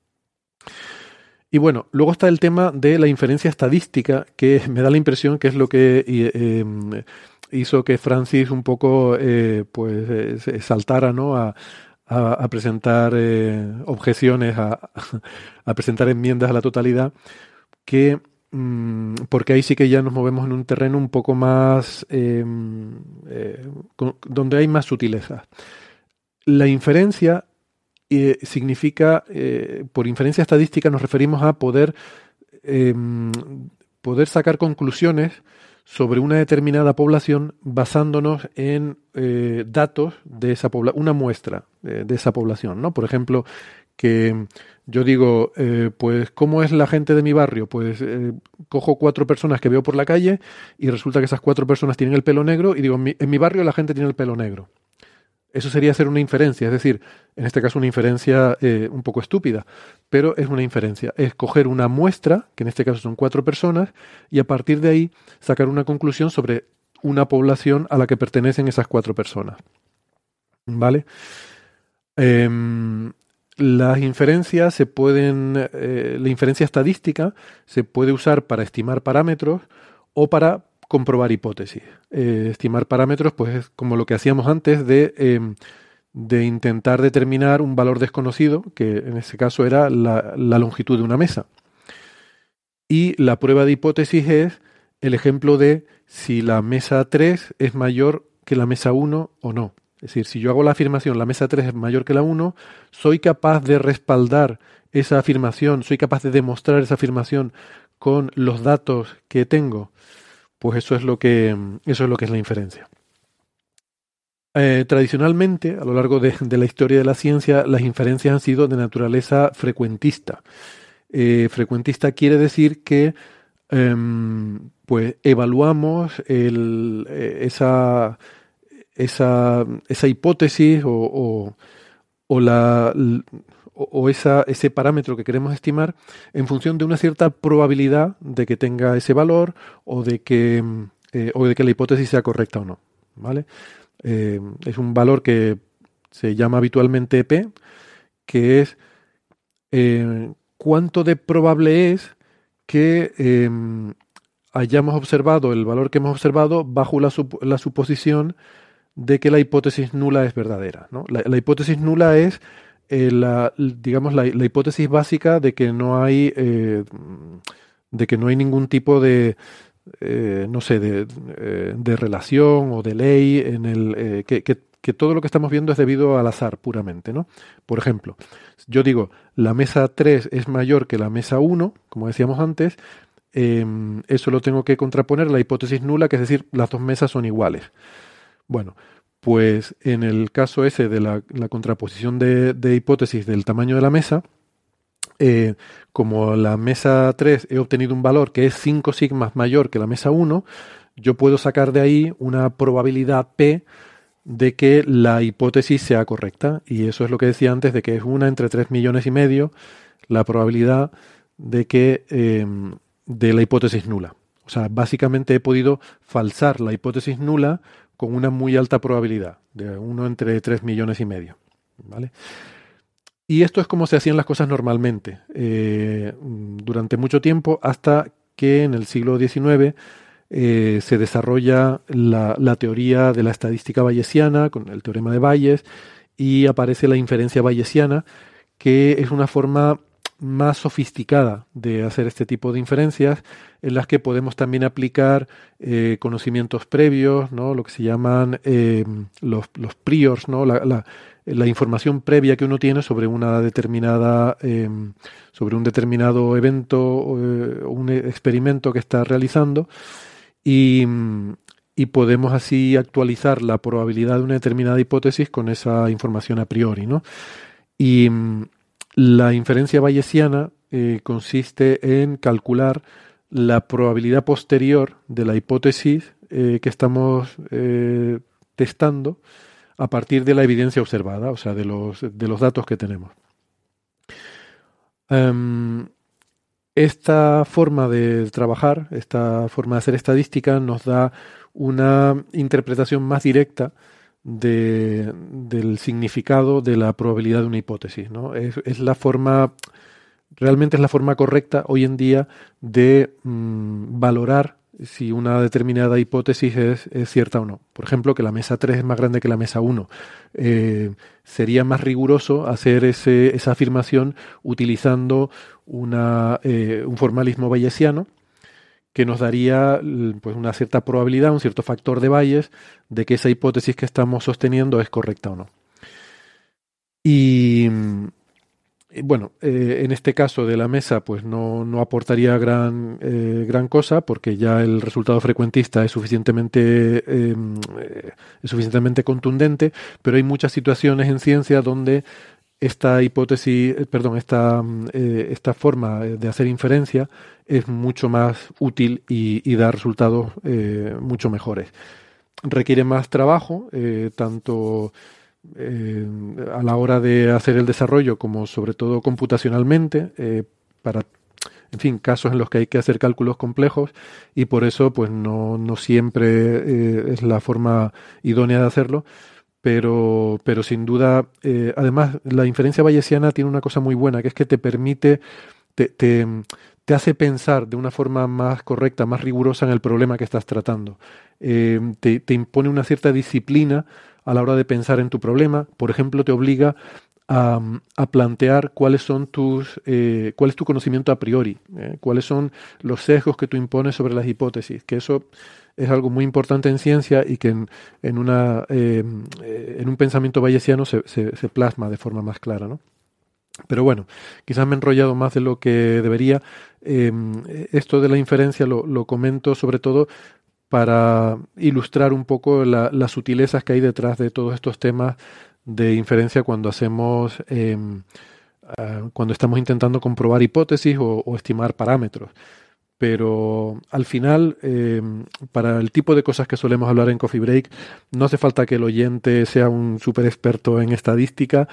Y bueno, luego está el tema de la inferencia estadística, que me da la impresión que es lo que eh, hizo que Francis un poco eh, pues eh, saltara, ¿no?, a, a, a presentar eh, objeciones, a, a presentar enmiendas a la totalidad, que porque ahí sí que ya nos movemos en un terreno un poco más eh, eh, con, donde hay más sutileza. La inferencia eh, significa, eh, por inferencia estadística nos referimos a poder eh, poder sacar conclusiones sobre una determinada población basándonos en eh, datos de esa población, una muestra eh, de esa población, ¿no? Por ejemplo, que yo digo, eh, pues, ¿cómo es la gente de mi barrio? Pues eh, cojo cuatro personas que veo por la calle y resulta que esas cuatro personas tienen el pelo negro y digo, en mi, en mi barrio la gente tiene el pelo negro. Eso sería hacer una inferencia, es decir, en este caso una inferencia eh, un poco estúpida, pero es una inferencia. Es coger una muestra, que en este caso son cuatro personas, y a partir de ahí sacar una conclusión sobre una población a la que pertenecen esas cuatro personas. ¿Vale? Eh, Las inferencias se pueden, eh, la inferencia estadística se puede usar para estimar parámetros o para comprobar hipótesis. Eh, estimar parámetros, pues es como lo que hacíamos antes de, eh, de intentar determinar un valor desconocido, que en ese caso era la, la longitud de una mesa. Y la prueba de hipótesis es el ejemplo de si la mesa tres es mayor que la mesa uno o no. Es decir, si yo hago la afirmación, la mesa tres es mayor que la uno, soy capaz de respaldar esa afirmación, soy capaz de demostrar esa afirmación con los datos que tengo. Pues eso es lo que, eso es lo que es la inferencia. Eh, tradicionalmente, a lo largo de, de la historia de la ciencia, las inferencias han sido de naturaleza frecuentista. Eh, frecuentista quiere decir que eh, pues evaluamos el, eh, esa... esa, esa hipótesis o, o, o, la, o, o esa, ese parámetro que queremos estimar en función de una cierta probabilidad de que tenga ese valor o de que, eh, o de que la hipótesis sea correcta o no, ¿vale? Eh, es un valor que se llama habitualmente P, que es eh, cuánto de probable es que eh, hayamos observado el valor que hemos observado bajo la, sup- la suposición de que la hipótesis nula es verdadera, ¿no? La, la hipótesis nula es, eh, la, digamos, la, la hipótesis básica de que no hay, eh, de que no hay ningún tipo de, eh, no sé, de, eh, de relación o de ley en el eh, que, que, que todo lo que estamos viendo es debido al azar puramente, ¿no? Por ejemplo, yo digo, la mesa tres es mayor que la mesa uno, como decíamos antes, eh, eso lo tengo que contraponer a la hipótesis nula, que es decir, las dos mesas son iguales. Bueno, pues en el caso ese de la, la contraposición de, de hipótesis del tamaño de la mesa, eh, como la mesa tres he obtenido un valor que es cinco sigmas mayor que la mesa uno, yo puedo sacar de ahí una probabilidad P de que la hipótesis sea correcta. Y eso es lo que decía antes, de que es una entre tres millones y medio la probabilidad de que eh, de la hipótesis nula. O sea, básicamente he podido falsar la hipótesis nula con una muy alta probabilidad, de uno entre tres millones y medio, ¿vale? Y esto es como se hacían las cosas normalmente, eh, durante mucho tiempo, hasta que en el siglo diecinueve eh, se desarrolla la, la teoría de la estadística bayesiana, con el teorema de Bayes, y aparece la inferencia bayesiana, que es una forma más sofisticada de hacer este tipo de inferencias, en las que podemos también aplicar eh, conocimientos previos, ¿no? Lo que se llaman eh, los, los priors, ¿no? La, la, la información previa que uno tiene sobre una determinada, eh, sobre un determinado evento o eh, un experimento que está realizando, y, y podemos así actualizar la probabilidad de una determinada hipótesis con esa información a priori, ¿no? Y la inferencia bayesiana eh, consiste en calcular la probabilidad posterior de la hipótesis eh, que estamos eh, testando a partir de la evidencia observada, o sea, de los, de los datos que tenemos. Um, esta forma de trabajar, esta forma de hacer estadística, nos da una interpretación más directa De, del significado de la probabilidad de una hipótesis, ¿no? Es, es la forma, realmente es la forma correcta hoy en día de mmm, valorar si una determinada hipótesis es, es cierta o no. Por ejemplo, que la mesa tres es más grande que la mesa uno. Eh, sería más riguroso hacer ese, esa afirmación utilizando una, eh, un formalismo bayesiano, que nos daría pues una cierta probabilidad, un cierto factor de Bayes, de que esa hipótesis que estamos sosteniendo es correcta o no. Y, y bueno, eh, en este caso de la mesa, pues no, no aportaría gran, eh, gran cosa, porque ya el resultado frecuentista es suficientemente, eh, es suficientemente contundente, pero hay muchas situaciones en ciencia donde esta hipótesis, perdón, esta, eh, esta forma de hacer inferencia es mucho más útil y, y da resultados eh, mucho mejores. Requiere más trabajo, eh, tanto eh, a la hora de hacer el desarrollo como sobre todo computacionalmente, eh, para, en fin, casos en los que hay que hacer cálculos complejos, y por eso pues no, no siempre eh, es la forma idónea de hacerlo. Pero, pero sin duda, eh, además, la inferencia bayesiana tiene una cosa muy buena, que es que te permite, te, te, te hace pensar de una forma más correcta, más rigurosa en el problema que estás tratando. Eh, te, te impone una cierta disciplina a la hora de pensar en tu problema. Por ejemplo, te obliga a, a plantear cuáles son tus, eh, cuál es tu conocimiento a priori, eh, cuáles son los sesgos que tú impones sobre las hipótesis, que eso es algo muy importante en ciencia y que en, en, una, eh, en un pensamiento bayesiano se, se, se plasma de forma más clara, ¿no? Pero bueno, quizás me he enrollado más de lo que debería. Eh, esto de la inferencia lo, lo comento sobre todo para ilustrar un poco la, las sutilezas que hay detrás de todos estos temas de inferencia cuando hacemos, eh, uh, cuando estamos intentando comprobar hipótesis o, o estimar parámetros. Pero al final, eh, para el tipo de cosas que solemos hablar en Coffee Break, no hace falta que el oyente sea un súper experto en estadística,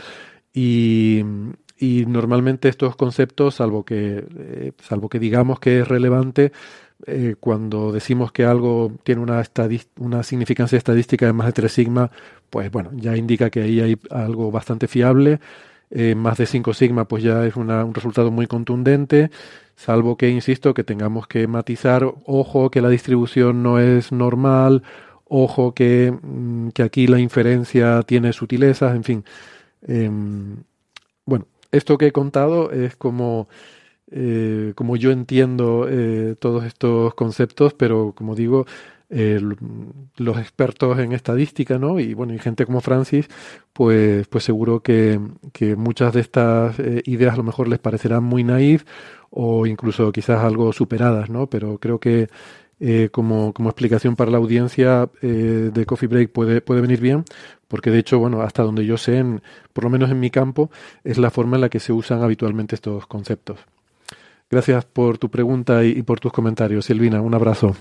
y, y normalmente estos conceptos, salvo que, eh, salvo que digamos que es relevante, eh, cuando decimos que algo tiene una, estadist- una significancia estadística de más de tres sigma, pues bueno, ya indica que ahí hay algo bastante fiable. eh, más de cinco sigma pues ya es una, un resultado muy contundente, salvo que, insisto, que tengamos que matizar, ojo, que la distribución no es normal, ojo, que, que aquí la inferencia tiene sutilezas, en fin. Eh, bueno, esto que he contado es como... Eh, como yo entiendo eh, todos estos conceptos, pero como digo, eh, los expertos en estadística, ¿no? Y bueno, y gente como Francis, pues, pues seguro que, que muchas de estas eh, ideas a lo mejor les parecerán muy naif o incluso quizás algo superadas, ¿no? Pero creo que eh, como, como explicación para la audiencia eh, de Coffee Break puede, puede venir bien, porque de hecho, bueno, hasta donde yo sé, en, por lo menos en mi campo, es la forma en la que se usan habitualmente estos conceptos. Gracias por tu pregunta y, y por tus comentarios, Silvina. Un abrazo.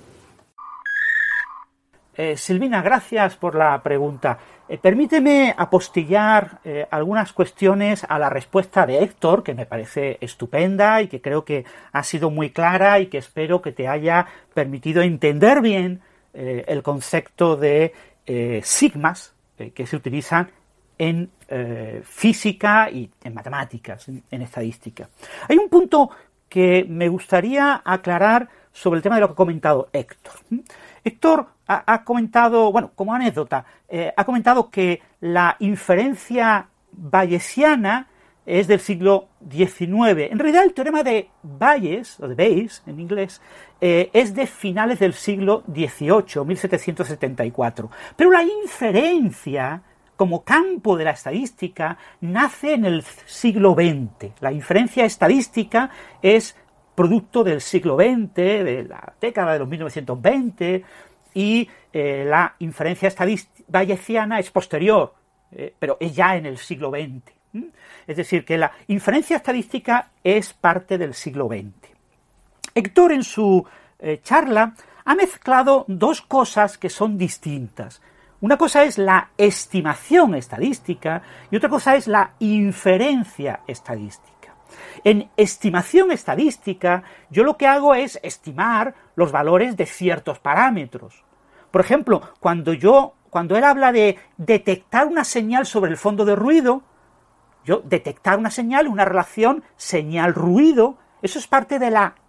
Eh, Silvina, gracias por la pregunta. Eh, permíteme apostillar eh, algunas cuestiones a la respuesta de Héctor, que me parece estupenda y que creo que ha sido muy clara y que espero que te haya permitido entender bien eh, el concepto de eh, sigmas eh, que se utilizan en eh, física y en matemáticas, en, en estadística. Hay un punto que me gustaría aclarar sobre el tema de lo que ha comentado Héctor. Héctor ha, ha comentado, bueno, como anécdota, eh, ha comentado que la inferencia bayesiana es del siglo diecinueve. En realidad el teorema de Bayes, o de Bayes en inglés, eh, es de finales del siglo dieciocho, mil setecientos setenta y cuatro. Pero la inferencia como campo de la estadística nace en el siglo veinte. La inferencia estadística es producto del siglo veinte, de la década de los mil novecientos veinte, y eh, la inferencia bayesiana es posterior, eh, pero es ya en el siglo veinte. ¿Mm? Es decir, que la inferencia estadística es parte del siglo veinte. Héctor, en su eh, charla, ha mezclado dos cosas que son distintas. Una cosa es la estimación estadística y otra cosa es la inferencia estadística. En estimación estadística, yo lo que hago es estimar los valores de ciertos parámetros. Por ejemplo, cuando yo, cuando él habla de detectar una señal sobre el fondo de ruido, yo detectar una señal, una relación señal-ruido, eso es parte de la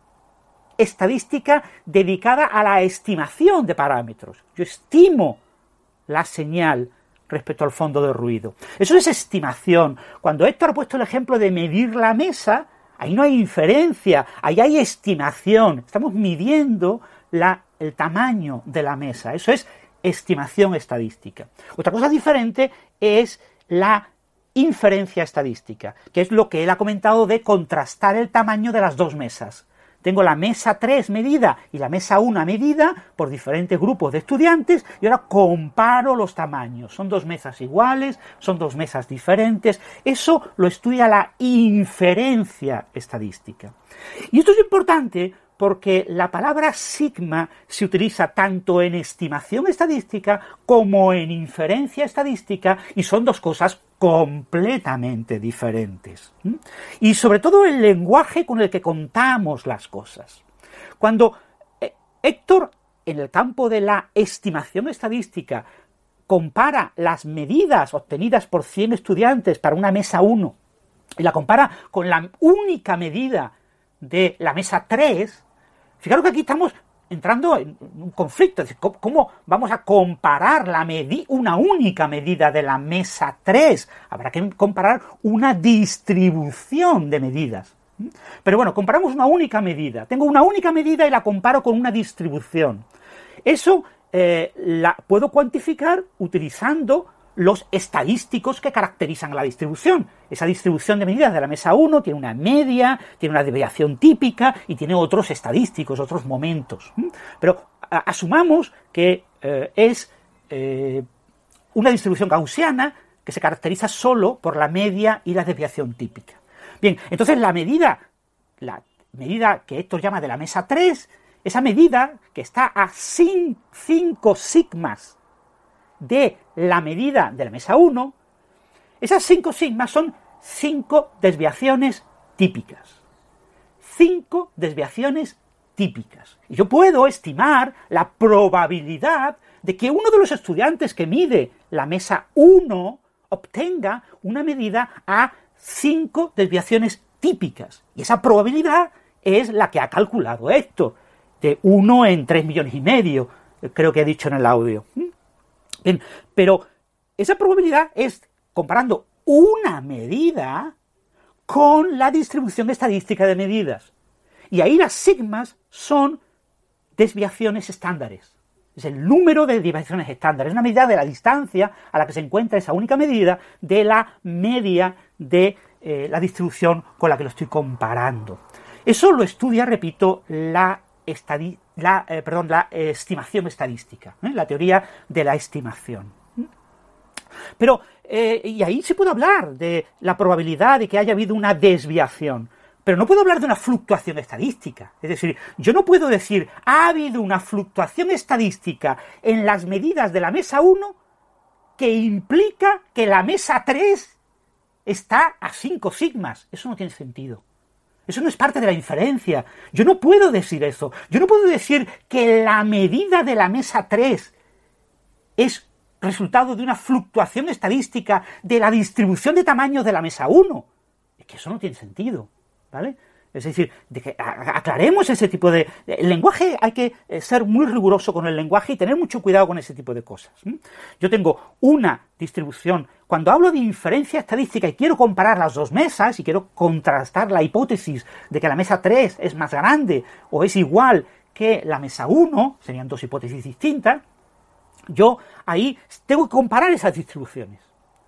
estadística dedicada a la estimación de parámetros. Yo estimo la señal respecto al fondo de ruido. Eso es estimación. Cuando Héctor ha puesto el ejemplo de medir la mesa, ahí no hay inferencia, ahí hay estimación. Estamos midiendo la, el tamaño de la mesa. Eso es estimación estadística. Otra cosa diferente es la inferencia estadística, que es lo que él ha comentado de contrastar el tamaño de las dos mesas. Tengo la mesa tres medida y la mesa uno medida por diferentes grupos de estudiantes y ahora comparo los tamaños. Son dos mesas iguales, son dos mesas diferentes. Eso lo estudia la inferencia estadística. Y esto es importante porque la palabra sigma se utiliza tanto en estimación estadística como en inferencia estadística y son dos cosas completamente diferentes. Y sobre todo el lenguaje con el que contamos las cosas. Cuando Héctor, en el campo de la estimación estadística, compara las medidas obtenidas por cien estudiantes para una mesa uno y la compara con la única medida de la mesa tres, fijaros que aquí estamos entrando en un conflicto. Es decir, ¿cómo vamos a comparar la medi- una única medida de la mesa tres? Habrá que comparar una distribución de medidas. Pero bueno, comparamos una única medida. Tengo una única medida y la comparo con una distribución. Eso eh, la puedo cuantificar utilizando los estadísticos que caracterizan la distribución. Esa distribución de medidas de la mesa uno tiene una media, tiene una desviación típica y tiene otros estadísticos, otros momentos. Pero a, asumamos que eh, es eh, una distribución gaussiana que se caracteriza solo por la media y la desviación típica. Bien, entonces la medida, la medida que Héctor llama de la mesa tres, esa medida que está a cinco sigmas de la medida de la mesa uno, esas cinco sigmas son cinco desviaciones típicas. Cinco desviaciones típicas. Y yo puedo estimar la probabilidad de que uno de los estudiantes que mide la mesa uno obtenga una medida a cinco desviaciones típicas. Y esa probabilidad es la que ha calculado Héctor, de uno en tres millones y medio, creo que he dicho en el audio. Bien, pero esa probabilidad es comparando una medida con la distribución estadística de medidas. Y ahí las sigmas son desviaciones estándares. Es el número de desviaciones estándares, es una medida de la distancia a la que se encuentra esa única medida de la media de eh, la distribución con la que lo estoy comparando. Eso lo estudia, repito, la, estadi la, eh, perdón, la eh, estimación estadística, ¿eh? La teoría de la estimación. Pero, eh, y ahí se puede hablar de la probabilidad de que haya habido una desviación. Pero no puedo hablar de una fluctuación estadística. Es decir, yo no puedo decir, ha habido una fluctuación estadística en las medidas de la mesa uno que implica que la mesa tres está a cinco sigmas. Eso no tiene sentido. Eso no es parte de la inferencia. Yo no puedo decir eso. Yo no puedo decir que la medida de la mesa tres es resultado de una fluctuación estadística de la distribución de tamaños de la mesa uno. Es que eso no tiene sentido. ¿Vale? Es decir, de que aclaremos ese tipo de... El lenguaje, hay que ser muy riguroso con el lenguaje y tener mucho cuidado con ese tipo de cosas. Yo tengo una distribución... Cuando hablo de inferencia estadística y quiero comparar las dos mesas y quiero contrastar la hipótesis de que la mesa tres es más grande o es igual que la mesa uno, serían dos hipótesis distintas, yo ahí tengo que comparar esas distribuciones.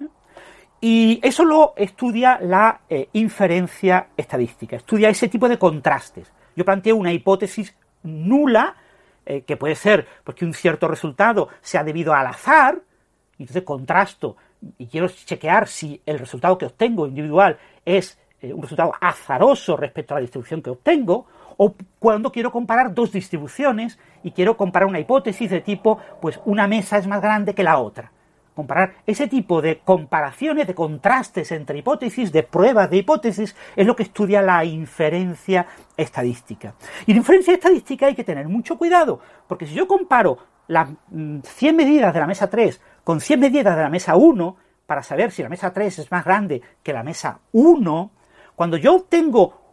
Y eso lo estudia la eh, inferencia estadística, estudia ese tipo de contrastes. Yo planteo una hipótesis nula, eh, que puede ser porque un cierto resultado sea debido al azar, y entonces contrasto y quiero chequear si el resultado que obtengo individual es eh, un resultado azaroso respecto a la distribución que obtengo, o cuando quiero comparar dos distribuciones y quiero comparar una hipótesis de tipo, pues una mesa es más grande que la otra. Comparar ese tipo de comparaciones, de contrastes entre hipótesis, de pruebas de hipótesis, es lo que estudia la inferencia estadística. Y en inferencia estadística hay que tener mucho cuidado, porque si yo comparo las cien medidas de la mesa tres con cien medidas de la mesa uno, para saber si la mesa tres es más grande que la mesa uno, cuando yo obtengo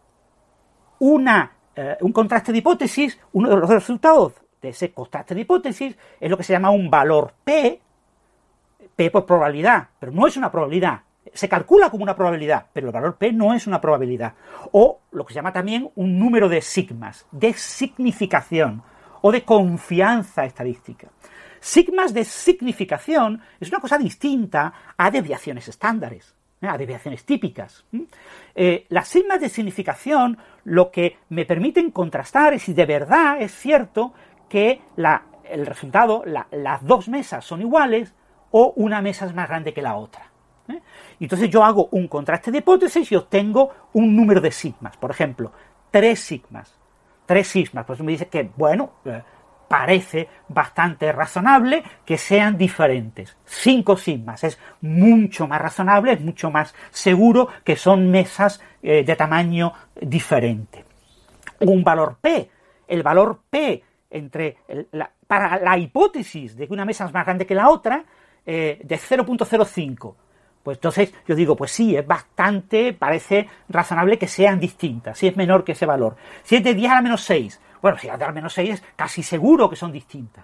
una, eh, un contraste de hipótesis, uno de los resultados de ese contraste de hipótesis es lo que se llama un valor P, P por probabilidad, pero no es una probabilidad. Se calcula como una probabilidad, pero el valor P no es una probabilidad. O lo que se llama también un número de sigmas, de significación o de confianza estadística. Sigmas de significación es una cosa distinta a desviaciones estándares, ¿eh? A desviaciones típicas. Eh, las sigmas de significación lo que me permiten contrastar es si de verdad es cierto que la, el resultado, la, las dos mesas son iguales, o una mesa es más grande que la otra. ¿eh? Y entonces yo hago un contraste de hipótesis y obtengo un número de sigmas. Por ejemplo, tres sigmas. Tres sigmas. Pues me dice que, bueno, eh, parece bastante razonable que sean diferentes. Cinco sigmas. Es mucho más razonable, es mucho más seguro que son mesas eh, de tamaño diferente. Un valor P. El valor P entre el, la, para la hipótesis de que una mesa es más grande que la otra, Eh, de cero punto cero cinco. Pues entonces yo digo, pues sí, es bastante, parece razonable que sean distintas, si es menor que ese valor. Si es de diez a la menos seis, bueno, si es de a la menos seis es casi seguro que son distintas.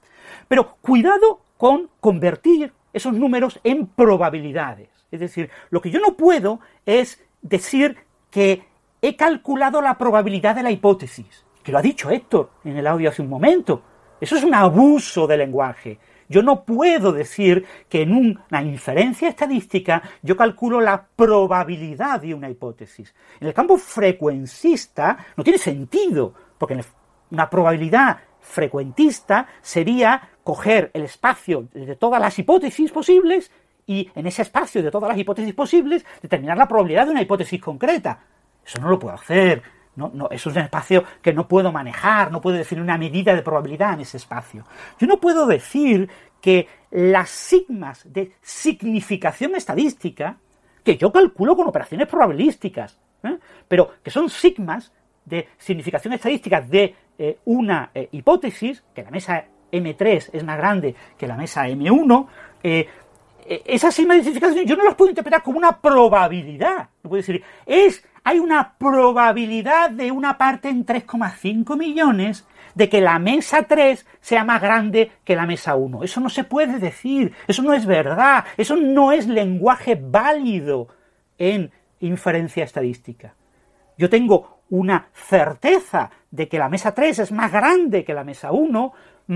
Pero cuidado con convertir esos números en probabilidades. Es decir, lo que yo no puedo es decir que he calculado la probabilidad de la hipótesis, que lo ha dicho Héctor en el audio hace un momento. Eso es un abuso del lenguaje. Yo no puedo decir que en una inferencia estadística yo calculo la probabilidad de una hipótesis. En el campo frecuencista no tiene sentido, porque en una probabilidad frecuentista sería coger el espacio de todas las hipótesis posibles y en ese espacio de todas las hipótesis posibles determinar la probabilidad de una hipótesis concreta. Eso no lo puedo hacer. No, no, eso es un espacio que no puedo manejar, no puedo definir una medida de probabilidad en ese espacio. Yo no puedo decir que las sigmas de significación estadística, que yo calculo con operaciones probabilísticas, ¿eh? pero que son sigmas de significación estadística de eh, una eh, hipótesis, que la mesa eme tres es más grande que la mesa eme uno, eh, eh, esas sigmas de significación yo no las puedo interpretar como una probabilidad. No puedo decir, es, hay una probabilidad de una parte en tres coma cinco millones de que la mesa tres sea más grande que la mesa uno. Eso no se puede decir, eso no es verdad, eso no es lenguaje válido en inferencia estadística. Yo tengo una certeza de que la mesa tres es más grande que la mesa uno,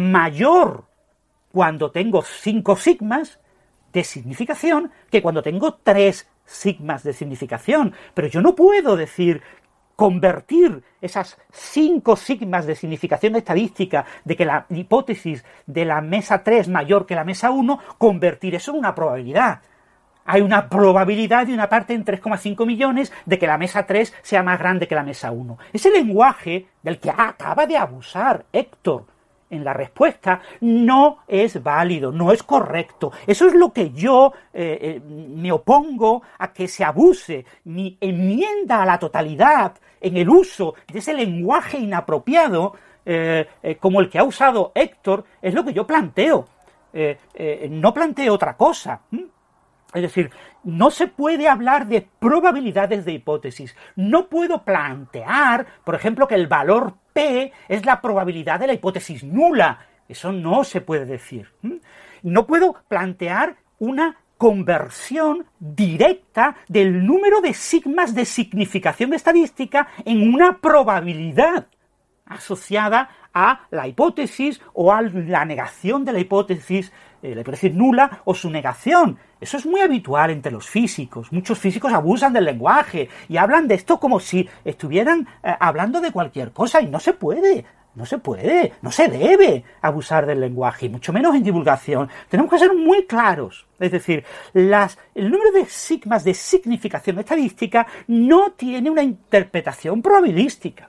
mayor cuando tengo cinco sigmas de significación que cuando tengo tres sigmas de significación. Pero yo no puedo decir, convertir esas cinco sigmas de significación estadística de que la hipótesis de la mesa tres mayor que la mesa uno, convertir eso en una probabilidad. Hay una probabilidad de una parte en tres coma cinco millones de que la mesa tres sea más grande que la mesa uno. Ese lenguaje del que acaba de abusar Héctor en la respuesta no es válido, no es correcto. Eso es lo que yo eh, eh, me opongo a que se abuse. Mi enmienda a la totalidad en el uso de ese lenguaje inapropiado eh, eh, como el que ha usado Héctor es lo que yo planteo. Eh, eh, no planteo otra cosa. ¿Mm? Es decir, no se puede hablar de probabilidades de hipótesis. No puedo plantear, por ejemplo, que el valor P es la probabilidad de la hipótesis nula. Eso no se puede decir. No puedo plantear una conversión directa del número de sigmas de significación estadística en una probabilidad asociada a la hipótesis o a la negación de la hipótesis, eh, la hipótesis nula o su negación. Eso es muy habitual entre los físicos. Muchos físicos abusan del lenguaje y hablan de esto como si estuvieran eh, hablando de cualquier cosa, y no se puede, no se puede, no se debe abusar del lenguaje, y mucho menos en divulgación. Tenemos que ser muy claros. Es decir, las, el número de sigmas de significación estadística no tiene una interpretación probabilística.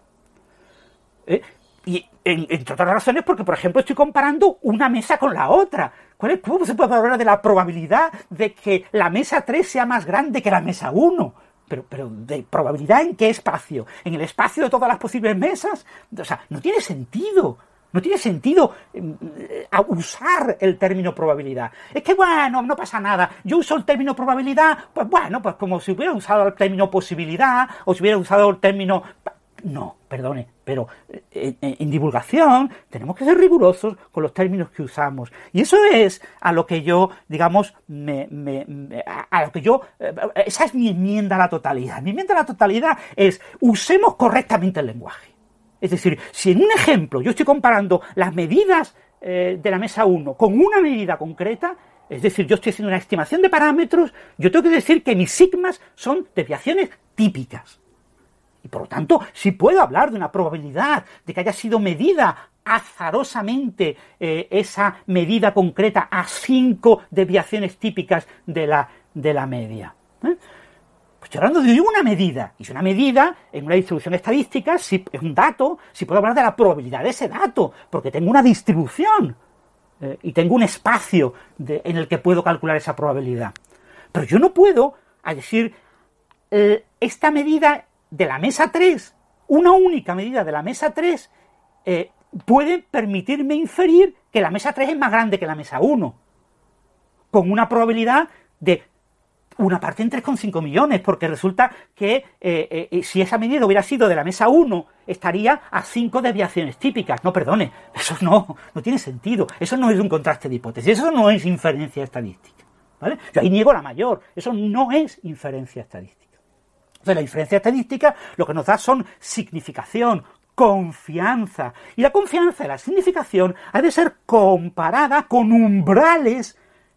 ¿Eh? Y en, entre otras razones porque, por ejemplo, estoy comparando una mesa con la otra. ¿Cuál es, ¿Cómo se puede hablar de la probabilidad de que la mesa tres sea más grande que la mesa uno? Pero, pero ¿de probabilidad en qué espacio? ¿En el espacio de todas las posibles mesas? O sea, no tiene sentido. No tiene sentido eh, usar el término probabilidad. Es que, bueno, no pasa nada. Yo uso el término probabilidad, pues bueno, pues como si hubiera usado el término posibilidad o si hubiera usado el término... No, perdone, pero en, en divulgación tenemos que ser rigurosos con los términos que usamos. Y eso es a lo que yo, digamos, me, me, me, a lo que yo, esa es mi enmienda a la totalidad. Mi enmienda a la totalidad es, usemos correctamente el lenguaje. Es decir, si en un ejemplo yo estoy comparando las medidas eh, de la mesa uno con una medida concreta, es decir, yo estoy haciendo una estimación de parámetros, yo tengo que decir que mis sigmas son desviaciones típicas. Y por lo tanto, si puedo hablar de una probabilidad de que haya sido medida azarosamente eh, esa medida concreta a cinco desviaciones típicas de la, de la media. ¿eh? Pues estoy hablando de una medida. Y si una medida en una distribución estadística, si es un dato, si puedo hablar de la probabilidad de ese dato, porque tengo una distribución eh, y tengo un espacio de, en el que puedo calcular esa probabilidad. Pero yo no puedo a decir eh, esta medida de la mesa tres, una única medida de la mesa tres, eh, puede permitirme inferir que la mesa tres es más grande que la mesa uno, con una probabilidad de una parte en tres coma cinco millones, porque resulta que eh, eh, si esa medida hubiera sido de la mesa uno, estaría a cinco desviaciones típicas. No, perdone, eso no, no tiene sentido, eso no es un contraste de hipótesis, eso no es inferencia estadística, ¿vale? Yo ahí niego la mayor, eso no es inferencia estadística. Entonces, la inferencia estadística lo que nos da son significación, confianza. Y la confianza y la significación ha de ser comparada con umbrales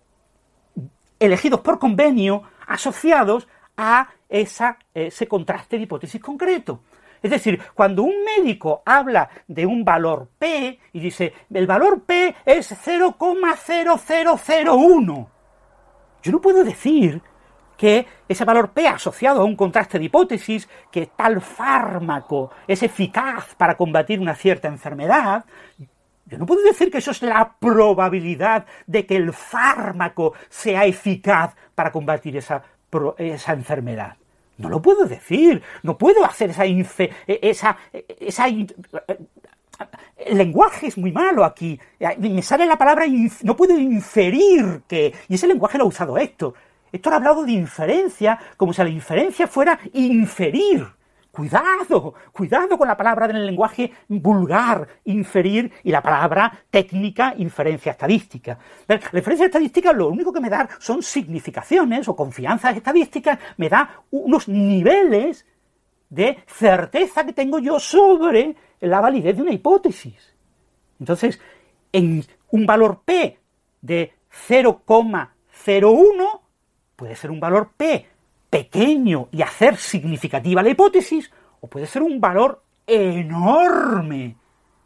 elegidos por convenio asociados a esa, ese contraste de hipótesis concreto. Es decir, cuando un médico habla de un valor P y dice el valor P es cero coma cero cero cero uno, yo no puedo decir que ese valor P asociado a un contraste de hipótesis, que tal fármaco es eficaz para combatir una cierta enfermedad, yo no puedo decir que eso es la probabilidad de que el fármaco sea eficaz para combatir esa, esa enfermedad. No lo puedo decir, no puedo hacer esa, infe, esa, esa el lenguaje es muy malo aquí. Me sale la palabra, inf- no puedo inferir que... Y ese lenguaje lo ha usado Héctor. Héctor ha hablado de inferencia como si la inferencia fuera inferir. Cuidado, cuidado con la palabra del lenguaje vulgar, inferir, y la palabra técnica, inferencia estadística. La inferencia estadística lo único que me da son significaciones o confianzas estadísticas, me da unos niveles de certeza que tengo yo sobre la validez de una hipótesis. Entonces, en un valor P de cero coma cero uno puede ser un valor P pequeño y hacer significativa la hipótesis, o puede ser un valor enorme,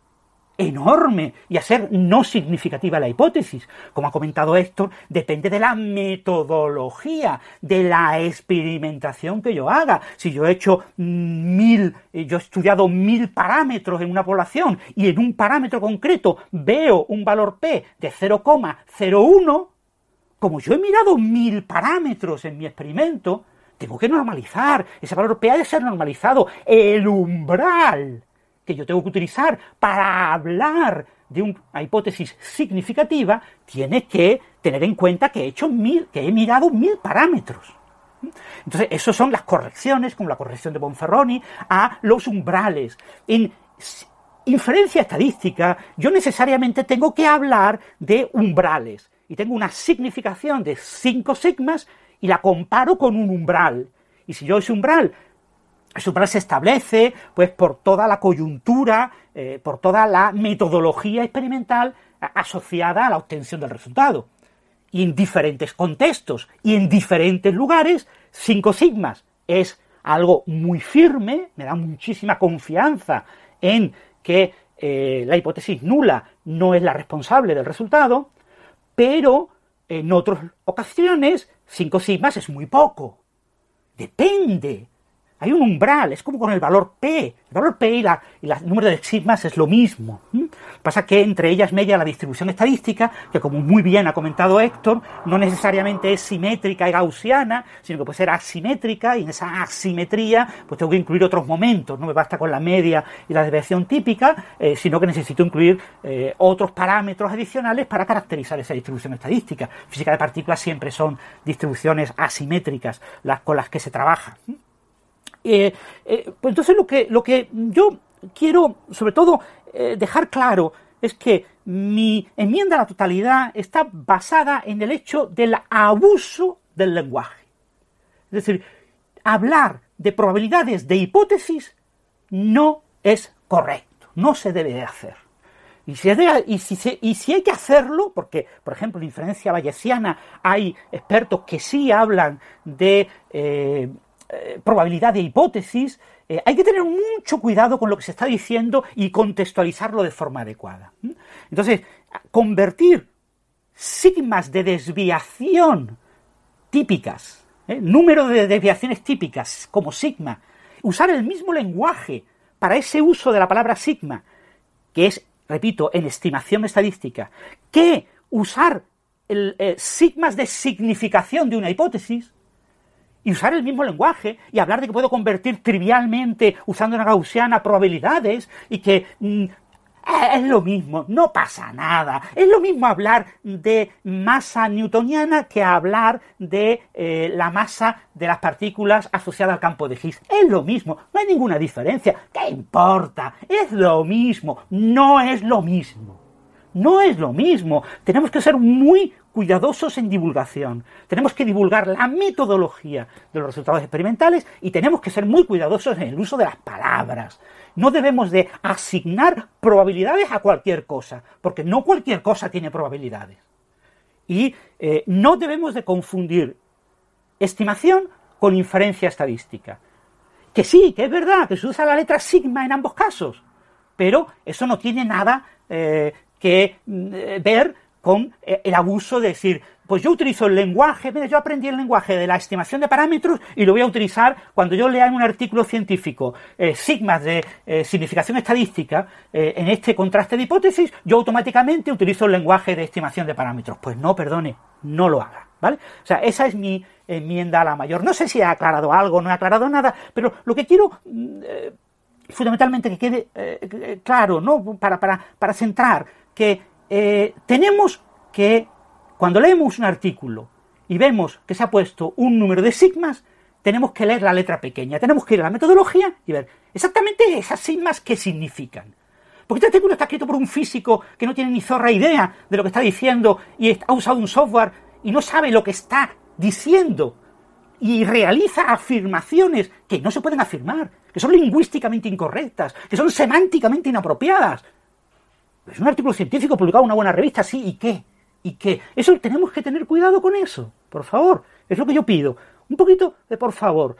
enorme, y hacer no significativa la hipótesis. Como ha comentado Héctor, depende de la metodología, de la experimentación que yo haga. Si yo he hecho mil, yo he estudiado mil parámetros en una población, y en un parámetro concreto veo un valor P de cero coma cero uno, como yo he mirado mil parámetros en mi experimento, tengo que normalizar. Ese valor P ha de ser normalizado. El umbral que yo tengo que utilizar para hablar de una hipótesis significativa tiene que tener en cuenta que he hecho mil, que he mirado mil parámetros. Entonces, esas son las correcciones, como la corrección de Bonferroni, a los umbrales. En inferencia estadística, yo necesariamente tengo que hablar de umbrales. Y tengo una significación de cinco sigmas y la comparo con un umbral. Y si yo ese umbral, ese umbral se establece pues por toda la coyuntura, eh, por toda la metodología experimental asociada a la obtención del resultado. Y en diferentes contextos y en diferentes lugares, cinco sigmas es algo muy firme, me da muchísima confianza en que eh, la hipótesis nula no es la responsable del resultado, pero en otras ocasiones cinco sigmas es muy poco. Depende. Hay un umbral, es como con el valor P. El valor P y, la, y el número de sigmas es lo mismo. ¿Mm? Pasa que entre ellas media la distribución estadística, que como muy bien ha comentado Héctor, no necesariamente es simétrica y gaussiana, sino que puede ser asimétrica, y en esa asimetría pues tengo que incluir otros momentos. No me basta con la media y la desviación típica, eh, sino que necesito incluir eh, otros parámetros adicionales para caracterizar esa distribución estadística. Física de partículas siempre son distribuciones asimétricas las con las que se trabaja. ¿Mm? Eh, eh, pues entonces lo que, lo que yo quiero sobre todo eh, dejar claro es que mi enmienda a la totalidad está basada en el hecho del abuso del lenguaje. Es decir, hablar de probabilidades de hipótesis no es correcto, no se debe de hacer. Y si, de, y, si se, y si hay que hacerlo, porque, por ejemplo, en inferencia bayesiana hay expertos que sí hablan de eh, Eh, probabilidad de hipótesis, eh, hay que tener mucho cuidado con lo que se está diciendo y contextualizarlo de forma adecuada. ¿Mm? Entonces, convertir sigmas de desviación típicas, ¿eh? número de desviaciones típicas como sigma, usar el mismo lenguaje para ese uso de la palabra sigma, que es, repito, en estimación estadística, que usar el, eh, sigmas de significación de una hipótesis, y usar el mismo lenguaje, y hablar de que puedo convertir trivialmente, usando una gaussiana, probabilidades, y que mm, es lo mismo, no pasa nada. Es lo mismo hablar de masa newtoniana que hablar de eh, la masa de las partículas asociada al campo de Higgs. Es lo mismo, no hay ninguna diferencia. ¿Qué importa? Es lo mismo, no es lo mismo. No es lo mismo. Tenemos que ser muy cuidadosos en divulgación. Tenemos que divulgar la metodología de los resultados experimentales y tenemos que ser muy cuidadosos en el uso de las palabras. No debemos de asignar probabilidades a cualquier cosa, porque no cualquier cosa tiene probabilidades. Y eh, no debemos de confundir estimación con inferencia estadística. Que sí, que es verdad, que se usa la letra sigma en ambos casos, pero eso no tiene nada eh, que eh, ver con eh, el abuso de decir, pues yo utilizo el lenguaje, mira, yo aprendí el lenguaje de la estimación de parámetros y lo voy a utilizar cuando yo lea en un artículo científico eh, sigmas de eh, significación estadística eh, en este contraste de hipótesis, yo automáticamente utilizo el lenguaje de estimación de parámetros. Pues no, perdone, no lo haga, ¿vale? O sea, esa es mi enmienda a la mayor. No sé si he aclarado algo, no he aclarado nada, pero lo que quiero eh, fundamentalmente que quede eh, claro, ¿no? Para, para, para centrar que eh, tenemos que, cuando leemos un artículo y vemos que se ha puesto un número de sigmas, tenemos que leer la letra pequeña, tenemos que ir a la metodología y ver exactamente esas sigmas qué significan. Porque este artículo está escrito por un físico que no tiene ni zorra idea de lo que está diciendo y ha usado un software y no sabe lo que está diciendo y realiza afirmaciones que no se pueden afirmar, que son lingüísticamente incorrectas, que son semánticamente inapropiadas. Es un artículo científico publicado en una buena revista, sí, ¿y qué? ¿Y qué? Eso tenemos que tener cuidado con eso, por favor, es lo que yo pido. Un poquito de por favor.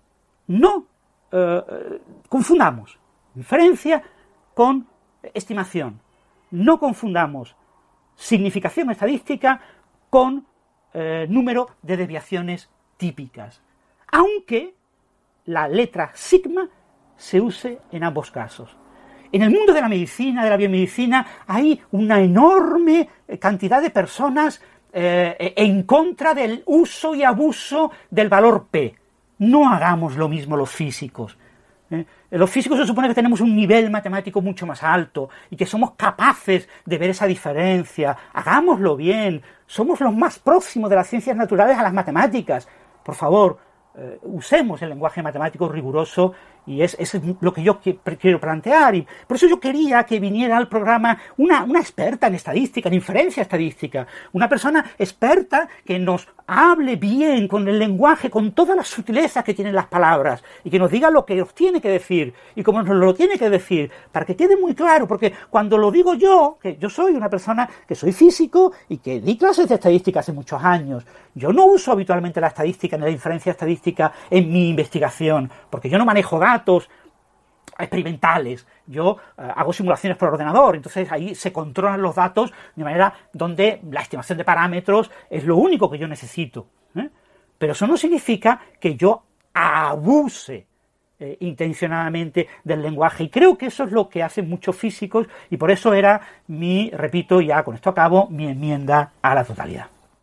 No eh, confundamos inferencia con estimación. No confundamos significación estadística con eh, número de desviaciones típicas. Aunque la letra sigma se use en ambos casos. En el mundo de la medicina, de la biomedicina, hay una enorme cantidad de personas eh, en contra del uso y abuso del valor P. No hagamos lo mismo los físicos. ¿eh? Los físicos se supone que tenemos un nivel matemático mucho más alto y que somos capaces de ver esa diferencia. Hagámoslo bien. Somos los más próximos de las ciencias naturales a las matemáticas. Por favor, eh, usemos el lenguaje matemático riguroso y es, es lo que yo quiero plantear. Y por eso yo quería que viniera al programa una, una experta en estadística, en inferencia estadística, una persona experta que nos hable bien con el lenguaje, con todas las sutilezas que tienen las palabras y que nos diga lo que nos tiene que decir y cómo nos lo tiene que decir, para que quede muy claro, porque cuando lo digo yo, que yo soy una persona que soy físico y que di clases de estadística hace muchos años, yo no uso habitualmente la estadística ni la inferencia estadística en mi investigación, porque yo no manejo datos experimentales, yo eh, hago simulaciones por ordenador, entonces ahí se controlan los datos de manera donde la estimación de parámetros es lo único que yo necesito, ¿eh? Pero eso no significa que yo abuse eh, intencionadamente del lenguaje, y creo que eso es lo que hacen muchos físicos, y por eso era mi, repito, ya con esto acabo, mi enmienda a la totalidad.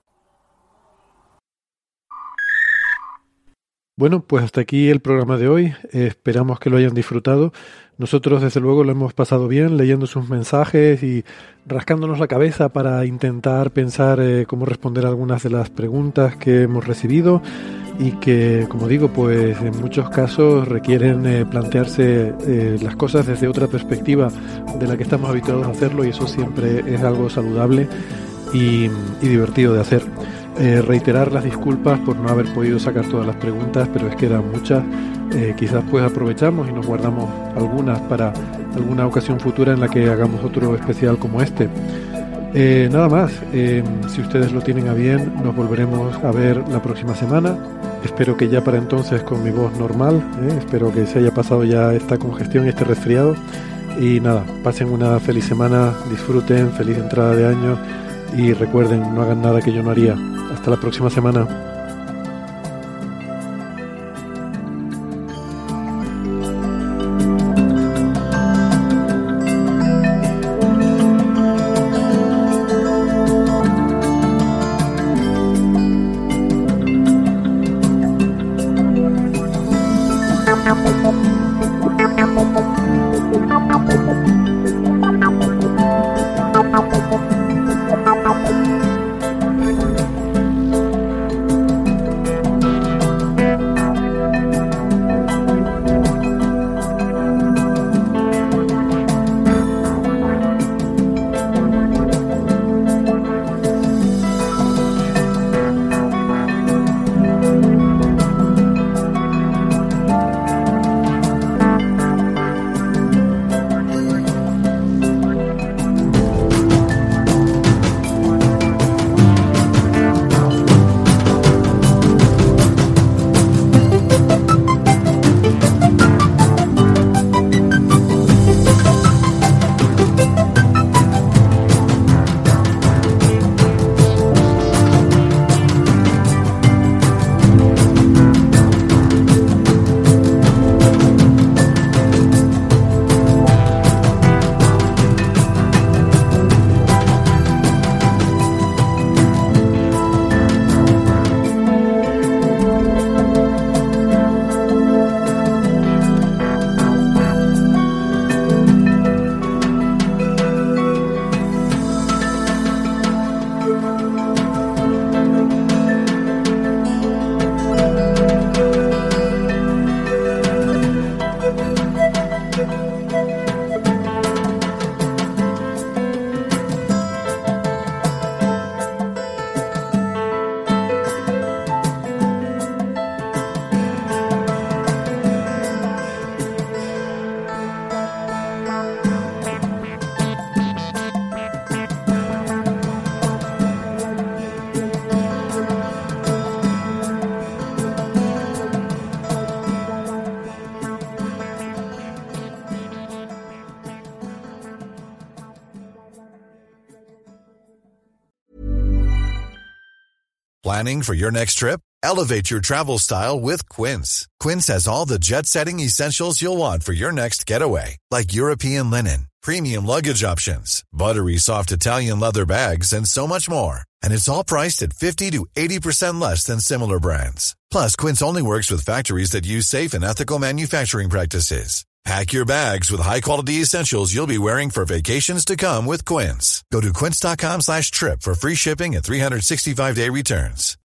Bueno, pues hasta aquí el programa de hoy. Eh, esperamos que lo hayan disfrutado. Nosotros, desde luego, lo hemos pasado bien leyendo sus mensajes y rascándonos la cabeza para intentar pensar eh, cómo responder a algunas de las preguntas que hemos recibido y que, como digo, pues en muchos casos requieren eh, plantearse eh, las cosas desde otra perspectiva de la que estamos habituados a hacerlo, y eso siempre es algo saludable y, y divertido de hacer. Eh, reiterar las disculpas por no haber podido sacar todas las preguntas, pero es que eran muchas. Eh, quizás pues aprovechamos y nos guardamos algunas para alguna ocasión futura en la que hagamos otro especial como este. Eh, nada más, eh, si ustedes lo tienen a bien, nos volveremos a ver la próxima semana. Espero que ya para entonces con mi voz normal, eh, espero que se haya pasado ya esta congestión y este resfriado. Y nada, pasen una feliz semana, disfruten, feliz entrada de año. Y recuerden, no hagan nada que yo no haría. Hasta la próxima semana. Planning for your next trip? Elevate your travel style with Quince. Quince has all the jet-setting essentials you'll want for your next getaway, like European linen, premium luggage options, buttery soft Italian leather bags, and so much more. And it's all priced at fifty to eighty percent less than similar brands. Plus, Quince only works with factories that use safe and ethical manufacturing practices. Pack your bags with high-quality essentials you'll be wearing for vacations to come with Quince. Go to quince.com slash trip for free shipping and three sixty-five day returns.